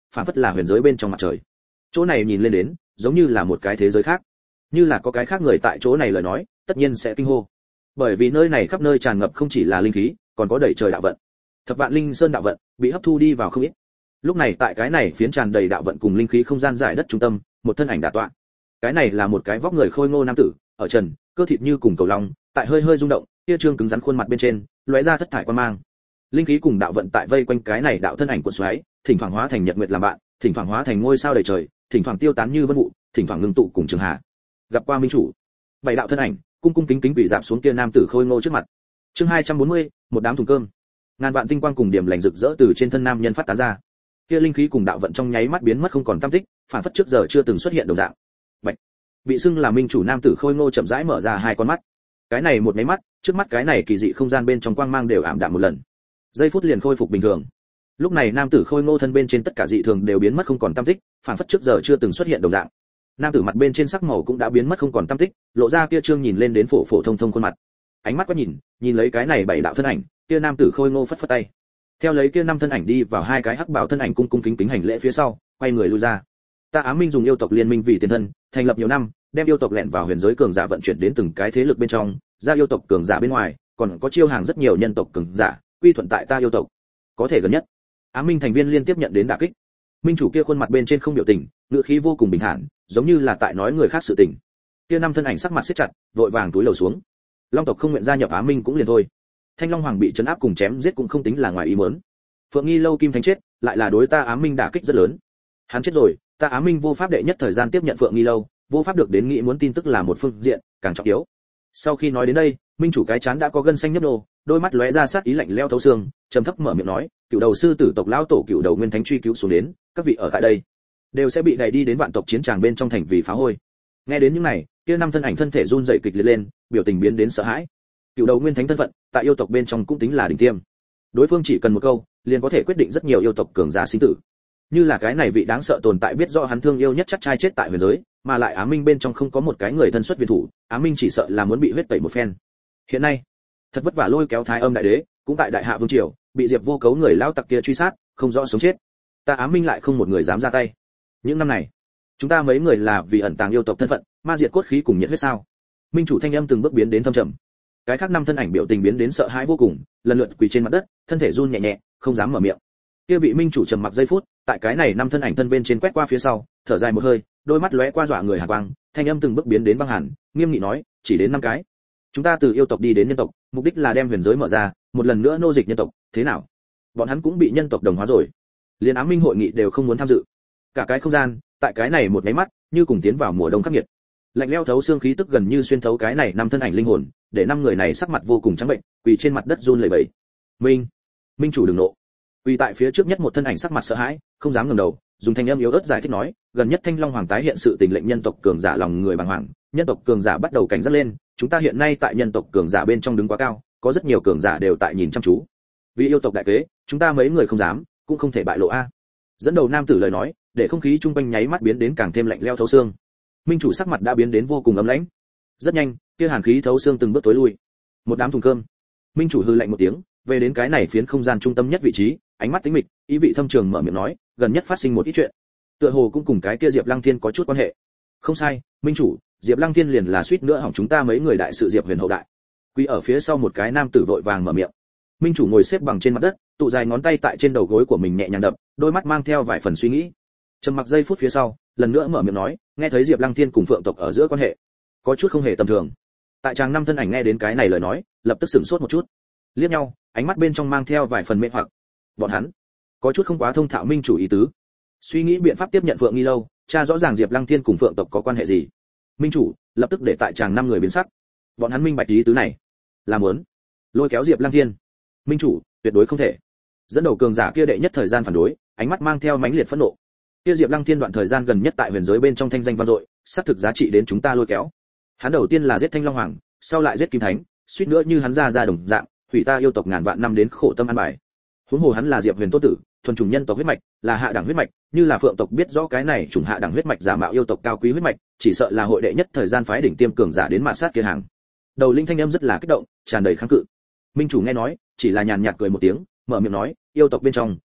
phản phất là huyền giới bên trong mặt trời. Chỗ này nhìn lên đến giống như là một cái thế giới khác, như là có cái khác người tại chỗ này lời nói tất nhiên sẽ kinh hô, bởi vì nơi này khắp nơi tràn ngập không chỉ là linh khí, còn có đầy trời đạo vận. Thập vạn linh sơn đạo vận bị hấp thu đi vào không ít. Lúc này tại cái này phiến tràn đầy đạo vận cùng linh khí không gian giải đất trung tâm, một thân ảnh đả tọa. Cái này là một cái vóc người khôi ngô nam tử, ở trần, cơ thịt như cùng cầu long, tại hơi hơi rung động, tia trương cứng rắn khuôn mặt bên trên, lóe ra thất thải quan mang. Linh khí cùng đạo vận tại vây quanh cái này đạo thân ảnh cuộn xoáy, thỉnh thoảng hóa thành nhật nguyệt làm bạn, thỉnh thoảng hóa thành ngôi sao đầy trời, thỉnh thoảng tiêu tán như vân vụ, thỉnh thoảng ngưng tụ cùng trường hà. Gặp qua minh chủ. Bảy đạo thân ảnh, cung cung kính kính quỳ rạp xuống kia nam tử khôi ngô trước mặt. Chương 240, một đám thùng cơm. Ngàn vạn tinh quang cùng điểm lành rực rỡ từ trên thân nam nhân phát tán ra. Kia linh khí cùng đạo vận trong nháy mắt biến mất không còn tăm tích, phản phất trước giờ chưa từng xuất hiện đồng dạng. Bạch. Bị xưng là minh chủ nam tử khôi ngô chậm rãi mở ra hai con mắt. Cái này một máy mắt, trước mắt cái này kỳ dị không gian bên trong quang mang đều ảm đạm một lần. Giây phút liền khôi phục bình thường. Lúc này nam tử khôi ngô thân bên trên tất cả dị thường đều biến mất không còn tăm tích, phản phất trước giờ chưa từng xuất hiện đồng dạng. Nam tử mặt bên trên sắc màu cũng đã biến mất không còn tăm tích, lộ ra kia trương nhìn lên đến phổ phổ thông thông khuôn mặt. Ánh mắt quét nhìn lấy cái này bảy đạo thân ảnh, kia nam tử khôi ngô phất phất tay. Theo lấy kia năm thân ảnh đi vào hai cái hắc bào thân ảnh cung cung kính kính hành lễ phía sau, quay người lui ra. Ta Ám Minh dùng yêu tộc liên minh vì tiền thân, thành lập nhiều năm, đem yêu tộc lẻn vào huyền giới cường giả vận chuyển đến từng cái thế lực bên trong, ra yêu tộc cường giả bên ngoài, còn có chiêu hàng rất nhiều nhân tộc cường giả, quy thuận tại ta yêu tộc. Có thể gần nhất, Ám Minh thành viên liên tiếp nhận đến đả kích. Minh chủ kia khuôn mặt bên trên không biểu tình, ngữ khí vô cùng bình thản, giống như là tại nói người khác sự tình. Kia năm thân ảnh sắc mặt siết chặt, vội vàng túi lầu xuống. Long tộc không nguyện gia nhập Ám Minh cũng liền thôi. Thanh Long Hoàng bị trấn áp cùng chém giết cũng không tính là ngoài ý muốn. Phượng Nghi Lâu Kim Thánh chết, lại là đối ta Ám Minh đả kích rất lớn. Hắn chết rồi, ta Ám Minh vô pháp đệ nhất thời gian tiếp nhận Phượng Nghi Lâu, vô pháp được đến nghĩ muốn tin tức là một phương diện, càng trọng yếu. Sau khi nói đến đây, Minh chủ cái chán đã có gân xanh nhấp nô, đôi mắt lóe ra sát ý lạnh lẽo thấu xương, trầm thấp mở miệng nói, cựu đầu sư tử tộc lão tổ cựu đầu nguyên thánh truy cứu xuống đến, các vị ở tại đây đều sẽ bị đẩy đi đến vạn tộc chiến tràng bên trong thành vì phá hôi. Nghe đến những này, kia năm thân ảnh thân thể run rẩy kịch liệt lên, biểu tình biến đến sợ hãi. Cựu đầu nguyên thánh thân phận, tại yêu tộc bên trong cũng tính là đỉnh tiêm. Đối phương chỉ cần một câu, liền có thể quyết định rất nhiều yêu tộc cường giả sinh tử. Như là cái này vị đáng sợ tồn tại biết rõ hắn thương yêu nhất chắc trai chết tại huyền giới, mà lại Ám Minh bên trong không có một cái người thân xuất viện thủ, Ám Minh chỉ sợ là muốn bị huyết tẩy một phen. Hiện nay, thật vất vả lôi kéo Thái Âm đại đế, cũng tại Đại Hạ vương triều, bị Diệp Vô Cấu người lao tặc kia truy sát, không rõ sống chết. Ta Ám Minh lại không một người dám ra tay. Những năm này, chúng ta mấy người là vì ẩn tàng yêu tộc thân phận, ma diệt cốt khí cùng nhiệt huyết sao? Minh chủ thanh âm từng bước biến đến thâm trầm. Cái khác năm thân ảnh biểu tình biến đến sợ hãi vô cùng, lần lượt quỳ trên mặt đất, thân thể run nhẹ nhẹ, không dám mở miệng. Kia vị minh chủ trầm mặc giây phút, tại cái này năm thân ảnh thân bên trên quét qua phía sau, thở dài một hơi, đôi mắt lóe qua dọa người hàn quang, thanh âm từng bước biến đến băng hàn, nghiêm nghị nói, chỉ đến 5 cái. Chúng ta từ yêu tộc đi đến nhân tộc, mục đích là đem huyền giới mở ra, một lần nữa nô dịch nhân tộc, thế nào? Bọn hắn cũng bị nhân tộc đồng hóa rồi. Liên Ám Minh hội nghị đều không muốn tham dự. Cả cái không gian, tại cái này một cái mắt, như cùng tiến vào mùa đông khắc nghiệt. Lạnh lẽo thấu xương khí tức gần như xuyên thấu cái này năm thân ảnh linh hồn, để 5 người này sắc mặt vô cùng trắng bệnh, quỳ trên mặt đất run lẩy bẩy. Minh chủ đừng nộ. Quỳ tại phía trước nhất một thân ảnh sắc mặt sợ hãi, không dám ngẩng đầu, dùng thanh âm yếu ớt giải thích nói, gần nhất Thanh Long Hoàng tái hiện sự tình lệnh nhân tộc cường giả lòng người bàng hoàng, nhân tộc cường giả bắt đầu cảnh giác lên, chúng ta hiện nay tại nhân tộc cường giả bên trong đứng quá cao, có rất nhiều cường giả đều tại nhìn chăm chú. Vì yêu tộc đại kế, chúng ta mấy người không dám, cũng không thể bại lộ a. Dẫn đầu nam tử lời nói, để không khí trung quanh nháy mắt biến đến càng thêm lạnh lẽo thấu xương. Minh chủ sắc mặt đã biến đến vô cùng ấm lãnh. Rất nhanh, kia hàn khí thấu xương từng bước tối lui. Một đám thùng cơm. Minh chủ hừ lạnh một tiếng, về đến cái này phiến không gian trung tâm nhất vị trí, ánh mắt tính mịch, ý vị thâm trường mở miệng nói, gần nhất phát sinh một ít chuyện, tựa hồ cũng cùng cái kia Diệp Lăng Thiên có chút quan hệ. Không sai, minh chủ, Diệp Lăng Thiên liền là suýt nữa hỏng chúng ta mấy người đại sự Diệp Huyền hậu đại. Quy ở phía sau một cái nam tử vội vàng mở miệng. Minh chủ ngồi xếp bằng trên mặt đất, tụ dài ngón tay tại trên đầu gối của mình nhẹ nhàng đập, đôi mắt mang theo vài phần suy nghĩ. Trầm mặc giây phút phía sau, lần nữa mở miệng nói, nghe thấy Diệp Lăng Thiên cùng Phượng tộc ở giữa quan hệ, có chút không hề tầm thường. Tại chàng năm thân ảnh nghe đến cái này lời nói, lập tức sửng sốt một chút, liếc nhau, ánh mắt bên trong mang theo vài phần mê hoặc. Bọn hắn có chút không quá thông thạo minh chủ ý tứ, suy nghĩ biện pháp tiếp nhận Phượng Nghi Lâu, tra rõ ràng Diệp Lăng Thiên cùng Phượng tộc có quan hệ gì. Minh chủ lập tức để tại chàng 5 người biến sắc. Bọn hắn minh bạch ý tứ này, là muốn lôi kéo Diệp Lăng Thiên. Minh chủ tuyệt đối không thể. Dẫn đầu cường giả kia đệ nhất thời gian phản đối, ánh mắt mang theo mãnh liệt phẫn nộ. Kia Diệp Lăng Thiên đoạn thời gian gần nhất tại huyền giới bên trong thanh danh vang dội, xác thực giá trị đến chúng ta lôi kéo. Hắn đầu tiên là giết Thanh Long Hoàng, sau lại giết Kim Thánh, suýt nữa như hắn ra đồng dạng, hủy ta yêu tộc ngàn vạn năm đến khổ tâm an bài. Huống hồ hắn là Diệp Huyền tốt tử, thuần chủng nhân tộc huyết mạch, là hạ đẳng huyết mạch, như là Phượng tộc biết rõ cái này chủng hạ đẳng huyết mạch giả mạo yêu tộc cao quý huyết mạch, chỉ sợ là hội đệ nhất thời gian phái đỉnh tiêm cường giả đến mạn sát kia hàng. Đầu linh thanh âm rất là kích động, tràn đầy kháng cự. Minh chủ nghe nói, chỉ là nhàn nhạt cười một tiếng, mở miệng nói, yêu tộc bên trong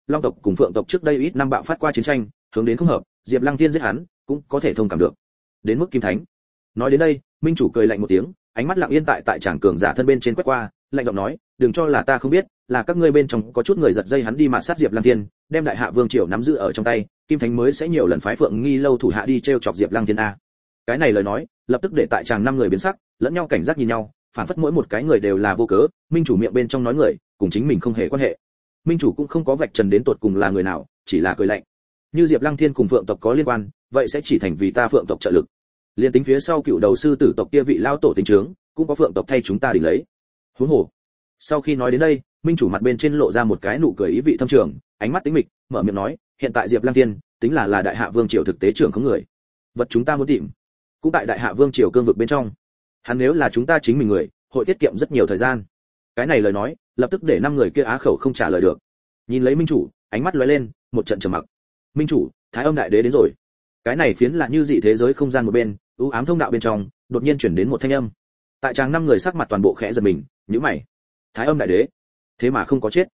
long tộc cùng phượng tộc trước đây ít năm bạo phát qua chiến tranh, hướng đến không hợp, Diệp Lăng Thiên giết hắn, cũng có thể thông cảm được. Đến mức Kim Thánh. Nói đến đây, minh chủ cười lạnh một tiếng, ánh mắt lặng yên tại tràng cường giả thân bên trên quét qua, lạnh giọng nói, đừng cho là ta không biết, là các ngươi bên trong có chút người giật dây hắn đi mạt sát Diệp Lăng Thiên, đem đại hạ vương triều nắm giữ ở trong tay, Kim Thánh mới sẽ nhiều lần phái Phượng Nghi lâu thủ hạ đi trêu chọc Diệp Lăng Thiên a. Cái này lời nói, lập tức để tại tràng năm người biến sắc, lẫn nhau cảnh giác nhìn nhau, phản phất mỗi một cái người đều là vô cớ, minh chủ miệng bên trong nói người, cùng chính mình không hề quan hệ. Minh chủ cũng không có vạch trần đến tột cùng là người nào, chỉ là cười lạnh. Như Diệp Lăng Thiên cùng Phượng tộc có liên quan, vậy sẽ chỉ thành vì ta Phượng tộc trợ lực. Liên tính phía sau cựu đầu sư tử tộc kia vị lao tổ tính trướng, cũng có Phượng tộc thay chúng ta đỉnh lấy. Huống hồ. Sau khi nói đến đây, minh chủ mặt bên trên lộ ra một cái nụ cười ý vị thâm trường, ánh mắt tính mịch, mở miệng nói, hiện tại Diệp Lăng Thiên tính là đại hạ vương triều thực tế trưởng không người. Vật chúng ta muốn tìm, cũng tại đại hạ vương triều cương vực bên trong. Hắn nếu là chúng ta chính mình người, hội tiết kiệm rất nhiều thời gian. Cái này lời nói, lập tức để năm người kia á khẩu không trả lời được. Nhìn lấy minh chủ, ánh mắt lóe lên, một trận trầm mặc. Minh chủ, Thái Âm đại đế đến rồi. Cái này phiến là như dị thế giới không gian một bên, u ám thông đạo bên trong, đột nhiên chuyển đến một thanh âm. Tại tràng năm người sắc mặt toàn bộ khẽ giật mình, nhíu mày. Thái Âm đại đế, thế mà không có chết.